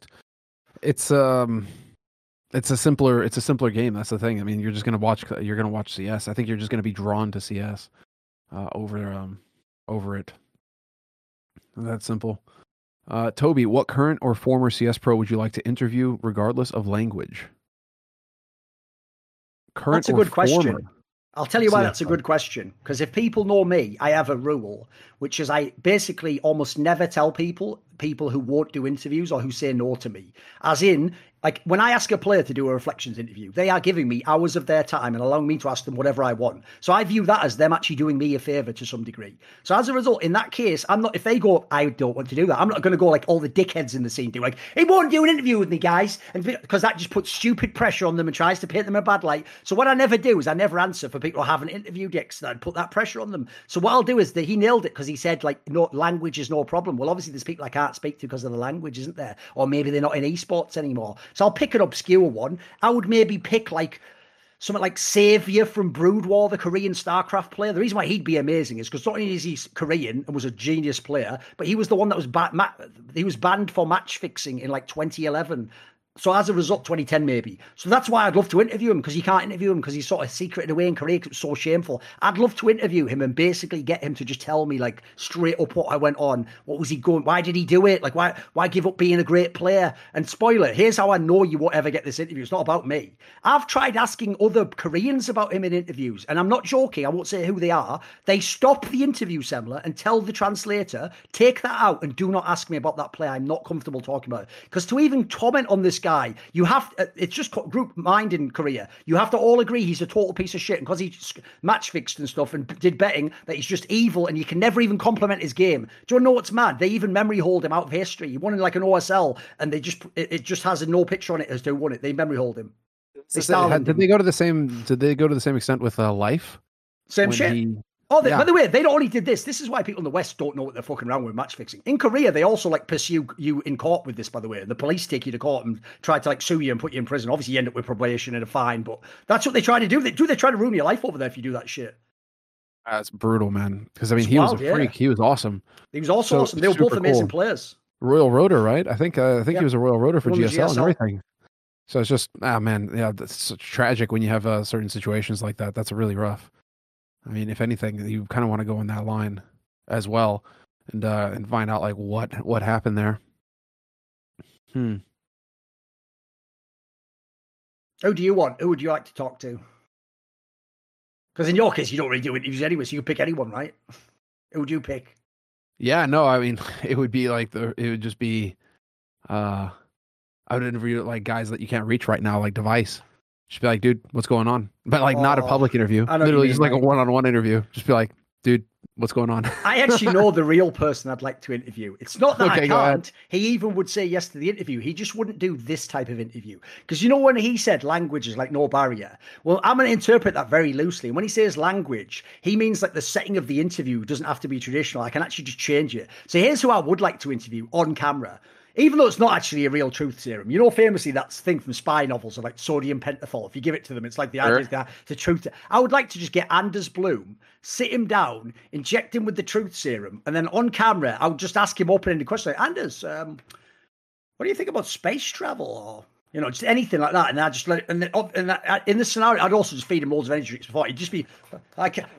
a simpler game. That's the thing. I mean, you're going to watch CS. I think you're just going to be drawn to CS over it. That's simple. Toby, what current or former CS pro would you like to interview regardless of language? That's a good question. I'll tell you why that's a good question. Because if people know me, I have a rule, which is I basically almost never tell people who won't do interviews or who say no to me. As in, like when I ask a player to do a reflections interview, they are giving me hours of their time and allowing me to ask them whatever I want. So I view that as them actually doing me a favor to some degree. So as a result, in that case, if they go, I don't want to do that, I'm not going to go like all the dickheads in the scene do like, he won't do an interview with me, guys. And because that just puts stupid pressure on them and tries to paint them in a bad light. So what I never do is I never answer for people who haven't interviewed yet, so I'd put that pressure on them. So what I'll do is that he nailed it because he said like, no, language is no problem. Well, obviously there's people I can't speak to because of the language, isn't there? Or maybe they're not in esports anymore. So I'll pick an obscure one. I would maybe pick like something like Xavier from Brood War, the Korean StarCraft player. The reason why he'd be amazing is because not only is he Korean and was a genius player, but he was the one that was he was banned for match fixing in like 2011. So as a result, 2010 maybe. So that's why I'd love to interview him, because you can't interview him because he's sort of secreted away in Korea because it's so shameful. I'd love to interview him and basically get him to just tell me like straight up what I went on. What was he going? Why did he do it? Like why give up being a great player? And spoiler, here's how I know you won't ever get this interview. It's not about me. I've tried asking other Koreans about him in interviews, and I'm not joking. I won't say who they are. They stop the interview, Semler, and tell the translator, take that out and do not ask me about that player. I'm not comfortable talking about it. Because to even comment on this guy, you have it's just group mind in Korea. You have to all agree he's a total piece of shit, and because he match fixed and stuff and did betting, that he's just evil, and you can never even compliment his game. Do you know what's mad? They even memory hold him out of history. He won in like an OSL, and it just has no picture on it as to who won it. They memory hold him. Did they go to the same extent with Life? Same shit. By the way, they not only did this. This is why people in the West don't know what they're fucking around with match fixing. In Korea, they also like pursue you in court with this. By the way, the police take you to court and try to like sue you and put you in prison. Obviously, you end up with probation and a fine, but that's what they try to do. They try to ruin your life over there if you do that shit. That's brutal, man. Because I mean, he was a freak. He was awesome. He was also awesome. They were both amazing players. Royal Rotor, right? I think he was a Royal Rotor for GSL and everything. So it's just, man, yeah, that's tragic when you have certain situations like that. That's really rough. I mean, if anything, you kind of want to go in that line as well and find out like what happened there. Who do you want? Who would you like to talk to? Because in your case, you don't really do interviews anyway, so you can pick anyone, right? Who would you pick? Yeah, no, I mean, it would be like it would just be, I would interview like guys that you can't reach right now, like Device. Just be like, dude, what's going on? But like not a public interview. Literally just like a one-on-one interview. Just be like, dude, what's going on? I actually know the real person I'd like to interview. It's not that I can't. He even would say yes to the interview. He just wouldn't do this type of interview. Because you know when he said language is like no barrier? Well, I'm going to interpret that very loosely. And when he says language, he means like the setting of the interview doesn't have to be traditional. I can actually just change it. So here's who I would like to interview on camera. Even though it's not actually a real truth serum. You know, famously, that thing from spy novels of like sodium pentothal. If you give it to them, it's like the idea that the truth. I would like to just get Anders Bloom, sit him down, inject him with the truth serum, and then on camera, I would just ask him open-ended questions like, Anders, what do you think about space travel? Or, you know, just anything like that. And I just let it, and in this scenario, I'd also just feed him loads of energy drinks before. He'd just be like, you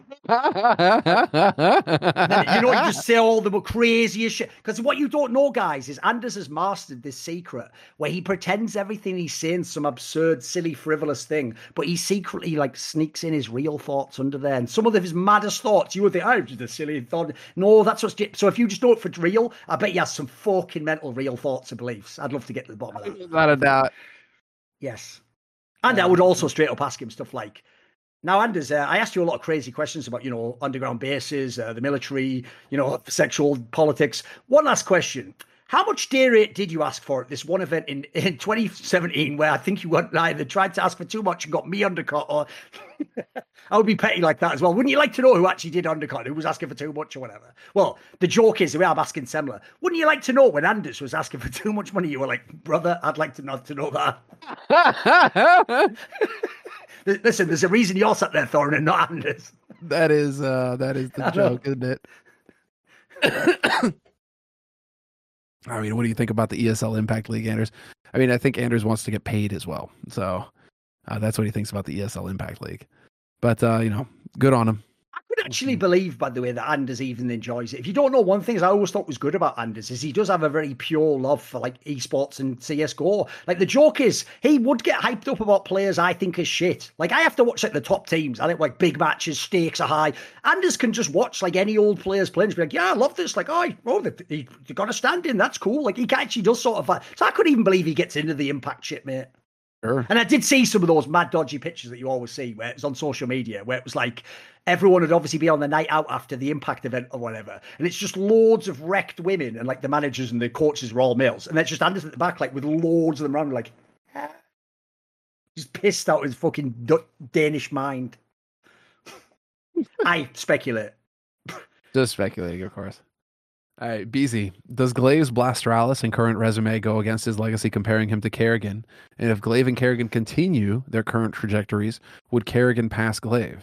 just say all the craziest shit. Because what you don't know, guys, is Anders has mastered this secret where he pretends everything he's saying some absurd, silly, frivolous thing, but he secretly like sneaks in his real thoughts under there. And some of his maddest thoughts, you would think, oh, just a silly thought. No, that's what's. So if you just know it for real, I bet he has some fucking mental real thoughts and beliefs. I'd love to get to the bottom of that. Without a doubt. Yes. And I would also straight up ask him stuff like, now, Anders, I asked you a lot of crazy questions about, you know, underground bases, the military, you know, sexual politics. One last question. How much day rate did you ask for at this one event in 2017 where I think you either tried to ask for too much and got me undercut, or I would be petty like that as well. Wouldn't you like to know who actually did undercut, who was asking for too much or whatever? Well, the joke is, the way I'm asking Semler, wouldn't you like to know when Anders was asking for too much money? You were like, brother, I'd like to know that. Listen, there's a reason you're sat there, Thorin, and not Anders. That is the joke, isn't it? I mean, what do you think about the ESL Impact League, Anders? I mean, I think Anders wants to get paid as well. So that's what he thinks about the ESL Impact League. But, good on him. I could actually believe, by the way, that Anders even enjoys it. If you don't know, one thing I always thought was good about Anders is he does have a very pure love for like esports and CSGO. Like the joke is he would get hyped up about players I think are shit. Like I have to watch like the top teams. I think like big matches, stakes are high. Anders can just watch like any old players playing and be like, yeah, I love this. Like, they got a stand in. That's cool. Like he actually does sort of. So I couldn't even believe he gets into the impact shit, mate. Sure. And I did see some of those mad dodgy pictures that you always see where it was on social media, where it was like everyone would obviously be on the night out after the impact event or whatever. And it's just loads of wrecked women and like the managers and the coaches were all males. And then just Anders at the back, like with loads of them around, like, just pissed out his fucking Danish mind. I speculate. Just speculating, of course. All right, BZ. Does Glaive's Blastralis and current resume go against his legacy comparing him to Kerrigan? And if Glaive and Kerrigan continue their current trajectories, would Kerrigan pass Glaive?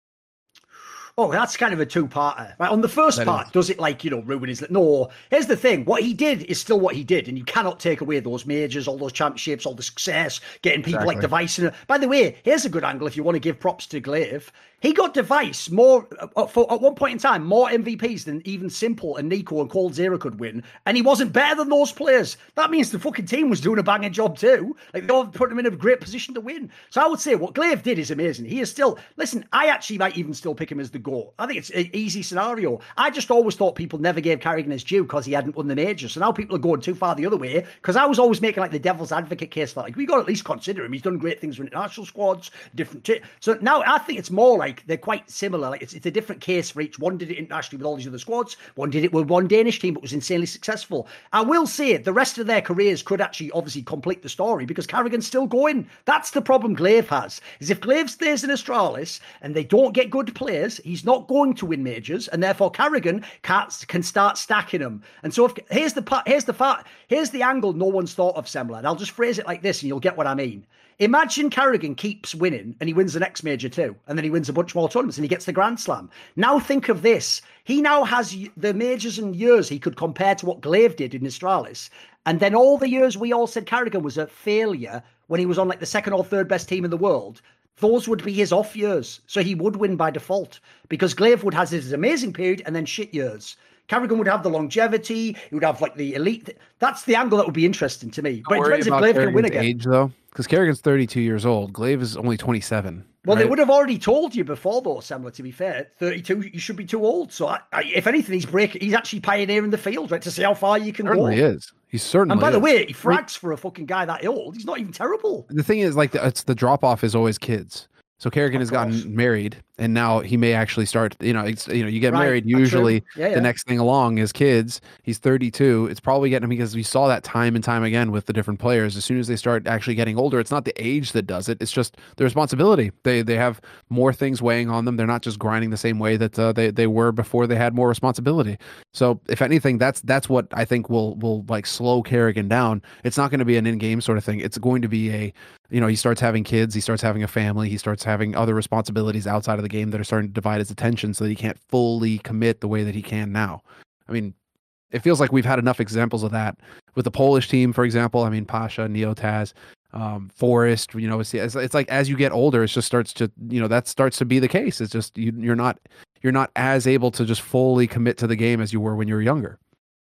Oh, that's kind of a two-parter. Right, on the first part, does it ruin his... No, here's the thing. What he did is still what he did, and you cannot take away those majors, all those championships, all the success, getting people like Device. By the way, here's a good angle if you want to give props to Glaive. He got Device more, at one point in time, more MVPs than even Simple and Nico and Cold Zero could win, and he wasn't better than those players. That means the fucking team was doing a banging job too. Like, they all put him in a great position to win. So I would say what Glaive did is amazing. He is still... Listen, I actually might even still pick him as the GOAT. I think it's an easy scenario. I just always thought people never gave Kerrigan his due because he hadn't won the major. So now people are going too far the other way, because I was always making like the devil's advocate case for like, we got to at least consider him. He's done great things for international squads, different. So now I think it's more like they're quite similar. Like it's a different case for each. One did it internationally with all these other squads. One did it with one Danish team, but was insanely successful. I will say the rest of their careers could actually obviously complete the story because Kerrigan's still going. That's the problem Glaive has, is if Glaive stays in Astralis and they don't get good players, he's not going to win majors, and therefore Kerrigan can start stacking them. And so here's the angle no one's thought of, Semler, and I'll just phrase it like this and you'll get what I mean. Imagine Kerrigan keeps winning and he wins the next major too, and then he wins a bunch more tournaments and he gets the Grand Slam. Now think of this. He now has the majors and years he could compare to what Glaive did in Astralis. And then all the years we all said Kerrigan was a failure when he was on like the second or third best team in the world, those would be his off years. So he would win by default because Glaive would have his amazing period and then shit years. Kerrigan would have the longevity. He would have like the elite. That's the angle that would be interesting to me. But it depends if Glaive can win again. Age, though, because Kerrigan's 32 years old. Glaive is only 27. Well, They would have already told you before, though, Semler, to be fair. 32, you should be too old. So, if anything, he's actually pioneering the field, right, to see how far you can go. He is. He certainly And by the way, he frags for a fucking guy that old. He's not even terrible. The thing is, like, the drop-off is always kids. So Kerrigan has gotten married, and now he may actually start. You get married. Usually, the next thing along is kids. He's 32. It's probably getting him because we saw that time and time again with the different players. As soon as they start actually getting older, it's not the age that does it. It's just the responsibility. They have more things weighing on them. They're not just grinding the same way that they were before they had more responsibility. So if anything, that's what I think will like slow Kerrigan down. It's not going to be an in-game sort of thing. It's going to be he starts having kids, he starts having a family, he starts having other responsibilities outside of the game that are starting to divide his attention so that he can't fully commit the way that he can now. I mean, it feels like we've had enough examples of that with the Polish team, for example. I mean, Pasha, Neotaz, Forrest, it's like as you get older, it just starts to, that starts to be the case. It's just, you're not as able to just fully commit to the game as you were when you were younger.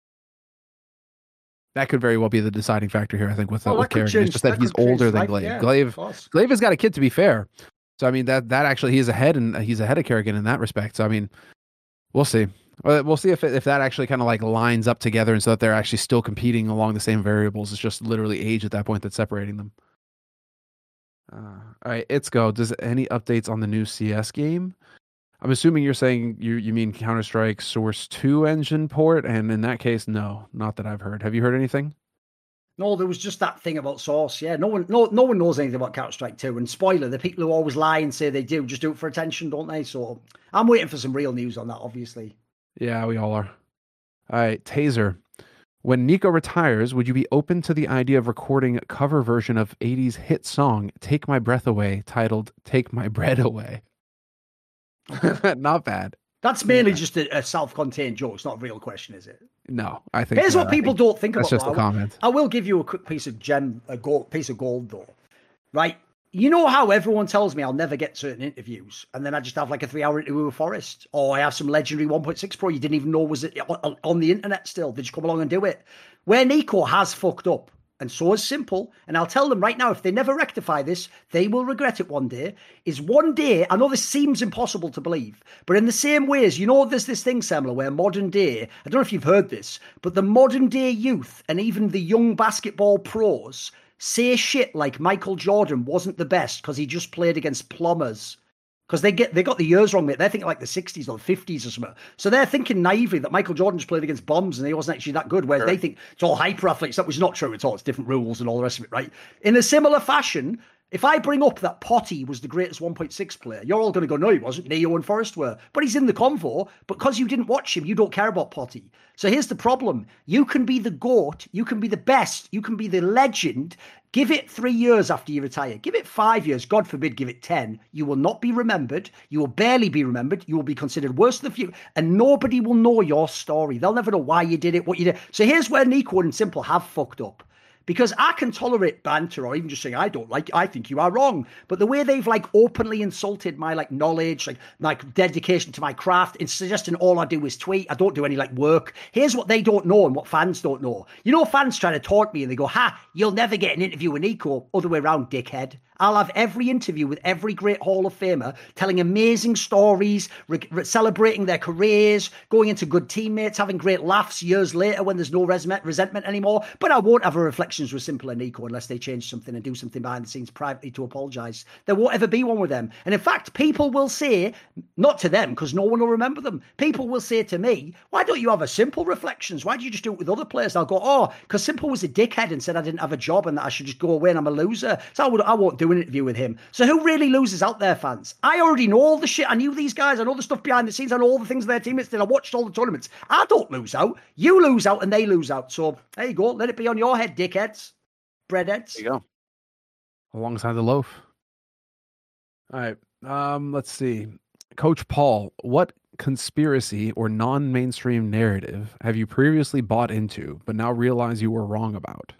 That could very well be the deciding factor here, I think, with Kerrigan. It's just that he's older than Glaive. Yeah, Glaive has got a kid, to be fair. So I mean that actually he's ahead of Kerrigan in that respect. So I mean, we'll see. We'll see if that actually kind of like lines up together, and so that they're actually still competing along the same variables. It's just literally age at that point that's separating them. All right, it's go. Does any updates on the new CS game? I'm assuming you're saying you mean Counter-Strike Source 2 engine port, and in that case, no, not that I've heard. Have you heard anything? No, there was just that thing about Source. Yeah, no one knows anything about Counter-Strike 2. And spoiler, the people who always lie and say they do just do it for attention, don't they? So I'm waiting for some real news on that, obviously. Yeah, we all are. All right, Taser. When Nico retires, would you be open to the idea of recording a cover version of 80s hit song "Take My Breath Away" titled "Take My Bread Away"? Not bad. That's mainly just a self-contained joke. It's not a real question, is it? No, I think here's what people don't think about. That's just a comment. I will give you a quick piece of gold though. Right? You know how everyone tells me I'll never get certain interviews, and then I just have like a 3-hour interview with Forrest, or I have some legendary 1.6 Pro you didn't even know was on the internet still. Did you come along and do it? Where Nico has fucked up, and so is Simple, and I'll tell them right now, if they never rectify this, they will regret it one day, is one day, I know this seems impossible to believe, but in the same way as, you know, there's this thing, Semler, where modern day, I don't know if you've heard this, but the modern day youth, and even the young basketball pros, say shit like Michael Jordan wasn't the best because he just played against plumbers. Because they got the years wrong, mate. They're thinking like the 60s or the 50s or something. So they're thinking naively that Michael Jordan just played against bombs and he wasn't actually that good, whereas they think it's all hyper athletes. That was not true at all. It's different rules and all the rest of it, right? In a similar fashion, if I bring up that Potty was the greatest 1.6 player, you're all going to go, no, he wasn't. Neo and Forrest were. But he's in the convo. But because you didn't watch him, you don't care about Potty. So here's the problem. You can be the GOAT. You can be the best. You can be the legend. Give it 3 years after you retire. Give it 5 years. God forbid, give it 10. You will not be remembered. You will barely be remembered. You will be considered worse than the few. And nobody will know your story. They'll never know why you did it, what you did. So here's where Nico and Simple have fucked up. Because I can tolerate banter or even just saying, I don't like, I think you are wrong. But the way they've like openly insulted my like knowledge, like dedication to my craft, and suggesting all I do is tweet, I don't do any like work. Here's what they don't know and what fans don't know. You know, fans try to taunt me and they go, you'll never get an interview with Nico. Other way around, dickhead. I'll have every interview with every great Hall of Famer telling amazing stories, celebrating their careers, going into good teammates, having great laughs years later when there's no resentment anymore. But I won't have a Reflections with Simple and Nico unless they change something and do something behind the scenes privately to apologise. There won't ever be one with them. And in fact, people will say, not to them because no one will remember them, people will say to me, why don't you have a Simple Reflections? Why do you just do it with other players? I'll go, because Simple was a dickhead and said I didn't have a job and that I should just go away and I'm a loser. So I won't do an interview with him. So who really loses out there, fans? I already know all the shit. I knew these guys. I know the stuff behind the scenes. I know all the things their teammates did. I watched all the tournaments. I don't lose out. You lose out and they lose out. So there you go. Let it be on your head, dickheads. Breadheads. There you go. Alongside the loaf. All right. Let's see. Coach Paul, what conspiracy or non-mainstream narrative have you previously bought into, but now realize you were wrong about?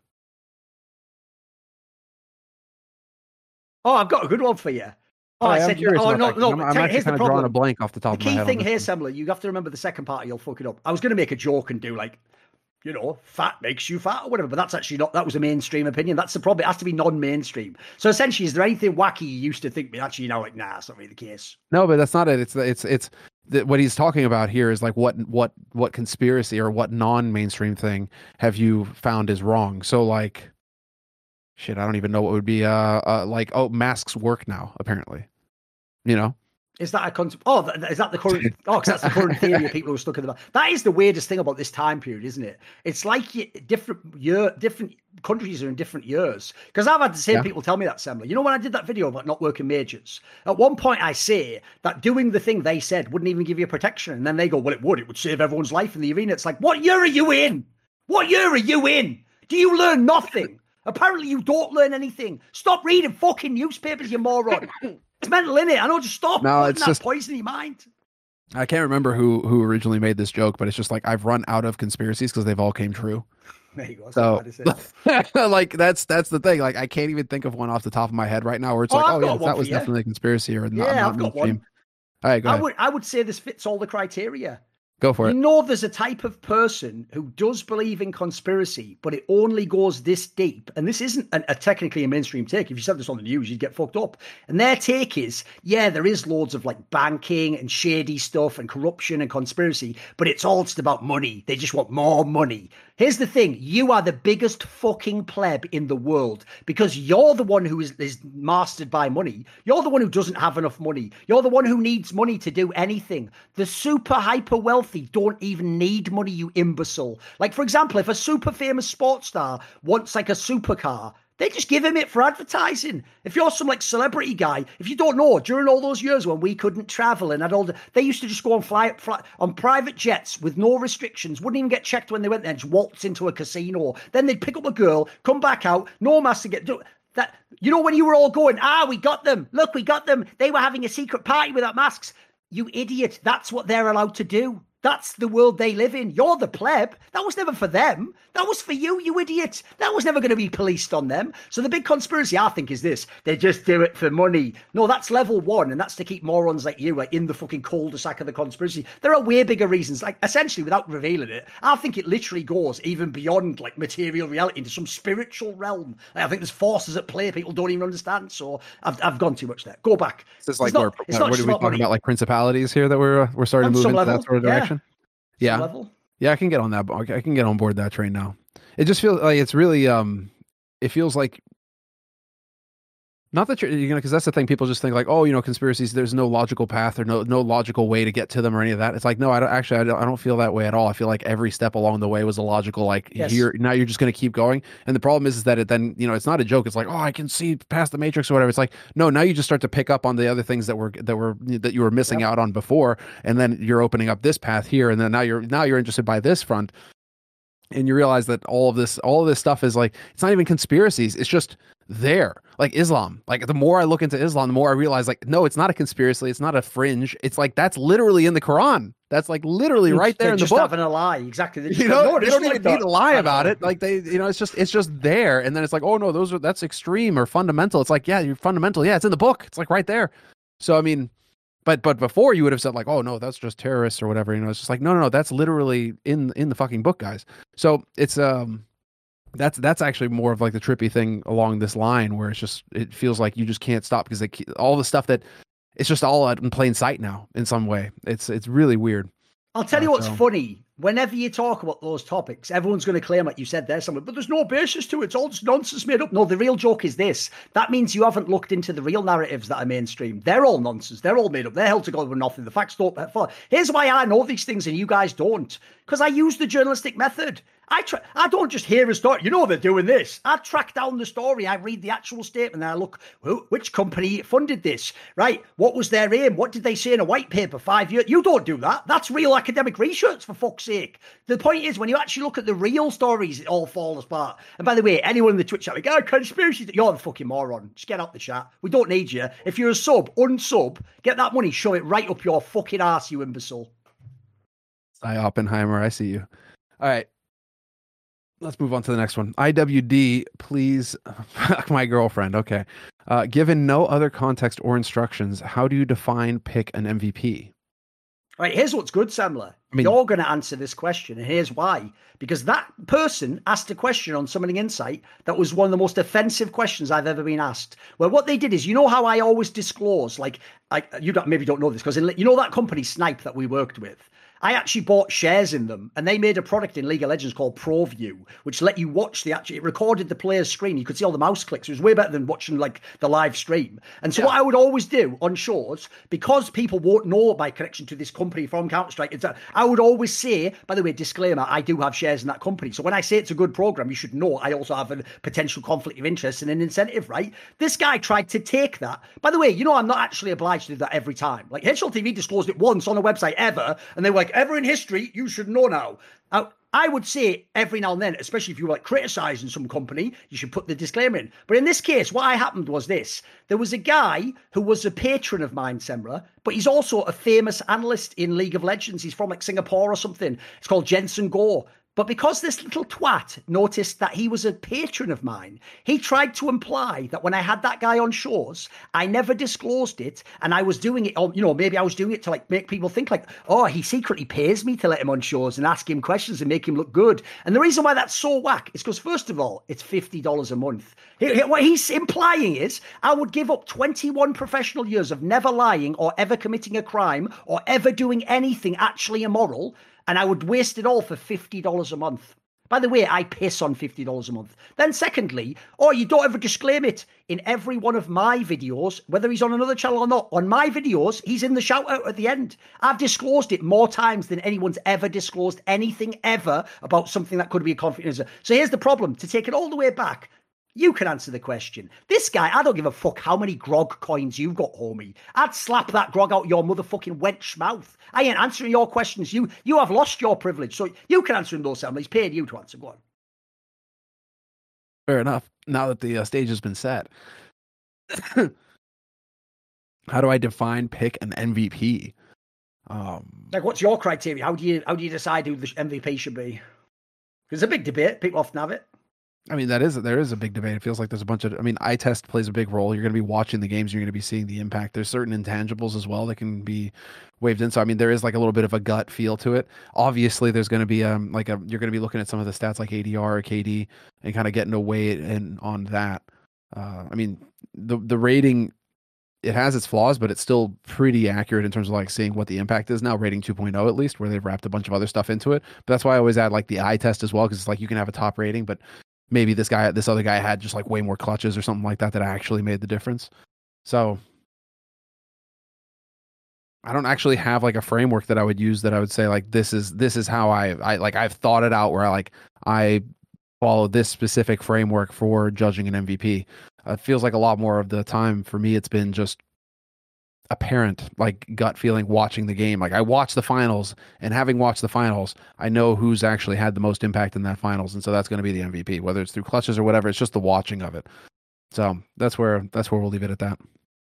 Oh, I've got a good one for you. I'm actually kind of drawing a blank off the top of my head. The key thing here, Semler, you have to remember the second part or you'll fuck it up. I was going to make a joke and do like, you know, fat makes you fat or whatever, but that's actually not, that was a mainstream opinion. That's the problem. It has to be non-mainstream. So essentially, is there anything wacky you used to think, but actually, you know, like, nah, that's not really the case. No, but that's not it. It's what he's talking about here is like what conspiracy or what non-mainstream thing have you found is wrong? So like, shit, I don't even know what would be masks work now, apparently. You know? Is that is that the current? Oh, because that's the current theory of people who are stuck in the. That is the weirdest thing about this time period, isn't it? It's like different countries are in different years. Because I've had the same people tell me that, Semler. You know, when I did that video about not working majors, at one point I say that doing the thing they said wouldn't even give you protection, and then they go, "Well, it would. It would save everyone's life in the arena." It's like, what year are you in? What year are you in? Do you learn nothing? Apparently, you don't learn anything. Stop reading fucking newspapers, you moron. It's mental, innit? I know, just stop. No, it's just poison your mind. I can't remember who originally made this joke, but it's just like I've run out of conspiracies because they've all came true. There you go. So, like that's the thing. Like I can't even think of one off the top of my head right now where it's that was definitely a conspiracy or not. I've got one. All right, go ahead. I would say this fits all the criteria. Go for it. You know, there's a type of person who does believe in conspiracy, but it only goes this deep. And this isn't technically a mainstream take. If you said this on the news, you'd get fucked up. And their take is, yeah, there is loads of like banking and shady stuff and corruption and conspiracy, but it's all just about money. They just want more money. Here's the thing. You are the biggest fucking pleb in the world because you're the one who is mastered by money. You're the one who doesn't have enough money. You're the one who needs money to do anything. The super hyper wealthy don't even need money, you imbecile. Like, for example, if a super famous sports star wants like a supercar, they just give him it for advertising. If you're some like celebrity guy, if you don't know, during all those years when we couldn't travel and they used to just go on fly on private jets with no restrictions, wouldn't even get checked when they went there, just waltz into a casino. Then they'd pick up a girl, come back out, no mask to get that. You know, when you were all going, we got them. Look, we got them. They were having a secret party without masks. You idiot. That's what they're allowed to do. That's the world they live in. You're the pleb. That was never for them. That was for you, you idiot. That was never going to be policed on them. So the big conspiracy, I think, is this. They just do it for money. No, that's level one, and that's to keep morons like you in the fucking cul-de-sac of the conspiracy. There are way bigger reasons. Like, essentially, without revealing it, I think it literally goes even beyond, like, material reality into some spiritual realm. Like, I think there's forces at play people don't even understand. So I've gone too much there. Go back. Is this like what are we talking about? Like principalities here that we're starting to move into that sort of direction? Yeah. Level. Yeah, I can get on that. I can get on board that train now. It just feels like it's really, it feels like, not that you're, because that's the thing. People just think like, oh, conspiracies, there's no logical path or no logical way to get to them or any of that. It's like, no, I don't feel that way at all. I feel like every step along the way was a logical, like, yes. Here, now you're just going to keep going. And the problem is that it then, it's not a joke. It's like, oh, I can see past the matrix or whatever. It's like, no, now you just start to pick up on the other things that you were missing out on before. And then you're opening up this path here. And then now you're interested by this front. And you realize that all of this stuff is like, it's not even conspiracies. It's just there. Like Islam. Like the more I look into Islam, the more I realize like, no, it's not a conspiracy. It's not a fringe. It's like, that's literally in the Quran. That's like literally right there in the book. Just having a lie. Exactly. They don't even need to lie about it. Like it's just there. And then it's like, oh no, that's extreme or fundamental. It's like, yeah, you're fundamental. Yeah, it's in the book. It's like right there. So, I mean, but before you would have said like, oh no, that's just terrorists or whatever. It's just like, no, that's literally in the fucking book, guys. So it's, that's actually more of like the trippy thing along this line where it feels like you just can't stop because all the stuff that it's just all out in plain sight now in some way. It's really weird. I'll tell you what's funny. Whenever you talk about those topics, everyone's going to claim, like you said there, somewhere, but there's no basis to it. It's all just nonsense made up. No, the real joke is this. That means you haven't looked into the real narratives that are mainstream. They're all nonsense. They're all made up. They're held together with nothing. The facts don't follow. Here's why I know these things and you guys don't. Because I use the journalistic method. I don't just hear a story. They're doing this. I track down the story. I read the actual statement. And I look, which company funded this? Right? What was their aim? What did they say in a white paper 5 years? You don't do that. That's real academic research, for fuck's sake. The point is, when you actually look at the real stories, it all falls apart. And by the way, anyone in the Twitch chat, like, oh, conspiracy, you're the fucking moron. Just get out the chat. We don't need you. If you're a sub, unsub, get that money, shove it right up your fucking ass, you imbecile. Hi, Oppenheimer. I see you. All right. Let's move on to the next one. IWD, please. My girlfriend. Okay. Given no other context or instructions, how do you define, pick an MVP? All right, here's what's good, Semler. You're going to answer this question, and here's why. Because that person asked a question on Summoning Insight that was one of the most offensive questions I've ever been asked. Well, what they did is, how I always disclose, you maybe don't know this, because that company Snipe that we worked with? I actually bought shares in them, and they made a product in League of Legends called ProView, which let you watch it recorded the player's screen. You could see all the mouse clicks. It was way better than watching like the live stream. And so what I would always do on shows, because people won't know my connection to this company from Counter-Strike, I would always say, by the way, disclaimer, I do have shares in that company. So when I say it's a good program, you should know I also have a potential conflict of interest and an incentive, right? This guy tried to take that. By the way, I'm not actually obliged to do that every time. Like HLTV disclosed it once on a website ever, and they were like, ever in history, you should know now. I would say every now and then, especially if you were criticizing some company, you should put the disclaimer in. But in this case, what happened was this. There was a guy who was a patron of mine, Semra, but he's also a famous analyst in League of Legends. He's from Singapore or something. It's called Jensen Gore. But because this little twat noticed that he was a patron of mine, he tried to imply that when I had that guy on shows, I never disclosed it, and I was doing it, or, maybe I was doing it to make people think oh, he secretly pays me to let him on shows and ask him questions and make him look good. And the reason why that's so whack is because, first of all, it's $50 a month. What he's implying is I would give up 21 professional years of never lying or ever committing a crime or ever doing anything actually immoral, and I would waste it all for $50 a month. By the way, I piss on $50 a month. Then secondly, you don't ever disclaim it. In every one of my videos, whether he's on another channel or not, on my videos, he's in the shout out at the end. I've disclosed it more times than anyone's ever disclosed anything ever about something that could be a conflict. So here's the problem. To take it all the way back, you can answer the question. This guy, I don't give a fuck how many grog coins you've got, homie. I'd slap that grog out your motherfucking wench mouth. I ain't answering your questions. You have lost your privilege. So you can answer him those, Sam. He's paid you to answer. Go on. Fair enough. Now that the stage has been set. How do I define, pick an MVP? Like, what's your criteria? How do you decide who the MVP should be? Because it's a big debate. People often have it. I mean, there is a big debate. It feels like there's a bunch of, I mean, eye test plays a big role. You're going to be watching the games. You're going to be seeing the impact. There's certain intangibles as well that can be waved in. So, I mean, there is like a little bit of a gut feel to it. Obviously, there's going to be you're going to be looking at some of the stats like ADR or KD and kind of getting away in on that. I mean, the rating, it has its flaws, but it's still pretty accurate in terms of like seeing what the impact is now. Rating 2.0 at least, where they've wrapped a bunch of other stuff into it. But that's why I always add like the eye test as well, because it's like you can have a top rating, but maybe this other guy had just like way more clutches or something like that actually made the difference. So I don't actually have like a framework that I would use that I would say like this is how I like I've thought it out where I follow this specific framework for judging an MVP. It feels like a lot more of the time for me it's been just apparent, like gut feeling watching the game. Like I watch the finals, and having watched the finals, I know who's actually had the most impact in that finals, and so that's going to be the MVP, whether it's through clutches or whatever. It's just the watching of it. So that's where we'll leave it at that.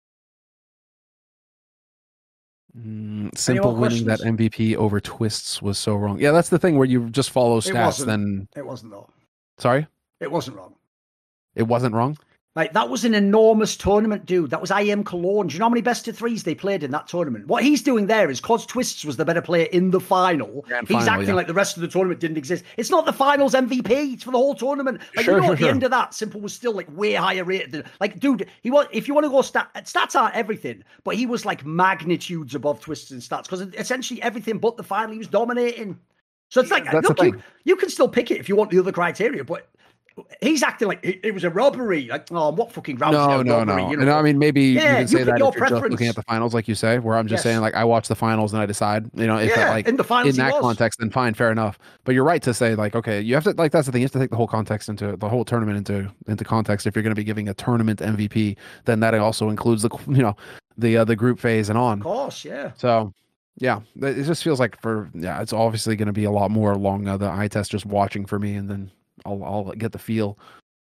Simple winning that MVP over twists was so wrong. Yeah, that's the thing where you just follow stats. It wasn't though. Sorry, it wasn't wrong. It wasn't wrong. Like, that was an enormous tournament, dude. That was IM Cologne. Do you know how many best of threes they played in that tournament? What he's doing there is, because Twists was the better player in the final, he's acting like the rest of the tournament didn't exist. It's not the finals MVP. It's for the whole tournament. Like, at the end of that, Simple was still, like, way higher rated than... Like, dude, if you want to go... Stats aren't everything, but he was, like, magnitudes above Twists in stats, because essentially everything but the final, he was dominating. So it's like, look, you can still pick it if you want the other criteria, but... He's acting like it was a robbery. Like, oh, what fucking round? No. You know? I mean, maybe you can say that if you're preference. just looking at the finals, like you say, where I'm just saying, like, I watch the finals and I decide, you know, if in the finals, in that context, then fine, fair enough. But you're right to say, like, okay, you have to, like, that's the thing, you have to take the whole context into the whole tournament into context. If you're going to be giving a tournament MVP, then that also includes the group phase and on. Of course, yeah. So. Yeah, it just feels like it's obviously going to be a lot more along the eye test, just watching for me, and then I'll get the feel.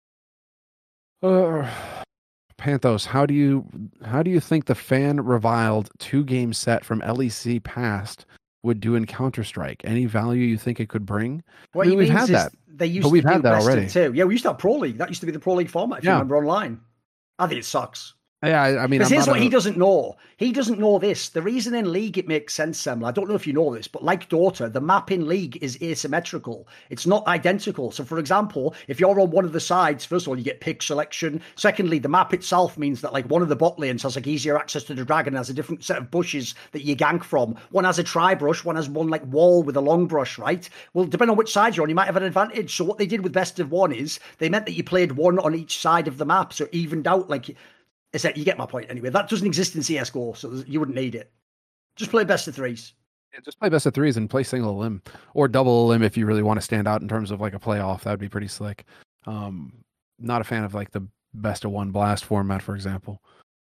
Panthos, how do you think the fan reviled 2-game set from LEC past would do in Counter-Strike? Any value you think it could bring? What we've had that. We've had that already. Too. Yeah, we used to have Pro League. That used to be the Pro League format. If you remember online, I think it sucks. Yeah, I mean, because here's what he doesn't know. He doesn't know this. The reason in League it makes sense, Semla, I don't know if you know this, but like Dota, the map in League is asymmetrical. It's not identical. So, for example, if you're on one of the sides, first of all, you get pick selection. Secondly, the map itself means that like one of the bot lanes has like easier access to the dragon, has a different set of bushes that you gank from. One has a tri-brush, one has one like wall with a long brush, right? Well, depending on which side you're on, you might have an advantage. So what they did with Best of One is they meant that you played one on each side of the map, so it evened out like... You get my point anyway. That doesn't exist in CSGO, so you wouldn't need it. Just play best of threes. Yeah, just play best of threes and play single limb or double limb if you really want to stand out in terms of like a playoff. That would be pretty slick. Not a fan of like the best of one blast format, for example.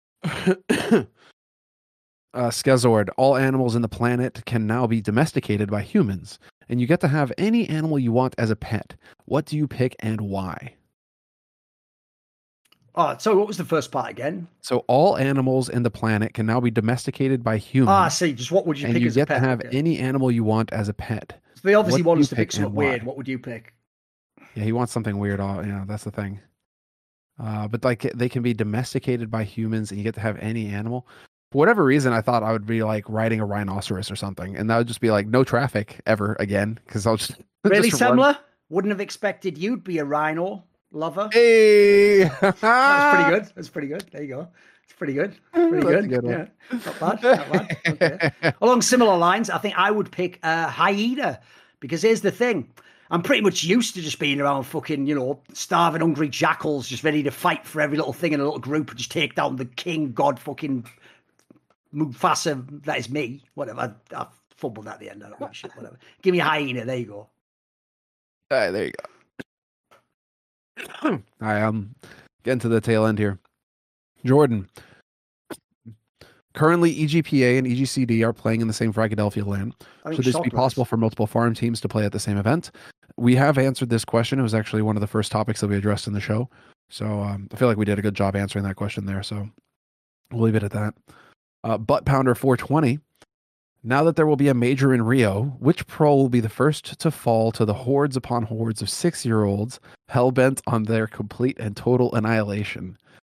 Skezord, all animals in the planet can now be domesticated by humans, and you get to have any animal you want as a pet. What do you pick and why? Oh, so what was the first part again? So all animals in the planet can now be domesticated by humans. Ah, I see. Just what would you pick as a pet? And you get to have any animal you want as a pet. So they obviously want us to pick something weird. What would you pick? Yeah, he wants something weird. That's the thing. But like they can be domesticated by humans and you get to have any animal. For whatever reason, I thought I would be like riding a rhinoceros or something. And that would just be like no traffic ever again. Because I'll just... Really, Semla? Wouldn't have expected you'd be a rhino. Lover. Hey, that's pretty good. That's pretty good. There you go. It's pretty good. Pretty good. Good yeah, not bad. Not bad. Okay. Along similar lines, I think I would pick a hyena because here's the thing: I'm pretty much used to just being around fucking, starving, hungry jackals, just ready to fight for every little thing in a little group and just take down the king god fucking Mufasa. That is me. Whatever. I fumbled at the end. I don't know shit. Whatever. Give me a hyena. There you go. All right, there you go. I am getting to the tail end here. Jordan. Currently, EGPA and EGCD are playing in the same Philadelphia LAN. Should this be possible for multiple farm teams to play at the same event? We have answered this question. It was actually one of the first topics that we addressed in the show. So I feel like we did a good job answering that question there. So we'll leave it at that. Butt Pounder 420 Now that there will be a major in Rio, which pro will be the first to fall to the hordes upon hordes of 6-year-olds hell-bent on their complete and total annihilation?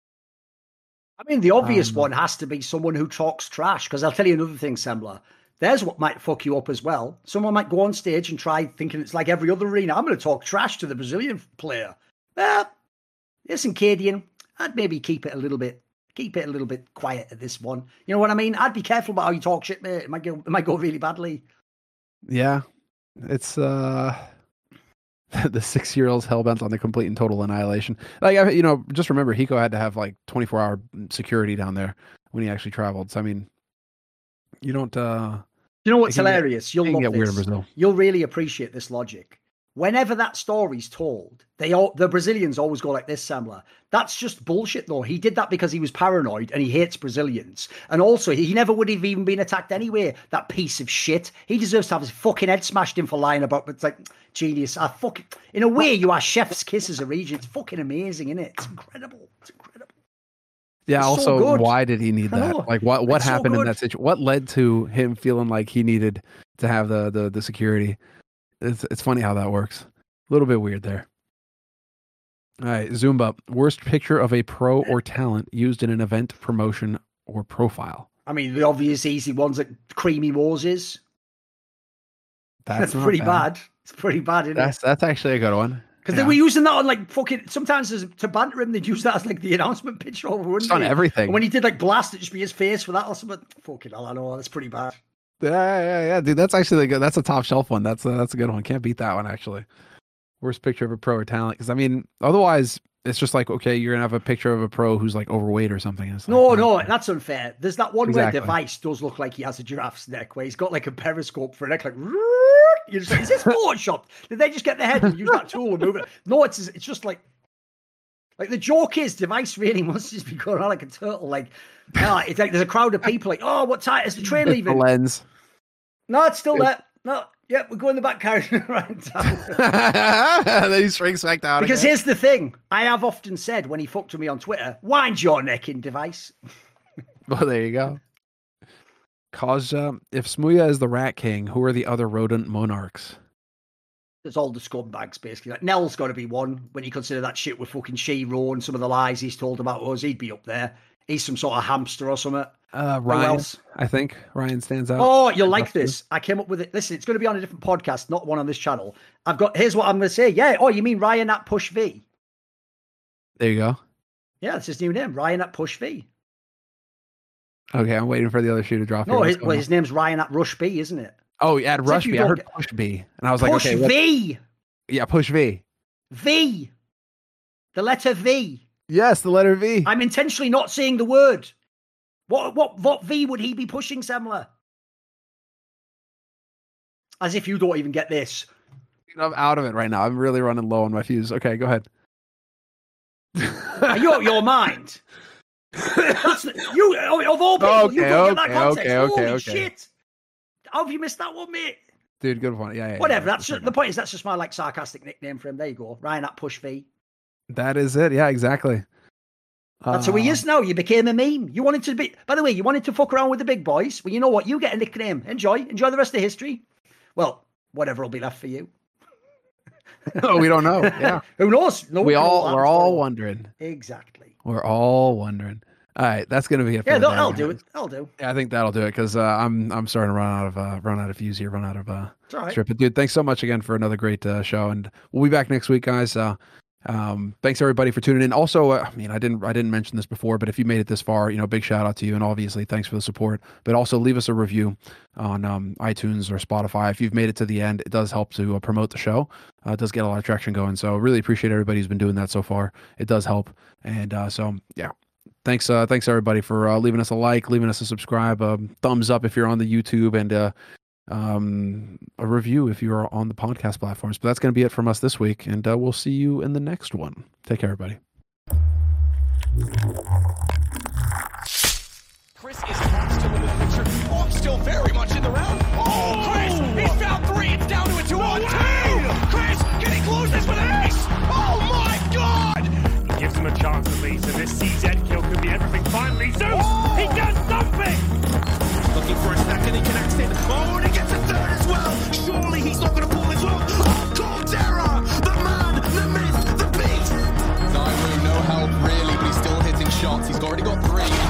I mean, the obvious one has to be someone who talks trash, because I'll tell you another thing, Sembler. There's what might fuck you up as well. Someone might go on stage and try thinking it's like every other arena. I'm going to talk trash to the Brazilian player. Listen, Cadian, I'd maybe keep it a little bit quiet at this one. You know what I mean? I'd be careful about how you talk shit, mate. It might go really badly. Yeah, it's the 6-year-olds hellbent on the complete and total annihilation. Like, just remember, Hiko had to have like 24-hour security down there when he actually traveled. So I mean, you don't. You know what's hilarious? You'll love get this. Weird in Brazil. You'll really appreciate this logic. Whenever that story's told, the Brazilians always go like this, Sembler. That's just bullshit, though. He did that because he was paranoid and he hates Brazilians. And also, he never would have even been attacked anyway, that piece of shit. He deserves to have his fucking head smashed in for lying about, but it's like, genius. In a way, you are chef's kiss as a region. It's fucking amazing, isn't it? It's incredible. It's incredible. Yeah, it's also, so why did he need that? Like, what happened in that situation? What led to him feeling like he needed to have the security? It's funny how that works. A little bit weird there. All right, Zumba. Worst picture of a pro or talent used in an event, promotion, or profile. I mean, the obvious easy ones like Creamy Moses. That's pretty bad. It's pretty bad, isn't it? That's actually a good one. Because they were using that on like fucking, sometimes to banter him, they'd use that as like the announcement picture over, wouldn't they? On everything. And when he did like Blast, it'd just be his face for that or something. Fucking hell, I know, that's pretty bad. Yeah, dude, that's actually good. That's a top shelf one. That's a good one. Can't beat that one, actually. Worst picture of a pro or talent. Because I mean, otherwise it's just like, okay, you're gonna have a picture of a pro who's like overweight or something. It's like, no, that's unfair. There's that one where Device does look like he has a giraffe's neck, where he's got like a periscope for a neck, like you're just like, is this Photoshop? Did they just get their head and use that tool and move it? No, it's just like the joke is Device really must just be going on like a turtle. Like, it's like there's a crowd of people like, oh, what time is the train leaving? The lens. No, it's still there. No, yeah, we're going the back carriage right down. Then he shrinks back down. Because here's the thing. I have often said when he fucked with me on Twitter, wind your neck in, Device. Well, there you go. Cause if Smuya is the Rat King, who are the other rodent monarchs? There's all the scumbags, basically. Like, Nell's got to be one. When you consider that shit with fucking She-Ro and some of the lies he's told about us, he'd be up there. He's some sort of hamster or something. Ryan, I think. Ryan stands out. Oh, you'll like this. I came up with it. Listen, it's going to be on a different podcast, not one on this channel. Here's what I'm going to say. Yeah. Oh, you mean Ryan at Push V? There you go. Yeah, that's his new name. Ryan at Push V. Okay, I'm waiting for the other shoe to drop. No, his name's Ryan at Rush B, isn't it? Oh, yeah, at Rush B. I heard Push B. And I was like, okay. Push V! Yeah, Push V. V. The letter V. Yes, the letter V. I'm intentionally not saying the word. What V would he be pushing, Sembler? As if you don't even get this. I'm out of it right now. I'm really running low on my fuse. Okay, go ahead. Are you out of your mind? You of all people, you don't get that context. Holy shit! How have you missed that one, mate? Dude, good one. Yeah. Whatever. That's the point. That's just my like sarcastic nickname for him. There you go, Ryan at Push V. That is it. Yeah, exactly. That's who he is now. You became a meme. You wanted to be. By the way, you wanted to fuck around with the big boys. Well, you know what? You get a nickname. Enjoy the rest of history. Well, whatever will be left for you. Oh, we don't know. Yeah. Who knows? No, we're all wondering. Exactly. We're all wondering. All right, that's gonna be it. Yeah, I'll do it. I'll do. Yeah, I think that'll do it because I'm starting to run out of fuse here, run out of strip. But dude, thanks so much again for another great show, and we'll be back next week, guys. Thanks everybody for tuning in. Also, I mean, I didn't mention this before, but if you made it this far, big shout out to you, and obviously thanks for the support. But also leave us a review on iTunes or Spotify if you've made it to the end. It does help to promote the show. It does get a lot of traction going. So really appreciate everybody who's been doing that so far. It does help, and so yeah. Thanks everybody for leaving us a like, leaving us a subscribe, thumbs up if you're on the YouTube, and a review if you're on the podcast platforms. But that's going to be it from us this week, and we'll see you in the next one. Take care, everybody. Chris is still in the picture. Oh, I'm still very much in the round. Oh, Chris, he's found 3. It's down to a 2-on-2. Chris, can he close this with an ace? Oh my God! Gives him a chance at least, and this CZ kill could be everything. Finally, Zeus! He does something! Looking for a second, he can extend. shots. He's already got 3.